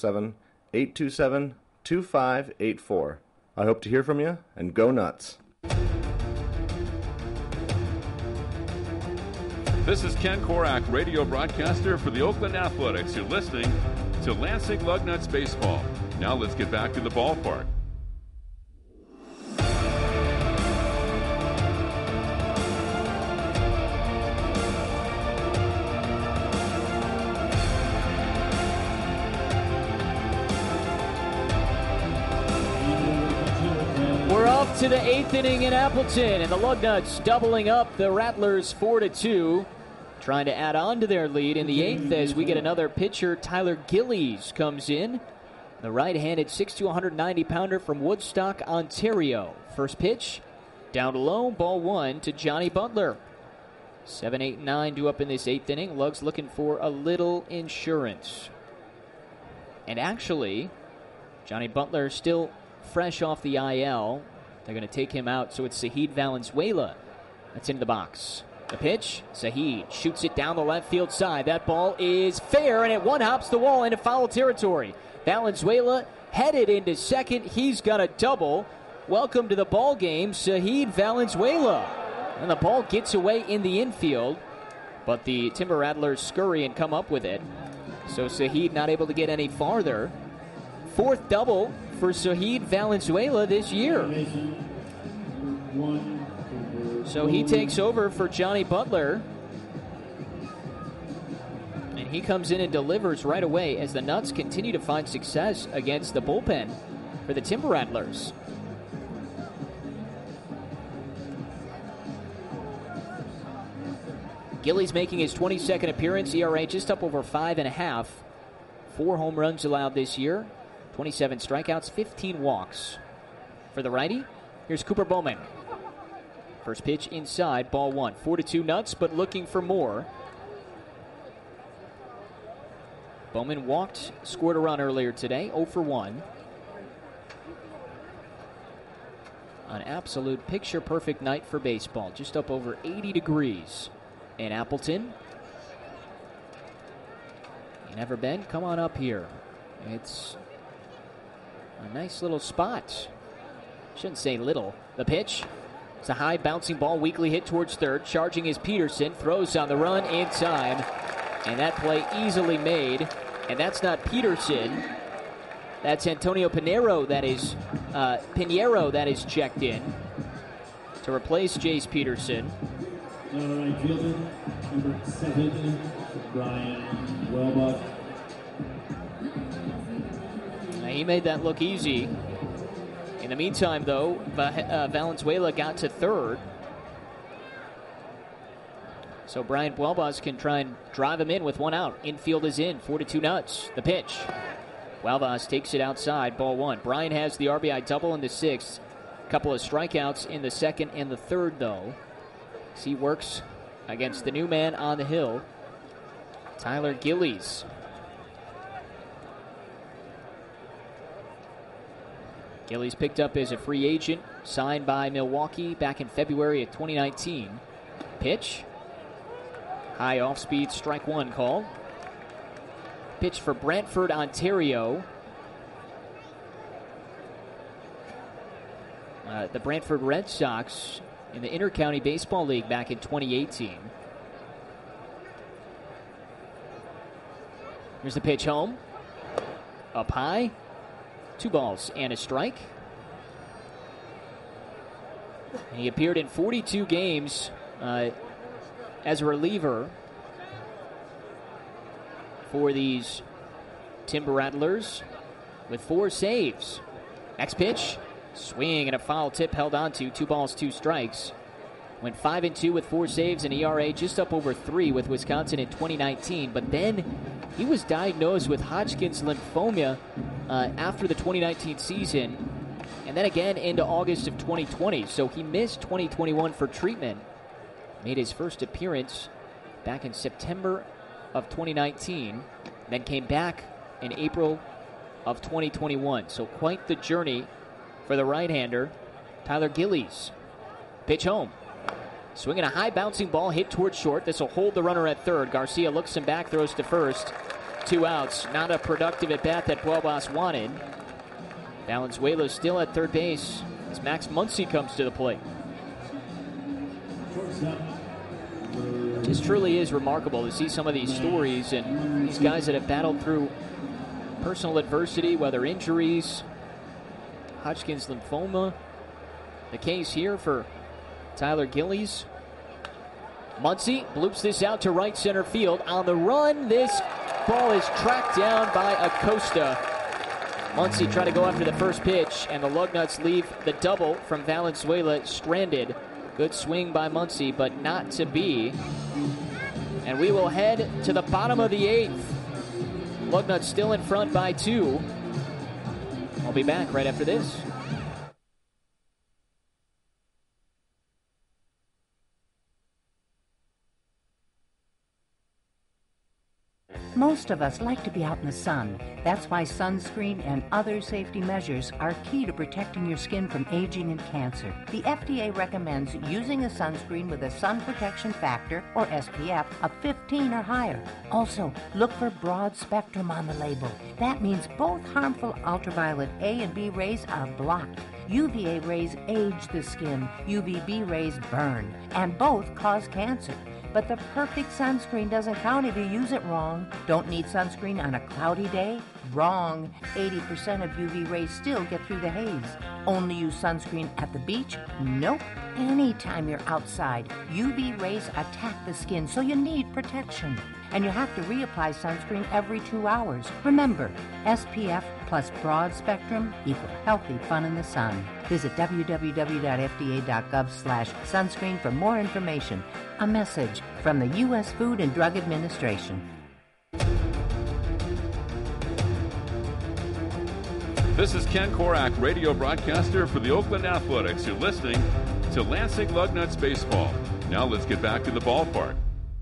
[SPEAKER 8] 517-827-2584. I hope to hear from you, and go nuts.
[SPEAKER 10] This is Ken Korak, radio broadcaster for the Oakland Athletics. You're listening to Lansing Lugnuts Baseball. Now let's get back to the ballpark.
[SPEAKER 4] into the 8th inning in Appleton, and the Lugnuts doubling up the Rattlers 4-2, trying to add on to their lead in the 8th as we get another pitcher. Tyler Gillies comes in, the right-handed 6'2", 190-pounder from Woodstock, Ontario. First pitch, down low, ball 1 to Johnny Butler. 7, 8, 9 due up in this 8th inning. Lugs looking for a little insurance. And actually, Johnny Butler still fresh off the IL. They're going to take him out, so it's Zahid Valenzuela that's in the box. The pitch, Zahid shoots it down the left field side. That ball is fair, and it one-hops the wall into foul territory. Valenzuela headed into second. He's got a double. Welcome to the ball game, Zahid Valenzuela. And the ball gets away in the infield, but the Timber Rattlers scurry and come up with it. So Zahid not able to get any farther. Fourth double for Zahid Valenzuela this year. So he takes over for Johnny Butler. And he comes in and delivers right away as the Nuts continue to find success against the bullpen for the Timber Rattlers. Gillies making his 22nd appearance, ERA just up over 5.5. 4 home runs allowed this year, 27 strikeouts, 15 walks. For the righty, here's Cooper Bowman. First pitch inside, ball 1. 4-2 Nuts, but looking for more. Bowman walked, scored a run earlier today, 0 for 1. An absolute picture-perfect night for baseball, just up over 80 degrees. In Appleton. You never been? Come on up here. It's a nice little spot. Shouldn't say little. The pitch. It's a high bouncing ball, weakly hit towards third. Charging is Peterson. Throws on the run in time. And that play easily made. And that's not Peterson. That's Antonio Pinheiro that is checked in to replace Jace Peterson.
[SPEAKER 5] Right fielder, number 7, Brian Welbach.
[SPEAKER 4] He made that look easy. In the meantime, though, Valenzuela got to third. So Brian Welbach can try and drive him in with 1 out. Infield is in, 4-2 Nuts. The pitch. Welbach takes it outside, ball 1. Brian has the RBI double in the 6th. Couple of strikeouts in the 2nd and the 3rd, though. He works against the new man on the hill, Tyler Gillies. Gillies picked up as a free agent, signed by Milwaukee back in February of 2019. Pitch. High off-speed, strike 1 call. Pitch for Brantford, Ontario. The Brantford Red Sox in the Intercounty Baseball League back in 2018. Here's the pitch home. Up high. 2 balls and a strike. And he appeared in 42 games as a reliever for these Timber Rattlers with 4 saves. Next pitch. Swing and a foul tip held onto. 2 balls, 2 strikes. Went 5-2 with 4 saves and ERA just up over 3 with Wisconsin in 2019. But then he was diagnosed with Hodgkin's lymphoma after the 2019 season, and then again into August of 2020. So he missed 2021 for treatment. Made his first appearance back in September of 2019, then came back in April of 2021. So quite the journey for the right-hander, Tyler Gillies. Pitch home. Swinging a high bouncing ball hit towards short. This will hold the runner at third. Garcia looks him back, throws to first. 2 outs. Not a productive at-bat that Puelbas wanted. Valenzuela still at third base as Max Muncy comes to the plate. Just truly is remarkable to see some of these stories and these guys that have battled through personal adversity, whether injuries, Hodgkin's lymphoma. The case here for Tyler Gillies. Muncy bloops this out to right center field. On the run, this ball is tracked down by Acosta. Muncie try to go after the first pitch, and the Lugnuts leave the double from Valenzuela stranded. Good swing by Muncie, but not to be. And we will head to the bottom of the 8th. Lugnuts still in front by 2. I'll be back right after this.
[SPEAKER 6] Most of us like to be out in the sun. That's why sunscreen and other safety measures are key to protecting your skin from aging and cancer. The FDA recommends using a sunscreen with a sun protection factor, or SPF, of 15 or higher. Also, look for broad spectrum on the label. That means both harmful ultraviolet A and B rays are blocked. UVA rays age the skin, UVB rays burn, and both cause cancer. But the perfect sunscreen doesn't count if you use it wrong. Don't need sunscreen on a cloudy day? Wrong. 80% of UV rays still get through the haze. Only use sunscreen at the beach? Nope. Anytime you're outside, UV rays attack the skin, so you need protection. And you have to reapply sunscreen every 2 hours. Remember, SPF plus broad spectrum equal healthy fun in the sun. Visit www.fda.gov/sunscreen for more information. A message from the U.S. Food and Drug Administration.
[SPEAKER 10] This is Ken Korak, radio broadcaster for the Oakland Athletics. You're listening to Lansing Lugnuts Baseball. Now let's get back to the ballpark.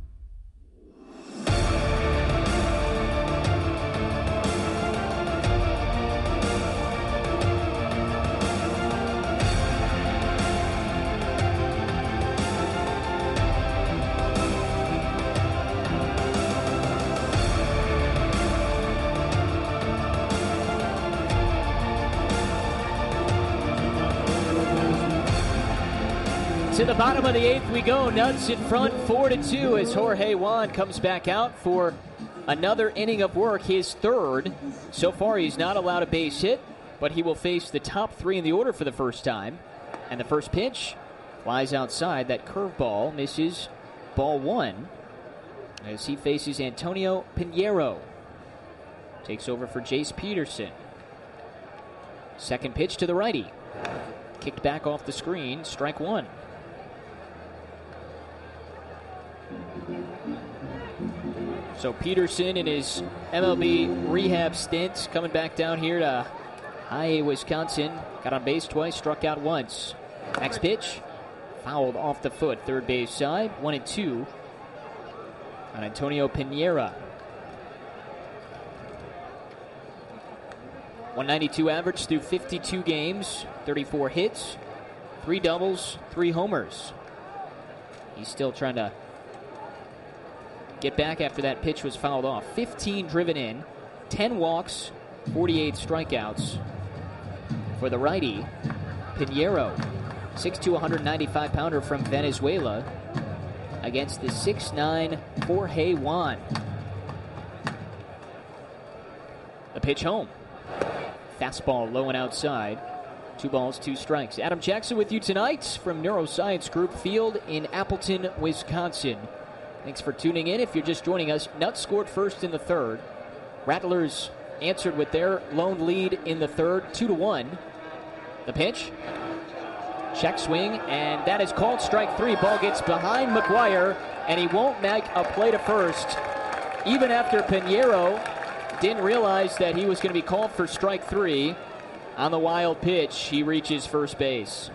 [SPEAKER 4] To the bottom of the 8th we go. Nuts in front 4-2 as Jorge Juan comes back out for another inning of work, his 3rd. So far he's not allowed a base hit, but he will face the top 3 in the order for the first time. And the first pitch flies outside. That curveball misses ball 1 as he faces Antonio Pinheiro. Takes over for Jace Peterson. Second pitch to the righty. Kicked back off the screen, strike 1. So Peterson in his MLB rehab stint coming back down here to High Wisconsin. Got on base twice, struck out once. Next pitch, fouled off the foot. Third base side, 1-2 on Antonio Pinheiro. 192 average through 52 games, 34 hits, 3 doubles, 3 homers. He's still trying to get back after that pitch was fouled off. 15 driven in, 10 walks, 48 strikeouts for the righty, Pinheiro. 6'2", 195-pounder from Venezuela against the 6'9", Jorge Juan. The pitch home. Fastball low and outside. 2 balls, 2 strikes. Adam Jackson with you tonight from Neuroscience Group Field in Appleton, Wisconsin. Thanks for tuning in. If you're just joining us, Nuts scored first in the 3rd. Rattlers answered with their lone lead in the 3rd, 2-1. The pitch. Check swing, and that is called strike 3. Ball gets behind McGuire, and he won't make a play to first. Even after Pinheiro didn't realize that he was going to be called for strike 3 on the wild pitch, he reaches first base.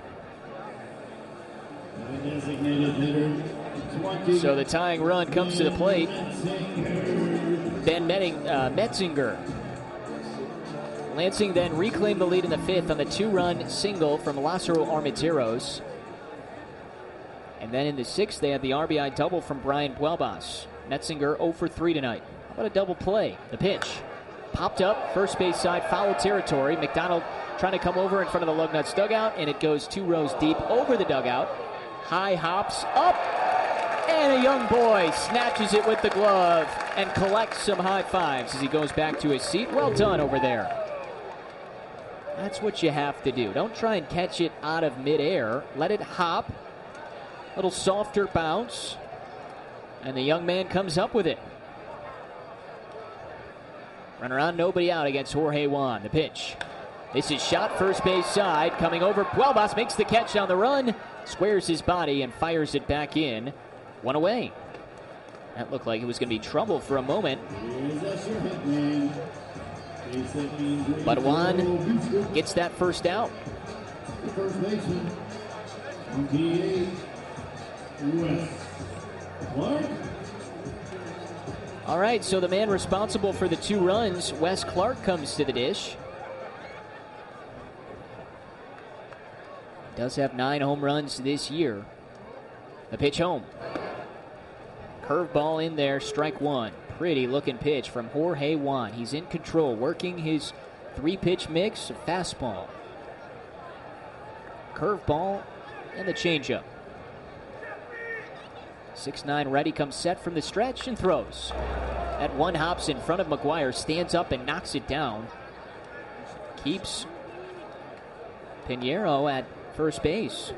[SPEAKER 4] So the tying run comes to the plate. Ben Metzinger. Lansing then reclaimed the lead in the 5th on the 2-run single from Lázaro Armenteros. And then in the 6th, they had the RBI double from Brian Puelbas. Metzinger 0 for 3 tonight. How about a double play? The pitch. Popped up, first base side, foul territory. McDonald trying to come over in front of the Lugnuts dugout, and it goes 2 rows deep over the dugout. High hops up, and a young boy snatches it with the glove and collects some high fives as he goes back to his seat. Well done over there. That's what you have to do. Don't try and catch it out of midair. Let it hop. A little softer bounce. And the young man comes up with it. Runner on, nobody out against Jorge Juan. The pitch. This is shot first base side. Coming over, Puelvas makes the catch on the run. Squares his body and fires it back in. One away. That looked like it was going to be trouble for a moment. But Juan gets that first out.
[SPEAKER 5] First baseman, 28, Wes Clark.
[SPEAKER 4] All right, so the man responsible for the 2 runs, Wes Clark, comes to the dish. Does have 9 home runs this year. The pitch home. Curveball in there, strike 1. Pretty looking pitch from Jorge Juan. He's in control, working his 3-pitch mix of fastball, curveball, and the changeup. 6'9" ready, comes set from the stretch and throws. That one hops in front of McGuire, stands up and knocks it down. Keeps Pinheiro at first base.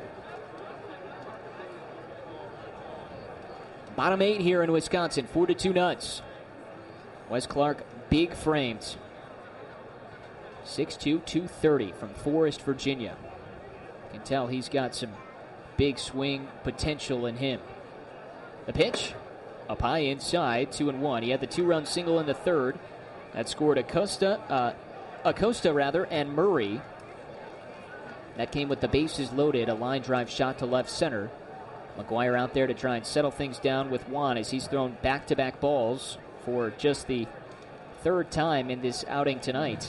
[SPEAKER 4] Bottom 8 here in Wisconsin, 4-2 Nuts. Wes Clark, big framed. 6'2", 230 from Forest, Virginia. You can tell he's got some big swing potential in him. The pitch, up high inside, 2-1. He had the 2-run single in the third. That scored Acosta and Murray. That came with the bases loaded, a line drive shot to left center. McGuire out there to try and settle things down with Juan as he's thrown back-to-back balls for just the 3rd time in this outing tonight.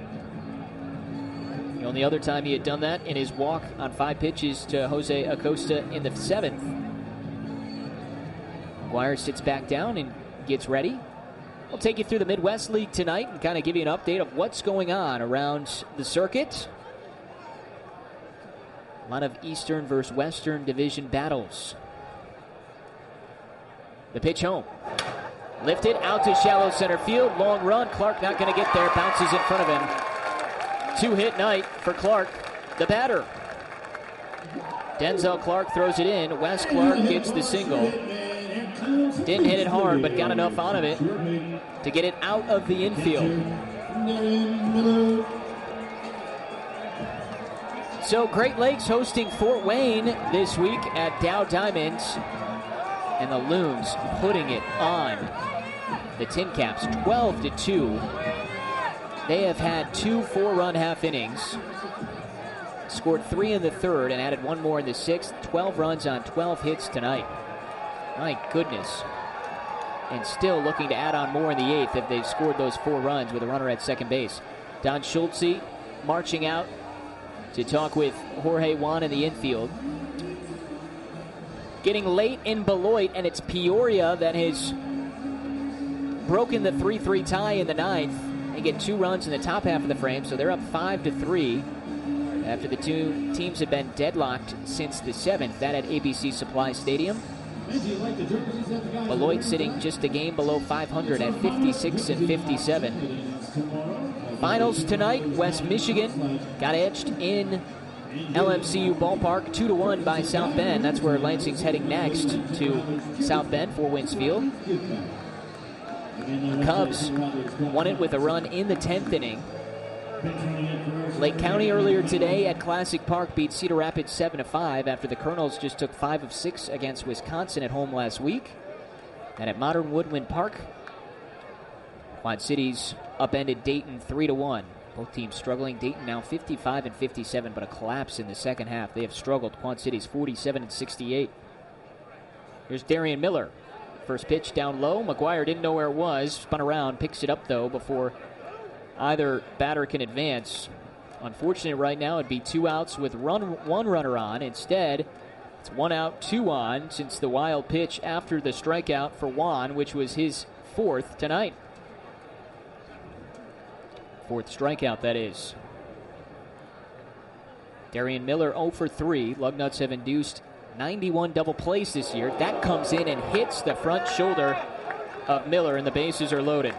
[SPEAKER 4] The only other time he had done that in his walk on 5 pitches to Jose Acosta in the 7th. McGuire sits back down and gets ready. We'll take you through the Midwest League tonight and kind of give you an update of what's going on around the circuit. A lot of Eastern versus Western Division battles. The pitch home. Lifted out to shallow center field. Long run. Clark not going to get there. Bounces in front of him. 2-hit night for Clark, the batter. Denzel Clark throws it in. Wes Clark gets the single. Didn't hit it hard, but got enough out of it to get it out of the infield. So Great Lakes hosting Fort Wayne this week at Dow Diamonds. And the Loons putting it on the Tin Caps, 12-2. They have had 2 4-run half innings. Scored 3 in the third and added 1 more in the 6th. 12 runs on 12 hits tonight. My goodness. And still looking to add on more in the 8th if they've scored those 4 runs with a runner at second base. Don Schultze marching out to talk with Jorge Juan in the infield. Getting late in Beloit, and it's Peoria that has broken the 3-3 tie in the 9th. They get 2 runs in the top half of the frame, so they're up 5-3 after the 2 teams have been deadlocked since the 7th. That at ABC Supply Stadium. Beloit sitting just a game below 500 at 56-57. Finals tonight, West Michigan got edged in LMCU Ballpark 2-1 by South Bend. That's where Lansing's heading next, to South Bend for Wins Field. The Cubs won it with a run in the 10th inning. Lake County earlier today at Classic Park beat Cedar Rapids 7-5 after the Colonels just took 5 of 6 against Wisconsin at home last week. And at Modern Woodwind Park, Quad Cities upended Dayton 3-1. Both teams struggling. Dayton now 55-57, but a collapse in the second half. They have struggled. Quad Cities 47-68. Here's Darian Miller. First pitch down low. McGuire didn't know where it was. Spun around, picks it up though before either batter can advance. Unfortunate right now, it'd be 2 outs with one runner on. Instead, it's 1 out, 2 on since the wild pitch after the strikeout for Juan, which was his 4th tonight. 4th strikeout, that is. Darian Miller 0 for 3. Lugnuts have induced 91 double plays this year. That comes in and hits the front shoulder of Miller, and the bases are loaded.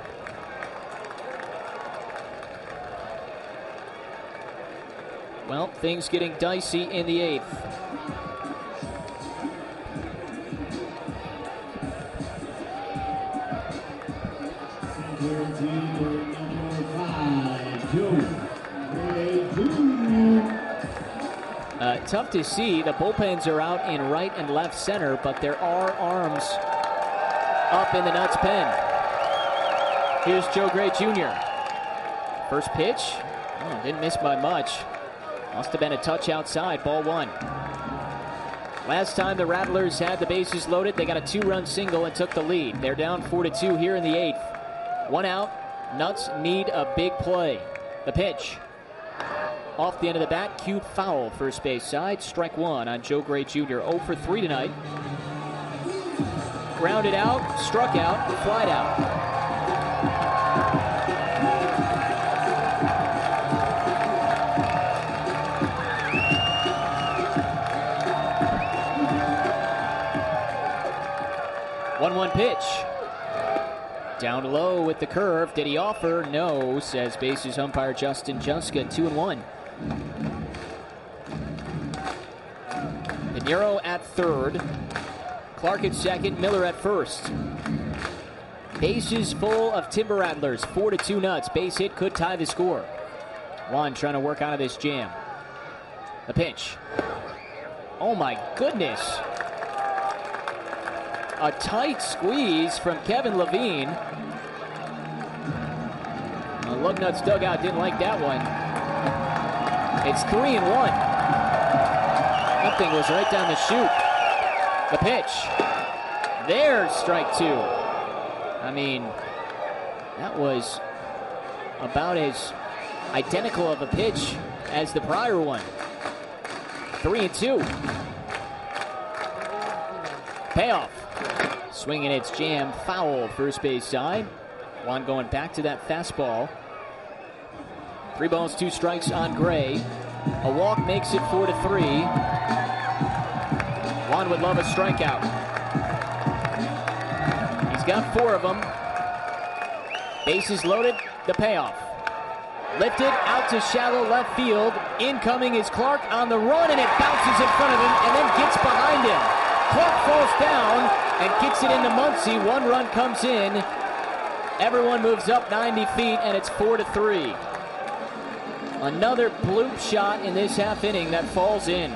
[SPEAKER 4] Well, things getting dicey in the 8th. Tough to see. The bullpens are out in right and left center, but there are arms up in the Nuts pen. Here's Joe Gray Jr. First pitch. Oh, didn't miss by much. Must have been a touch outside. Ball one. Last time the Rattlers had the bases loaded, they got a 2-run single and took the lead. They're down 4-2 here in the 8th. 1 out. Nuts need a big play. The pitch. Off the end of the bat, cute foul, first base side. Strike one on Joe Gray Jr. 0 for 3 tonight. Grounded out, struck out, flied out. One pitch. Down low with the curve. Did he offer? No, says bases umpire Justin Juska. 2-1. Pinheiro at third. Clark at second. Miller at first. Bases full of Timber Rattlers. 4-2 Nuts. Base hit could tie the score. Juan trying to work out of this jam. The pitch. Oh my goodness. A tight squeeze from Kevin Levine. The Lugnuts dugout didn't like that one. It's 3-1. That thing was right down the chute. The pitch. There's strike two. I mean, that was about as identical of a pitch as the prior one. 3-2. Payoff. Swinging its jam foul, first base side. Juan going back to that fastball. 3 balls, 2 strikes on Gray. A walk makes it 4-3. Juan would love a strikeout. He's got 4 of them. Bases loaded, the payoff. Lifted out to shallow left field. Incoming is Clark on the run, and it bounces in front of him and then gets behind him. Clark falls down and kicks it into Muncy. 1 run comes in. Everyone moves up 90 feet, and it's 4-3. Another bloop shot in this half inning that falls in.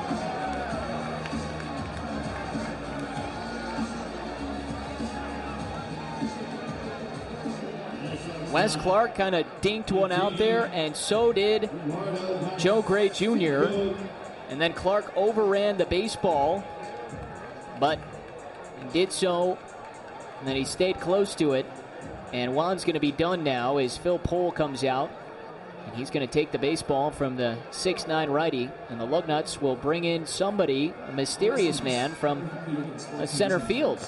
[SPEAKER 4] Wes Clark kind of dinked one out there, and so did Joe Gray Jr. And then Clark overran the baseball, but did so, and then he stayed close to it. And Juan's going to be done now as Phil Pohl comes out. And he's going to take the baseball from the 6'9 righty. And the Lugnuts will bring in somebody, a mysterious man, from center field.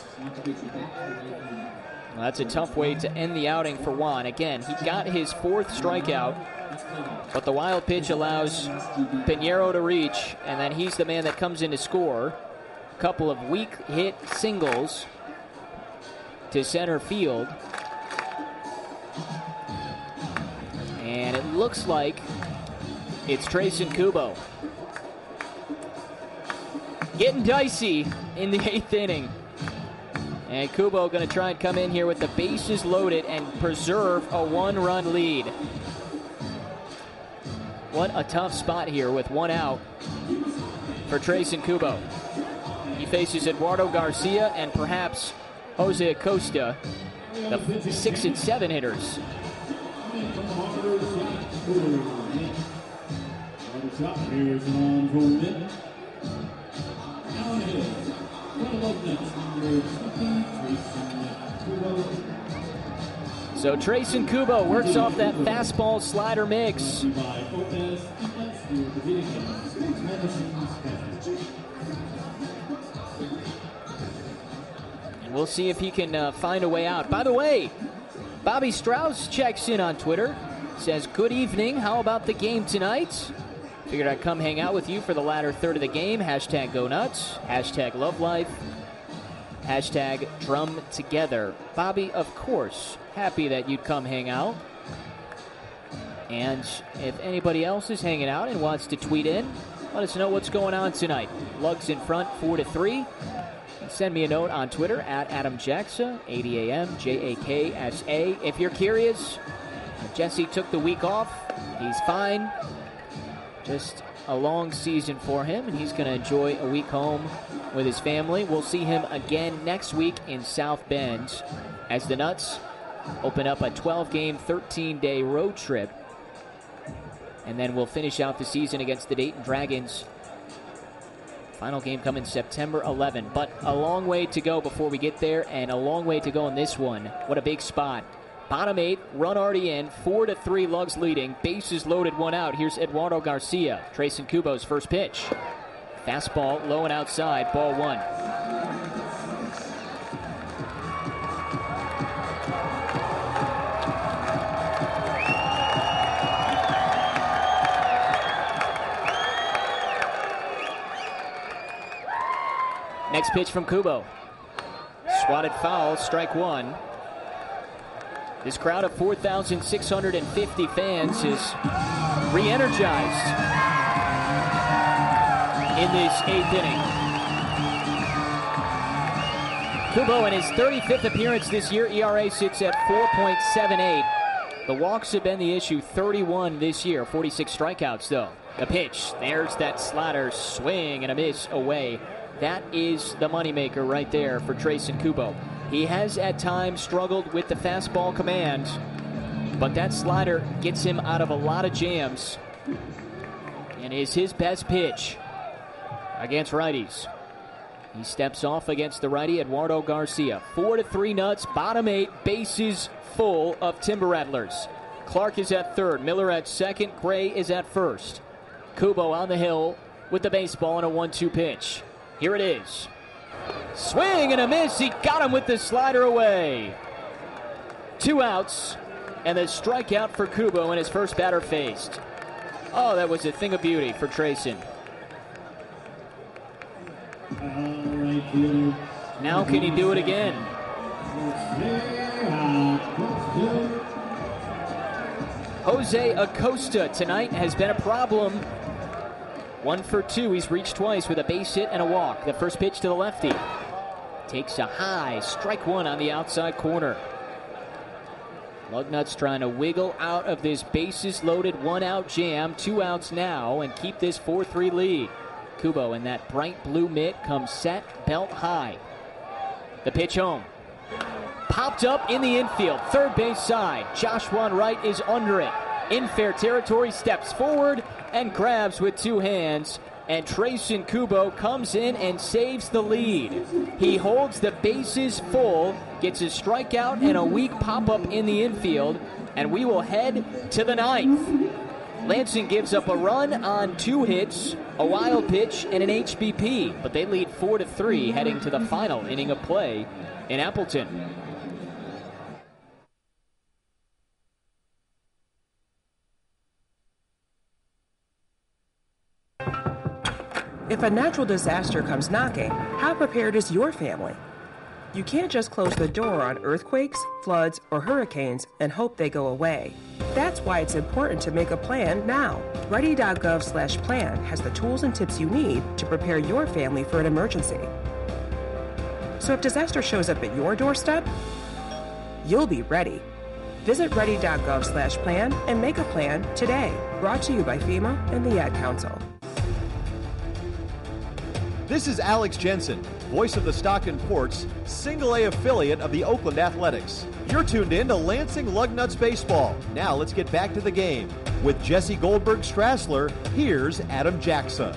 [SPEAKER 4] Well, that's a tough way to end the outing for Juan. Again, he got his 4th strikeout, but the wild pitch allows Pinheiro to reach, and then he's the man that comes in to score. A couple of weak hit singles to center field. And it looks like it's Trayson Kubo. Getting dicey in the 8th inning. And Kubo going to try and come in here with the bases loaded and preserve a 1-run lead. What a tough spot here with 1 out for Trayson Kubo. He faces Eduardo Garcia and perhaps Jose Acosta, the 6 and 7 hitters. So Trayson Kubo works off that fastball slider mix. And we'll see if he can find a way out. By the way, Bobby Strauss checks in on Twitter. Says, good evening. How about the game tonight? Figured I'd come hang out with you for the latter third of the game. Hashtag go nuts. Hashtag love life. Hashtag drum together. Bobby, of course, happy that you'd come hang out. And if anybody else is hanging out and wants to tweet in, let us know what's going on tonight. Lugs in front, 4-3. Send me a note on Twitter at Adam Jaksa, ADAMJAKSA. If you're curious, Jesse took the week off. He's fine. Just a long season for him, and he's going to enjoy a week home with his family. We'll see him again next week in South Bend as the Nuts open up a 12-game, 13-day road trip. And then we'll finish out the season against the Dayton Dragons. Final game coming September 11. But a long way to go before we get there, and a long way to go in this one. What a big spot. Bottom 8, run already in, 4-3 Lugs leading, bases loaded, one out. Here's Eduardo Garcia, Trayson Kubo's first pitch. Fastball low and outside, ball one. Next pitch from Kubo. Swatted foul, strike one. This crowd of 4,650 fans is re-energized in this 8th inning. Kubo in his 35th appearance this year, ERA sits at 4.78. The walks have been the issue, 31 this year, 46 strikeouts though. The pitch, there's that slider, swing and a miss away. That is the moneymaker right there for Trayson Kubo. He has at times struggled with the fastball command, but that slider gets him out of a lot of jams and is his best pitch against righties. He steps off against the righty, Eduardo Garcia. 4-3 Nuts, bottom 8, bases full of Timber Rattlers. Clark is at third, Miller at second, Gray is at first. Kubo on the hill with the baseball and a 1-2 pitch. Here it is. Swing and a miss. He got him with the slider away. 2 outs and the strikeout for Kubo in his first batter faced. Oh, that was a thing of beauty for Trayson. Now can he do it again? Jose Acosta tonight has been a problem. 1 for 2. He's reached twice with a base hit and a walk. The first pitch to the lefty. Takes a high. Strike one on the outside corner. Lugnuts trying to wiggle out of this bases loaded 1-out jam. 2 outs now and keep this 4-3 lead. Kubo in that bright blue mitt comes set, belt high. The pitch home. Popped up in the infield. Third base side. Joshua Wright is under it. In fair territory, steps forward and grabs with 2 hands. And Trayson Kubo comes in and saves the lead. He holds the bases full, gets a strikeout and a weak pop-up in the infield, and we will head to the 9th. Lansing gives up a run on 2 hits, a wild pitch, and an HBP, but they lead 4-3 heading to the final inning of play in Appleton.
[SPEAKER 15] If a natural disaster comes knocking, how prepared is your family? You can't just close the door on earthquakes, floods, or hurricanes and hope they go away. That's why it's important to make a plan now. Ready.gov/plan has the tools and tips you need to prepare your family for an emergency. So if disaster shows up at your doorstep, you'll be ready. Visit ready.gov/plan and make a plan today. Brought to you by FEMA and the Ad Council.
[SPEAKER 7] This is Alex Jensen, voice of the Stockton Ports, single-A affiliate of the Oakland Athletics. You're tuned in to Lansing Lugnuts Baseball. Now let's get back to the game. With Jesse Goldberg-Strassler, here's Adam Jackson.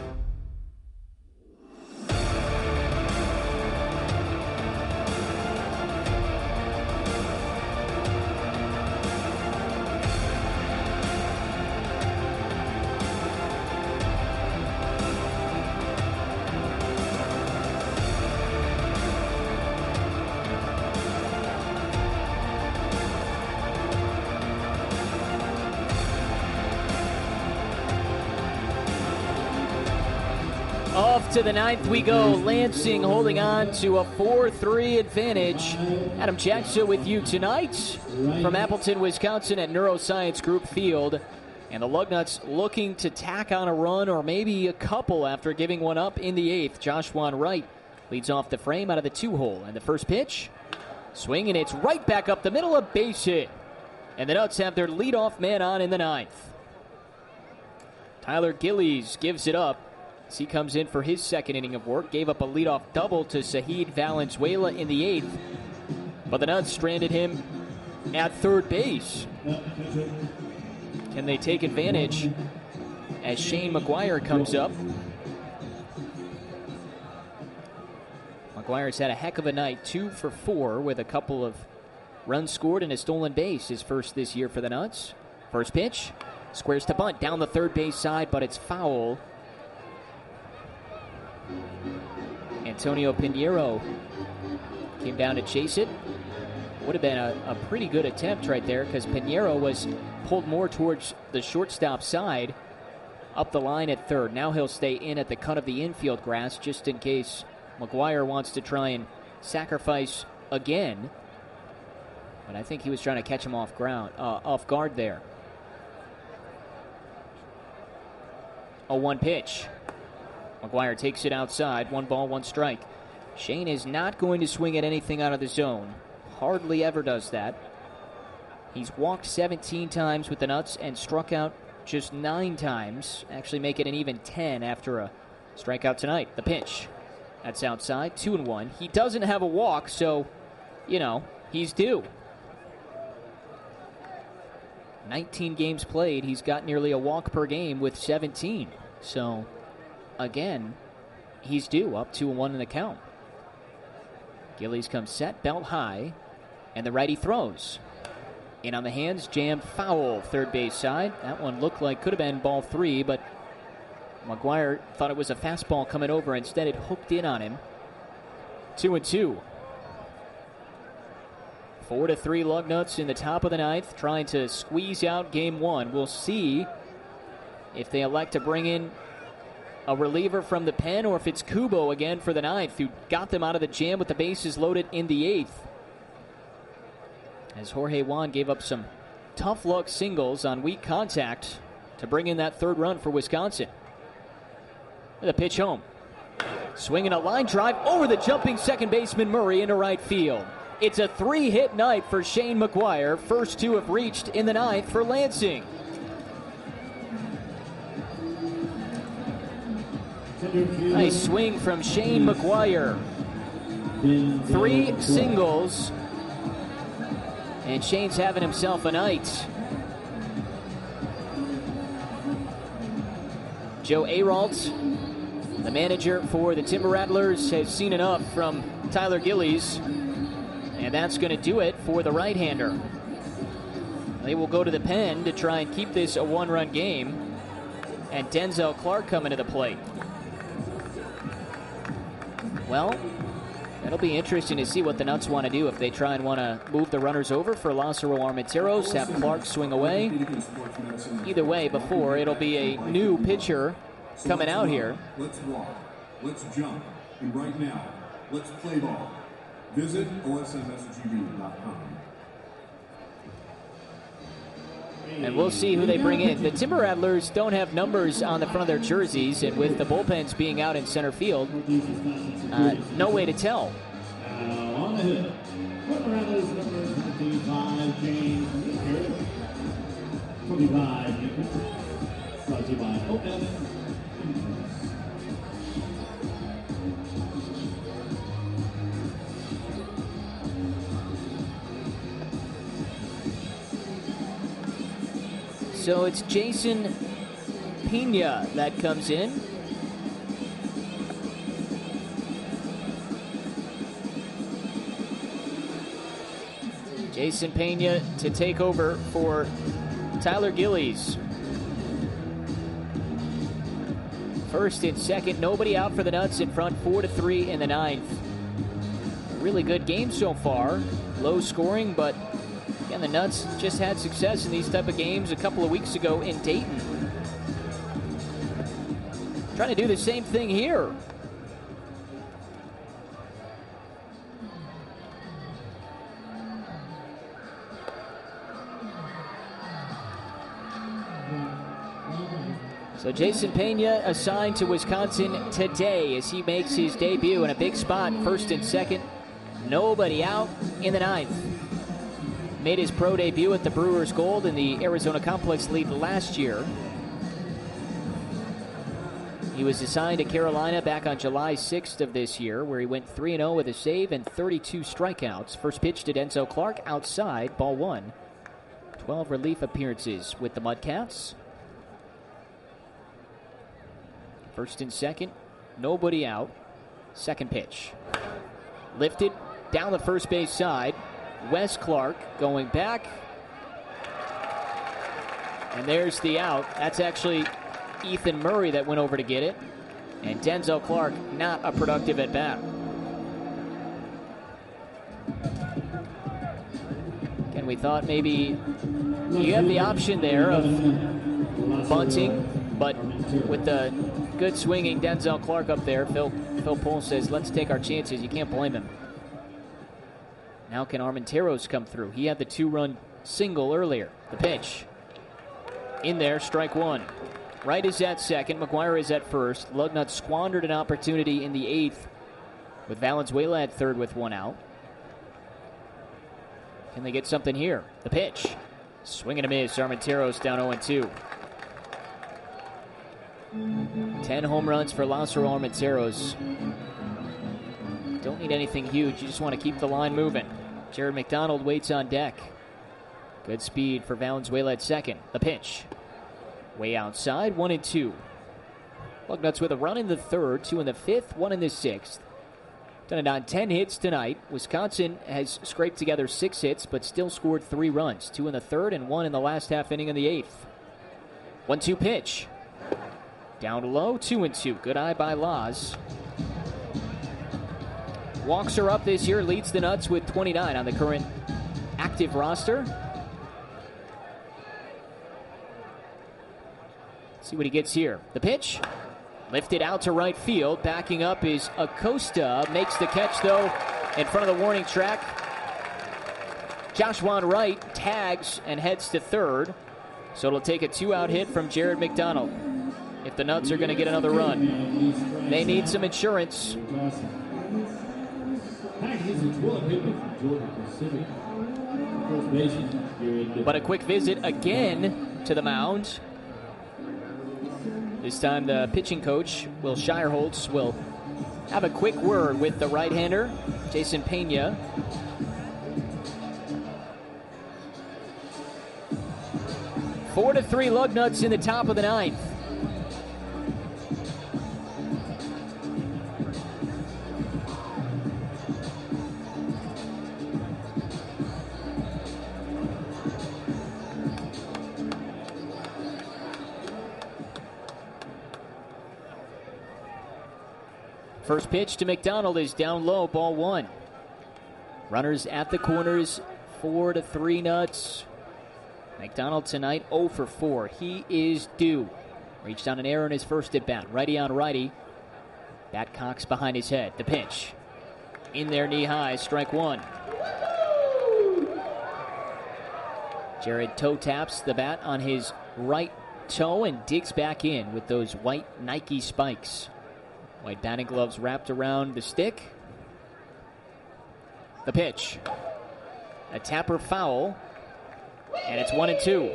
[SPEAKER 4] Off to the 9th we go. Lansing holding on to a 4-3 advantage. Adam Jackson with you tonight from Appleton, Wisconsin at Neuroscience Group Field. And the Lugnuts looking to tack on a run or maybe a couple after giving one up in the 8th. Joshua Wright leads off the frame out of the 2-hole. And the first pitch, swing, and it's right back up the middle, a base hit. And the Nuts have their leadoff man on in the 9th. Tyler Gillies gives it up as he comes in for his second inning of work. Gave up a leadoff double to Saheed Valenzuela in the 8th. But the Nuts stranded him at third base. Can they take advantage as Shane McGuire comes up? McGuire's had a heck of a night, 2 for 4 with a couple of runs scored and a stolen base, his first this year for the Nuts. First pitch, squares to bunt down the third base side, but it's foul. Antonio Pinheiro came down to chase it. Would have been a pretty good attempt right there because Pinheiro was pulled more towards the shortstop side up the line at third. Now he'll stay in at the cut of the infield grass just in case McGuire wants to try and sacrifice again. But I think he was trying to catch him off guard there. 0-1 pitch. McGuire takes it outside. 1 ball, 1 strike. Shane is not going to swing at anything out of the zone. Hardly ever does that. He's walked 17 times with the Nuts and struck out just 9 times. Actually make it an even 10 after a strikeout tonight. The pitch. That's outside. 2-1. He doesn't have a walk, so, he's due. 19 games played. He's got nearly a walk per game with 17. So, again, he's due. Up 2-1 in the count. Gillies comes set, belt high, and the righty throws. In on the hands, jammed foul, third base side. That one looked like could have been ball 3, but McGuire thought it was a fastball coming over. Instead, it hooked in on him. 2-2. 4-3 Lugnuts in the top of the 9th, trying to squeeze out game 1. We'll see if they elect to bring in a reliever from the pen or if it's Kubo again for the 9th, who got them out of the jam with the bases loaded in the 8th. As Jorge Juan gave up some tough luck singles on weak contact to bring in that 3rd run for Wisconsin. With a pitch home. Swinging a line drive over the jumping second baseman Murray into right field. It's a 3-hit night for Shane McGuire. First 2 have reached in the 9th for Lansing. Nice swing from Shane McGuire. 3 singles. And Shane's having himself a night. Joe Aralt, the manager for the Timber Rattlers, has seen enough from Tyler Gillies. And that's going to do it for the right-hander. They will go to the pen to try and keep this a 1-run game. And Denzel Clark coming to the plate. Well, it'll be interesting to see what the Nuts want to do. If they try and want to move the runners over for Lázaro Armenteros, have Clark swing away. Either way, before, it'll be a new pitcher coming out here.
[SPEAKER 5] Let's walk. Let's jump. And right now, let's play ball. Visit OSMSGB.com.
[SPEAKER 4] And we'll see who they bring in. The Timber Rattlers don't have numbers on the front of their jerseys, and with the bullpens being out in center field, no way to tell.
[SPEAKER 5] On the hill, Rattlers number 25, James Meeker. 25, Meeker. Brought to you by OM.
[SPEAKER 4] So it's Jason Pena that comes in. Jason Pena to take over for Tyler Gillies. First and second, nobody out for the Nuts in front, 4-3 in the 9th. Really good game so far. Low scoring, but again, the Nuts just had success in these type of games a couple of weeks ago in Dayton. Trying to do the same thing here. So Jason Pena assigned to Wisconsin today as he makes his debut in a big spot, first and second. Nobody out in the 9th. made his pro debut at the Brewers Gold in the Arizona Complex League last year. He was assigned to Carolina back on July 6th of this year, where he went 3-0 with a save and 32 strikeouts. First pitch to Denzel Clark outside, ball one. 12 relief appearances with the Mudcats. First and second, nobody out. Second pitch. Lifted down the first base side. Wes Clark going back. And there's the out. That's actually Ethan Murray that went over to get it. And Denzel Clark, not a productive at bat. Again, we thought maybe you have the option there of bunting, but with the good swinging Denzel Clark up there, Phil Pohl says, let's take our chances. You can't blame him. Now can Armenteros come through? He had the 2-run single earlier. The pitch. In there, strike one. Wright is at second. McGuire is at first. Lugnuts squandered an opportunity in the 8th with Valenzuela at third with one out. Can they get something here? The pitch. Swing and a miss. Armenteros down 0-2. 10 home runs for Lázaro Armenteros. Don't need anything huge. You just want to keep the line moving. Jared McDonald waits on deck. Good speed for Valenzuela at second. The pitch. Way outside, 1-2. Lugnuts with a run in the third, 2 in the fifth, 1 in the sixth. Done it on 10 hits tonight. Wisconsin has scraped together 6 hits, but still scored 3 runs. 2 in the third and 1 in the last half inning in the 8th. 1-2 pitch. Down low, 2-2. Good eye by Laz. Walks are up this year, leads the Nuts with 29 on the current active roster. See what he gets here. The pitch. Lifted out to right field. Backing up is Acosta. Makes the catch, though, in front of the warning track. Joshua Wright tags and heads to third. So it'll take a 2-out hit from Jared McDonald if the Nuts are going to get another run. They need some insurance. But a quick visit again to the mound. This time the pitching coach, Will Shireholtz, will have a quick word with the right-hander, Jason Pena. Four to 3 Lugnuts in the top of the 9th. First pitch to McDonald is down low, ball one. Runners at the corners, 4 to 3 Nuts. McDonald tonight 0 for 4. He is due. Reached on an error in his first at bat. Righty on righty. Bat cocks behind his head. The pitch. In there, knee high, strike one. Jared toe taps the bat on his right toe and digs back in with those white Nike spikes. White batting gloves wrapped around the stick. The pitch. A tapper foul. And it's 1-2.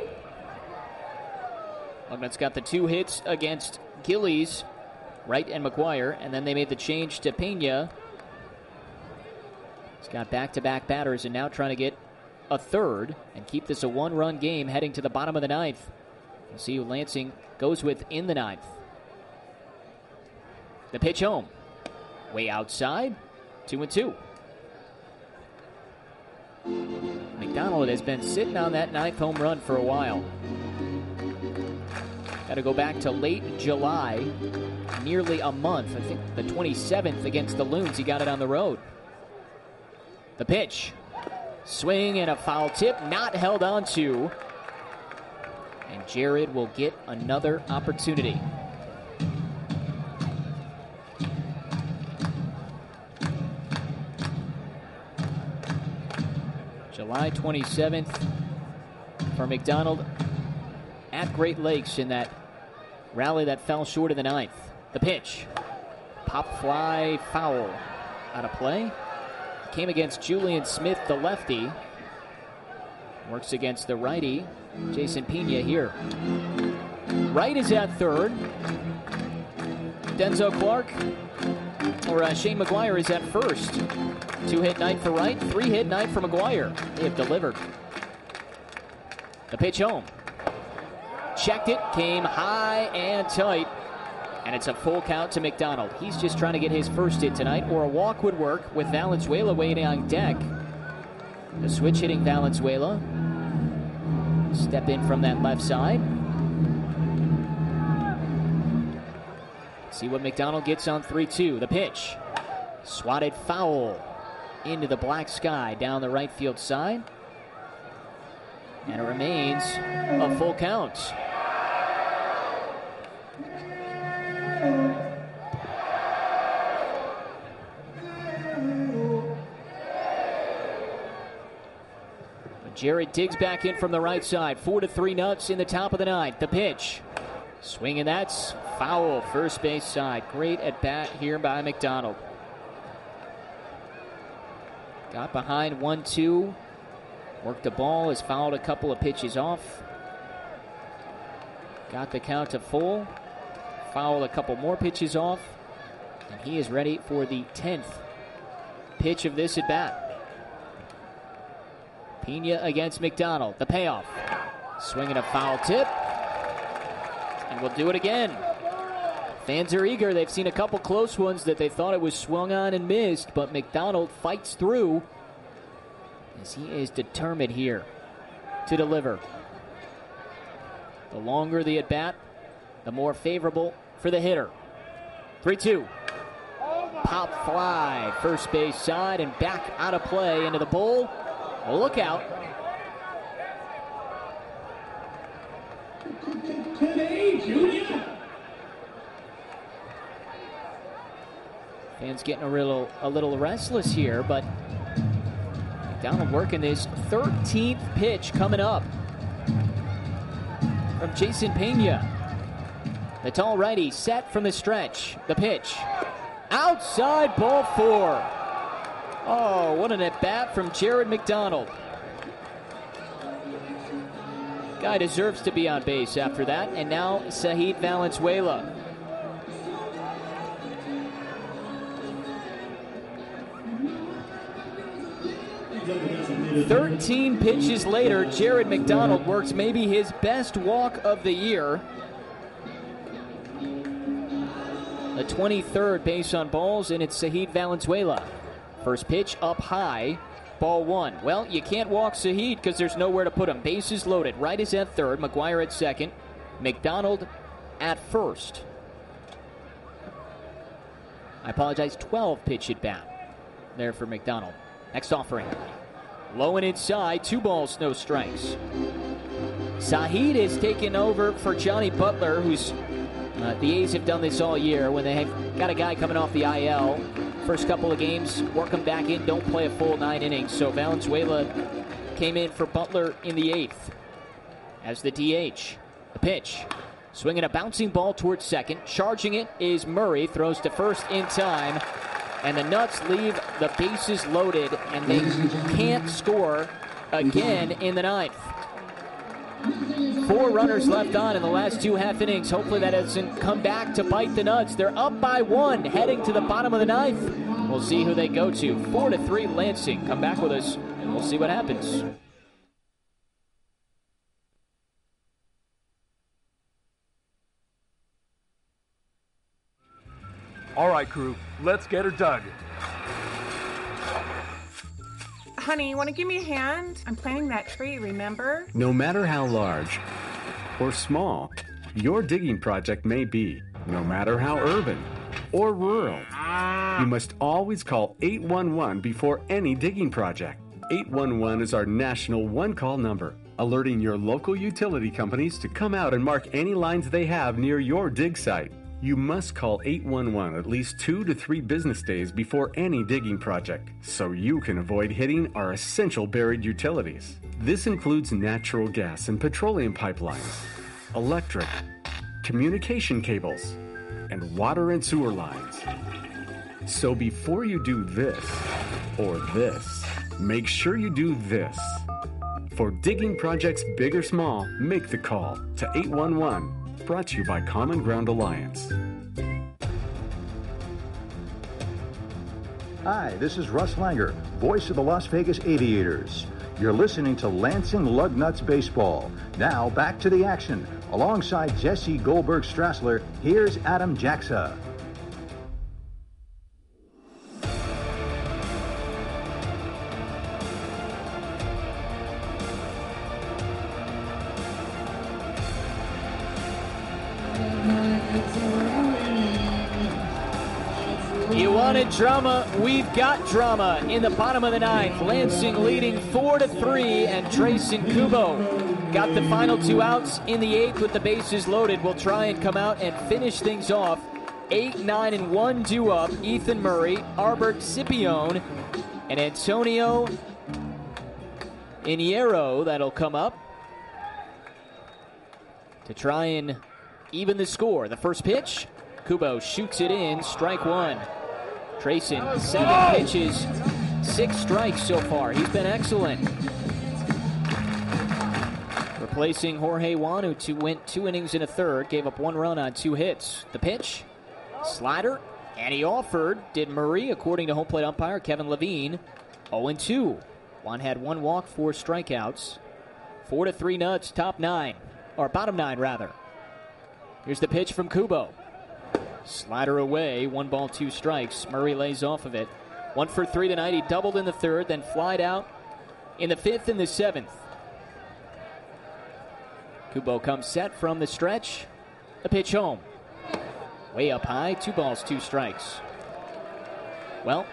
[SPEAKER 4] Lugnuts got the 2 hits against Gillies, Wright and McGuire, and then they made the change to Pena. He's got back-to-back batters and now trying to get a third and keep this a 1-run game heading to the bottom of the 9th. We'll see who Lansing goes with in the 9th. The pitch home. Way outside. 2-2. McDonald has been sitting on that 9th home run for a while. Got to go back to late July. Nearly a month. I think the 27th against the Loons. He got it on the road. The pitch. Swing and a foul tip. Not held on to. And Jared will get another opportunity. July 27th for McDonald at Great Lakes in that rally that fell short of the 9th. The pitch. Pop fly foul. Out of play. Came against Julian Smith, the lefty. Works against the righty, Jason Pena here. Wright is at third. Denzel Clark, or Shane McGuire is at first. 2-hit night for Wright, 3-hit night for McGuire. They have delivered. The pitch home. Checked it, came high and tight. And it's a full count to McDonald. He's just trying to get his first hit tonight, or a walk would work with Valenzuela waiting on deck. The switch hitting Valenzuela. Step in from that left side. See what McDonald gets on 3-2. The pitch. Swatted foul into the black sky down the right field side. And it remains a full count. Jared digs back in from the right side. 4-3 Nuts in the top of the ninth. The pitch. Swing and that's foul. First base side. Great at bat here by McDonald. Got behind 1-2. Worked the ball. Has fouled a couple of pitches off. Got the count to full. Fouled a couple more pitches off. And he is ready for the 10th pitch of this at bat. Pena against McDonald. The payoff. Swinging a foul tip. And we'll do it again. Fans are eager. They've seen a couple close ones that they thought it was swung on and missed, but McDonald fights through as he is determined here to deliver. The longer the at-bat, the more favorable for the hitter. 3-2. Pop fly. First base side and back out of play into the bowl. Oh, look out. Fans getting a little restless here, but McDonald working this 13th pitch coming up from Jason Pena. The tall righty set from the stretch. The pitch. Outside, ball 4. Oh, what an at-bat from Jared McDonald. Guy deserves to be on base after that. And now Sahid Valenzuela. "13 pitches later, Jared McDonald works maybe his best walk of the year. The 23rd base on balls, and it's Sahid Valenzuela. First pitch up high, ball 1. Well, you can't walk Sahid because there's nowhere to put him. Bases loaded. Wright is at third, McGuire at second, McDonald at first. I apologize, 12 pitch at bat there for McDonald. Next offering. Low and inside, 2 balls, no strikes. Sahid is taking over for Johnny Butler, who's the A's have done this all year when they have got a guy coming off the IL. First couple of games, work him back in, don't play a full 9 innings. So Valenzuela came in for Butler in the 8th as the DH. The pitch. Swinging a bouncing ball towards second. Charging it is Murray. Throws to first in time. And the Nuts leave the bases loaded, and they can't score again in the 9th. 4 runners left on in the last 2 half innings. Hopefully that doesn't come back to bite the Nuts. They're up by 1, heading to the bottom of the 9th. We'll see who they go to. 4-3 Lansing. Come back with us, and we'll see what happens.
[SPEAKER 16] All right, crew, let's get her dug.
[SPEAKER 17] Honey, you want to give me a hand? I'm planting that tree, remember?
[SPEAKER 18] No matter how large or small your digging project may be, no matter how urban or rural, you must always call 811 before any digging project. 811 is our national one-call number, alerting your local utility companies to come out and mark any lines they have near your dig site. You must call 811 at least 2 to 3 business days before any digging project, so you can avoid hitting our essential buried utilities. This includes natural gas and petroleum pipelines, electric, communication cables, and water and sewer lines. So before you do this or this, make sure you do this. For digging projects big or small, make the call to 811. Brought to you by Common Ground Alliance.
[SPEAKER 9] Hi, this is Russ Langer, voice of the Las Vegas Aviators. You're listening to Lansing Lugnuts Baseball. Now back to the action. Alongside Jesse Goldberg-Strassler, here's Adam Jaxa.
[SPEAKER 4] You wanted drama, we've got drama in the bottom of the ninth. Lansing leading 4-3, and Trayson Kubo got the final 2 outs in the 8th with the bases loaded. Will try and come out and finish things off. 8, 9, and 1 due up. Ethan Murray, Arbert Scipione, and Antonio Iniero that'll come up to try and even the score. The first pitch, Kubo shoots it in, strike 1. Trayson, 7 pitches, 6 strikes so far. He's been excellent. Replacing Jorge Juan, who went 2 innings and a third, gave up 1 run on 2 hits. The pitch, slider, and he offered, did Murray, according to home plate umpire Kevin Levine. 0-2. Juan had 1 walk, 4 strikeouts. 4-3 Nuts, top 9, or bottom 9 rather. Here's the pitch from Kubo. Slider away, 1 ball, 2 strikes. Murray lays off of it. 1 for 3 tonight. He doubled in the 3rd, then flied out in the 5th and the 7th. Kubo comes set from the stretch. The pitch home. Way up high, 2 balls, 2 strikes. Well,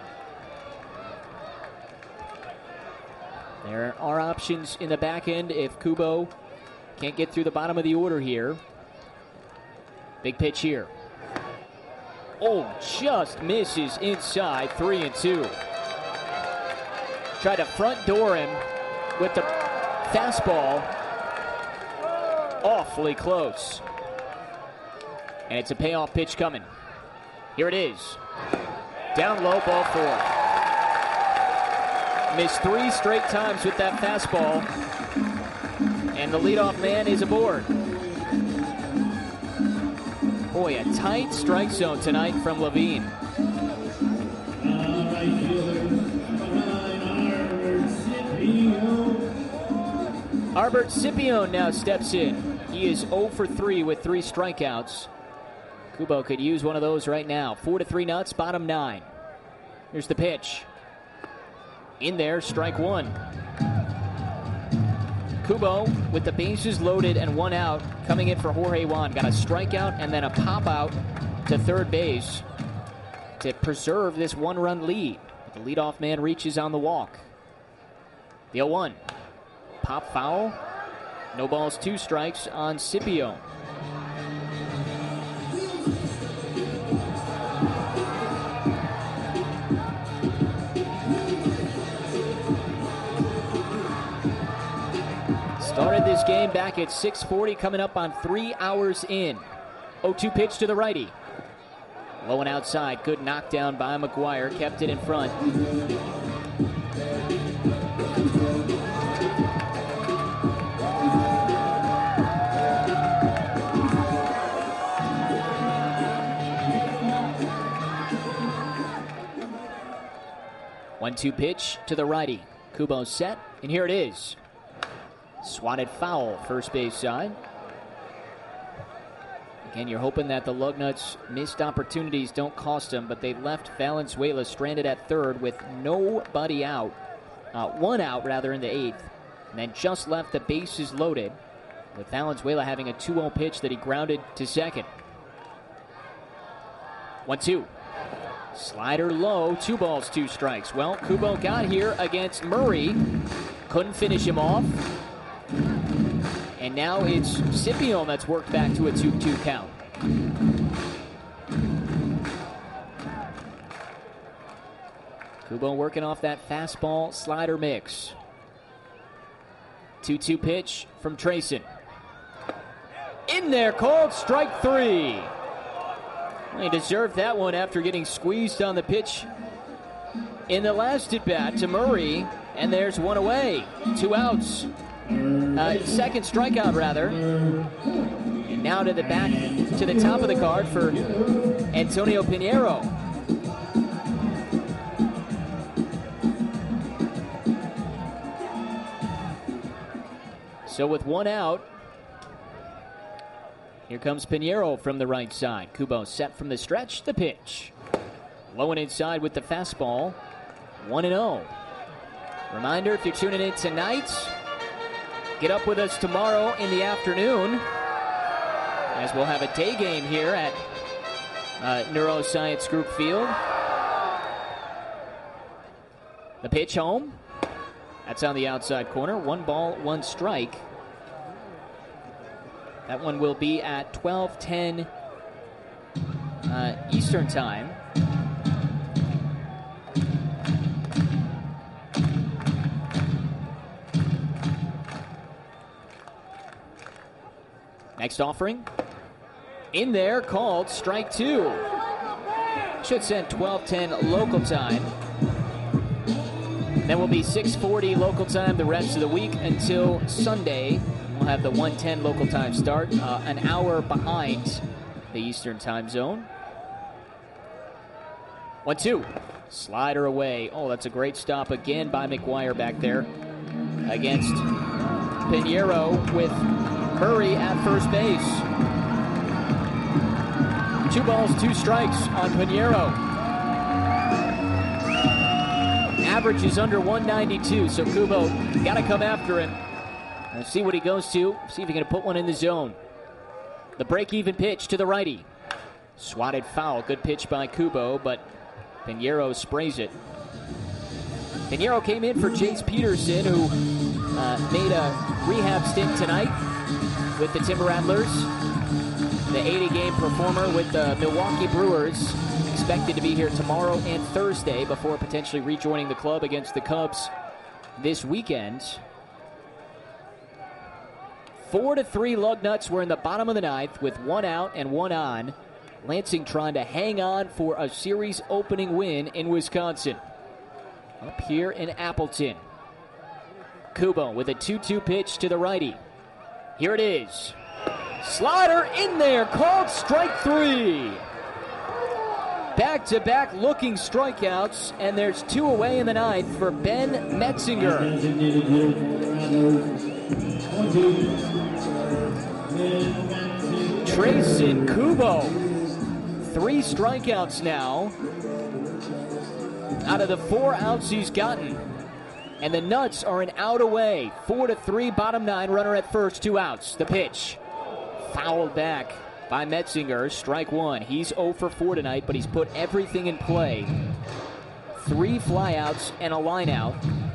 [SPEAKER 4] there are options in the back end if Kubo can't get through the bottom of the order here. Big pitch here. Oh, just misses inside, 3-2. Tried to front door him with the fastball. Awfully close. And it's a payoff pitch coming. Here it is. Down low, ball 4. Missed 3 straight times with that fastball. And the leadoff man is aboard. Boy, a tight strike zone tonight from Levine. Arbert Scipione now steps in. He is 0 for 3 with 3 strikeouts. Kubo could use one of those right now. 4-3 Nuts, bottom 9. Here's the pitch. In there, strike 1. Kubo with the bases loaded and 1 out, coming in for Jorge Juan. Got a strikeout and then a pop out to third base to preserve this 1-run lead. The leadoff man reaches on the walk. The 0-1. Pop foul. No balls, 2 strikes on Scipio. Started this game back at 6:40, coming up on 3 hours in. 0-2 pitch to the righty. Low and outside. Good knockdown by McGuire. Kept it in front. One-two pitch to the righty. Kubo set, and here it is. Swatted foul, first base side. Again, you're hoping that the Lugnuts' missed opportunities don't cost them, but they left Valenzuela stranded at third with nobody out. 1 out, rather, in the 8th. And then just left the bases loaded, with Valenzuela having a 2-0 pitch that he grounded to second. 1-2. Slider low, 2 balls, 2 strikes. Well, Kubo got here against Murray. Couldn't finish him off. And now it's Scipio that's worked back to a 2-2 count. Kubo working off that fastball slider mix. 2-2 pitch from Trayson. In there, called strike 3. Well, he deserved that one after getting squeezed on the pitch in the last at bat to Murray. and there's one away. 2 outs. Second strikeout, rather. And now to the back, to the top of the card for Antonio Pinheiro. So with 1 out, here comes Pinheiro from the right side. Kubo set from the stretch, the pitch. Low and inside with the fastball, 1-0. Reminder, if you're tuning in tonight, get up with us tomorrow in the afternoon, as we'll have a day game here at Neuroscience Group Field. The pitch home. That's on the outside corner. 1 ball, 1 strike. That one will be at 12:10 Eastern Time. Next offering. In there, called strike 2. Should send 12:10 local time. Then will be 6:40 local time the rest of the week until Sunday. We'll have the 1:10 local time start, an hour behind the Eastern time zone. 1-2. Slider away. Oh, that's a great stop again by McGuire back there against Pinheiro with Murray at first base. 2 balls, 2 strikes on Pinheiro. Average is under 192, so Kubo got to come after him. And see what he goes to. See if he can put one in the zone. The break-even pitch to the righty. Swatted foul. Good pitch by Kubo, but Pinheiro sprays it. Pinheiro came in for Jace Peterson, who made a rehab stint tonight with the Timber Rattlers. The 80-game performer with the Milwaukee Brewers. Expected to be here tomorrow and Thursday before potentially rejoining the club against the Cubs this weekend. 4-3 Lugnuts were in the bottom of the ninth with 1 out and 1 on. Lansing trying to hang on for a series opening win in Wisconsin. Up here in Appleton. Kubo with a 2-2 pitch to the righty. Here it is. Slider in there, called strike 3. Back-to-back looking strikeouts, and there's 2 away in the ninth for Ben Metzinger. Trayson Kubo, 3 strikeouts now out of the 4 outs he's gotten. And the Nuts are an out away. 4-3, bottom 9, runner at first, 2 outs. The pitch, fouled back by Metzinger, strike 1. He's 0 for 4 tonight, but he's put everything in play. 3 flyouts and a lineout.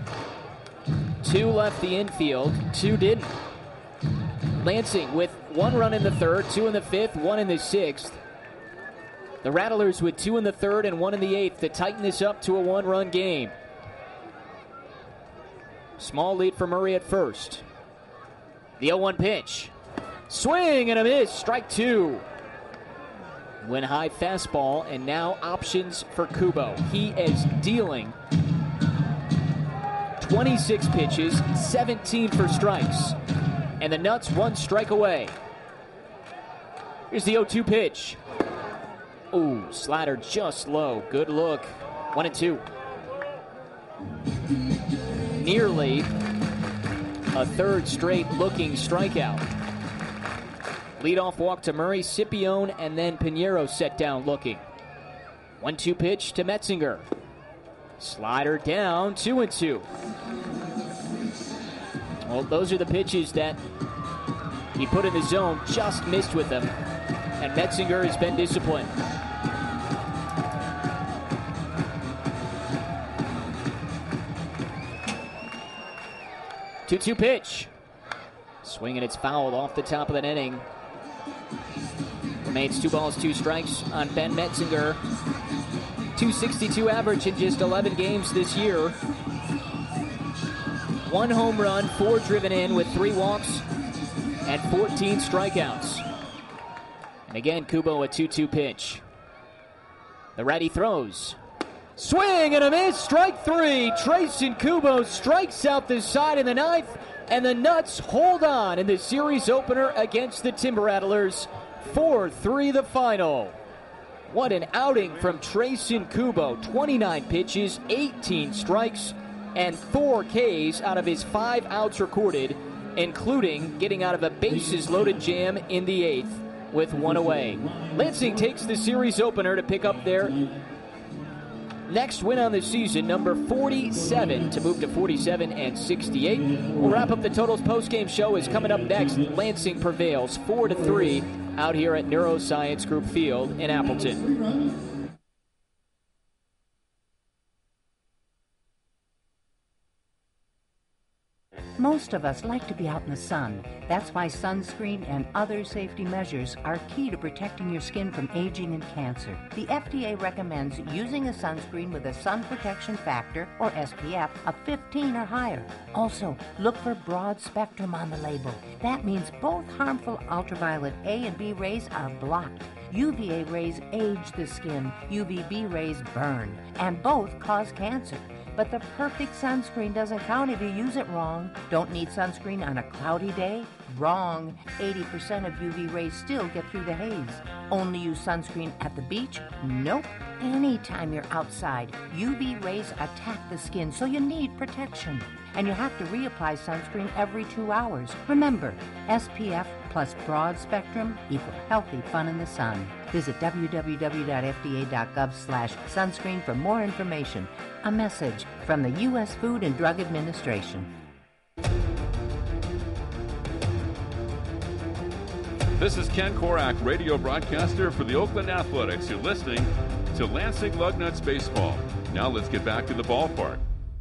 [SPEAKER 4] 2 left the infield, 2 didn't. Lansing with 1 run in the 3rd, 2 in the 5th, 1 in the 6th. The Rattlers with 2 in the 3rd and 1 in the 8th to tighten this up to a 1-run game. Small lead for Murray at first. The 0-1 pitch. Swing and a miss, strike 2. Went high fastball, and now options for Kubo. He is dealing 26 pitches, 17 for strikes. And the Nuts 1 strike away. Here's the 0-2 pitch. Ooh, slider just low. Good look. 1-2. Nearly a 3rd straight looking strikeout. Leadoff walk to Murray, Scipione, and then Pinheiro set down looking. 1-2 pitch to Metzinger. Slider down, 2-2. Well, those are the pitches that he put in the zone, just missed with them. And Metzinger has been disciplined. Two-two pitch. Swing and it's fouled off the top of that inning. Remains 2 balls, 2 strikes on Ben Metzinger. .262 average in just 11 games this year. 1 home run, 4 driven in with 3 walks and 14 strikeouts. And again, Kubo a 2-2 pitch. The righty throws. Swing and a miss, strike three. Trayson Kubo strikes out the side of the ninth, and the Nuts hold on in the series opener against the Timber Rattlers. 4-3 the final. What an outing from Trayson Kubo. 29 pitches, 18 strikes, and 4 Ks out of his 5 outs recorded, including getting out of a bases-loaded jam in the 8th with 1 away. Lansing takes the series opener to pick up their next win on the season, number 47, to move to 47-68. We'll wrap up the Totals postgame show is coming up next. Lansing prevails 4-3 out here at Neuroscience Group Field in Appleton.
[SPEAKER 6] Most of us like to be out in the sun. That's why sunscreen and other safety measures are key to protecting your skin from aging and cancer. The FDA recommends using a sunscreen with a sun protection factor, or SPF, of 15 or higher. Also, look for broad spectrum on the label. That means both harmful ultraviolet A and B rays are blocked. UVA rays age the skin, UVB rays burn, and both cause cancer. But the perfect sunscreen doesn't count if you use it wrong. Don't need sunscreen on a cloudy day? Wrong. 80% of UV rays still get through the haze. Only use sunscreen at the beach? Nope. Anytime you're outside, UV rays attack the skin, so you need protection. And you have to reapply sunscreen every 2 hours. Remember, SPF plus broad spectrum equal healthy fun in the sun. Visit www.fda.gov/sunscreen for more information. A message from the U.S. Food and Drug Administration.
[SPEAKER 10] This is Ken Korak, radio broadcaster for the Oakland Athletics. You're listening to Lansing Lugnuts Baseball. Now let's get back to the ballpark.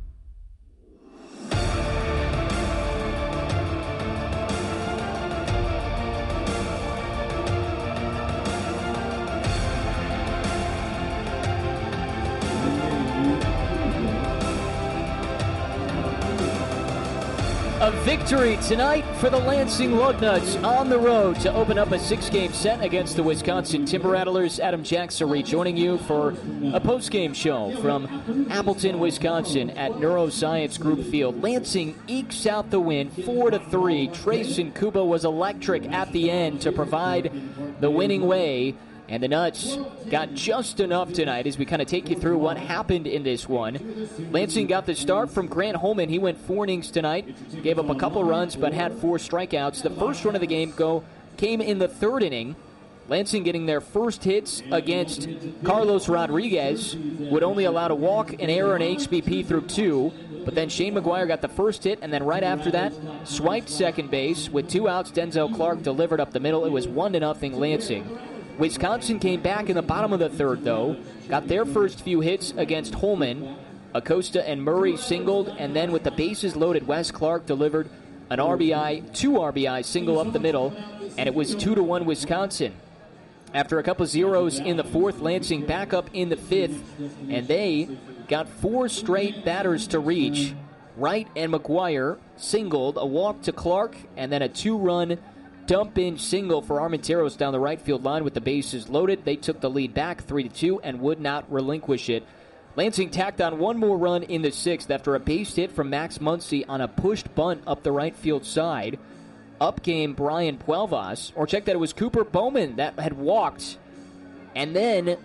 [SPEAKER 4] A victory tonight for the Lansing Lugnuts on the road to open up a 6-game set against the Wisconsin Timber Rattlers. Adam Jackson rejoining you for a post-game show from Appleton, Wisconsin at Neuroscience Group Field. Lansing ekes out the win 4-3. Trayson Kubo was electric at the end to provide the winning way. And the Nuts got just enough tonight as we kind of take you through what happened in this one. Lansing got the start from Grant Holman. He went 4 innings tonight, gave up a couple runs, but had 4 strikeouts. The first run of the game came in the 3rd inning. Lansing getting their first hits against Carlos Rodriguez, would only allow a walk, an error, and HBP through 2. But then Shane McGuire got the first hit, and then right after that, swiped second base. With 2 outs, Denzel Clark delivered up the middle. It was 1-0 Lansing. Wisconsin came back in the bottom of the 3rd, though. Got their first few hits against Holman. Acosta and Murray singled, and then with the bases loaded, Wes Clark delivered an RBI, 2 RBI single up the middle, and it was 2-1 Wisconsin. After a couple zeros in the 4th, Lansing back up in the 5th, and they got 4 straight batters to reach. Wright and McGuire singled, a walk to Clark, and then a 2-run dump-in single for Armenteros down the right field line with the bases loaded. They took the lead back 3-2 and would not relinquish it. Lansing tacked on 1 more run in the 6th after a base hit from Max Muncy on a pushed bunt up the right field side. Up came Brian Puelvas, or check that it was Cooper Bowman that had walked. And then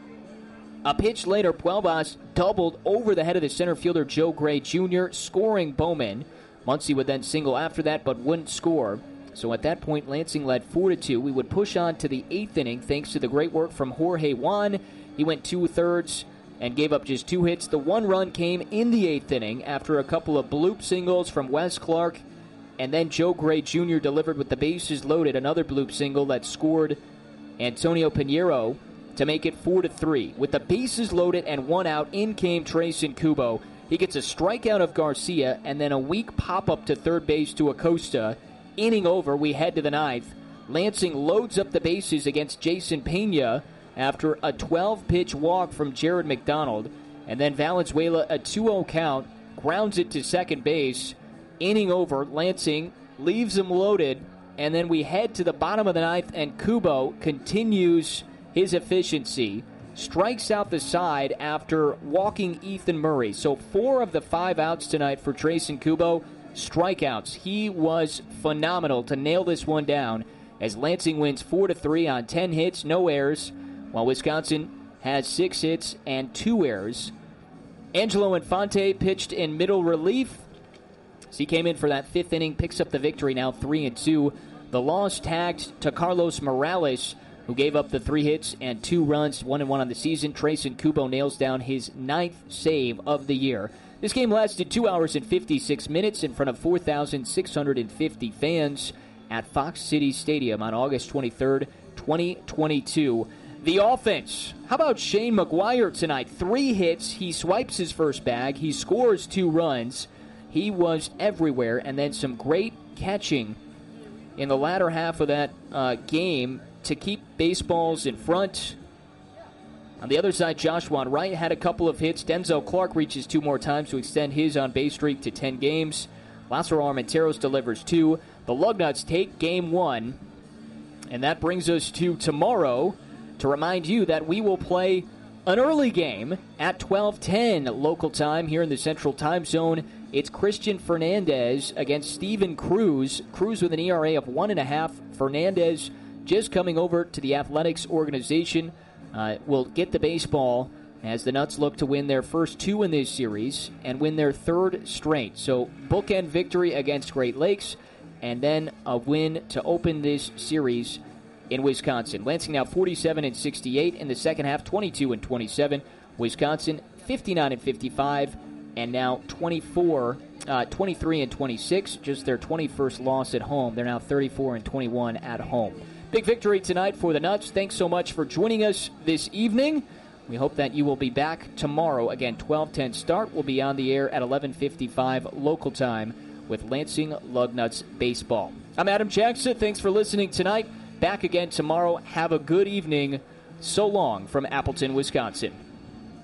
[SPEAKER 4] a pitch later, Puelvas doubled over the head of the center fielder Joe Gray Jr., scoring Bowman. Muncy would then single after that but wouldn't score. So at that point, Lansing led 4-2. We would push on to the 8th inning thanks to the great work from Jorge Juan. He went 2/3 and gave up just 2 hits. The 1 run came in the 8th inning after a couple of bloop singles from Wes Clark, and then Joe Gray Jr. delivered with the bases loaded, another bloop single that scored Antonio Pinheiro to make it 4-3. With the bases loaded and 1 out, in came Trayson Kubo. He gets a strikeout of Garcia and then a weak pop-up to third base to Acosta. Inning over, we head to the 9th. Lansing loads up the bases against Jason Pena after a 12-pitch walk from Jared McDonald. And then Valenzuela, a 2-0 count, grounds it to second base. Inning over, Lansing leaves him loaded. And then we head to the bottom of the 9th, and Kubo continues his efficiency. strikes out the side after walking Ethan Murray. So 4 of the 5 outs tonight for Trayson Kubo, strikeouts. He was phenomenal to nail this one down as Lansing wins 4-3 on 10 hits, no errors, while Wisconsin has 6 hits and 2 errors. Angelo Infante pitched in middle relief. So he came in for that 5th inning, picks up the victory now 3-2. The loss tagged to Carlos Morales, who gave up the 3 hits and 2 runs, 1-1 on the season. Trayson Kubo nails down his 9th save of the year. This game lasted 2 hours and 56 minutes in front of 4,650 fans at Fox City Stadium on August 23rd, 2022. The offense. How about Shane McGuire tonight? 3 hits. He swipes his first bag. He scores 2 runs. He was everywhere. And then some great catching in the latter half of that game to keep baseballs in front. On the other side, Joshua Wright had a couple of hits. Denzel Clark reaches 2 more times to extend his on-base streak to 10 games. Lázaro Armenteros delivers 2. The Lugnuts take Game 1. And that brings us to tomorrow to remind you that we will play an early game at 12:10 local time here in the Central Time Zone. It's Christian Fernandez against Steven Cruz. Cruz with an ERA of 1.5. Fernandez just coming over to the athletics organization. Will get the baseball as the Nuts look to win their first 2 in this series and win their 3rd straight. So bookend victory against Great Lakes and then a win to open this series in Wisconsin. Lansing now 47-68 in the second half, 22-27. Wisconsin 59-55 and now 23-26, just their 21st loss at home. They're now 34-21 at home. Big victory tonight for the Nuts. Thanks so much for joining us this evening. We hope that you will be back tomorrow. Again, 12:10 start. We'll be on the air at 11:55 local time with Lansing Lugnuts baseball. I'm Adam Jackson. Thanks for listening tonight. Back again tomorrow. Have a good evening. So long from Appleton, Wisconsin.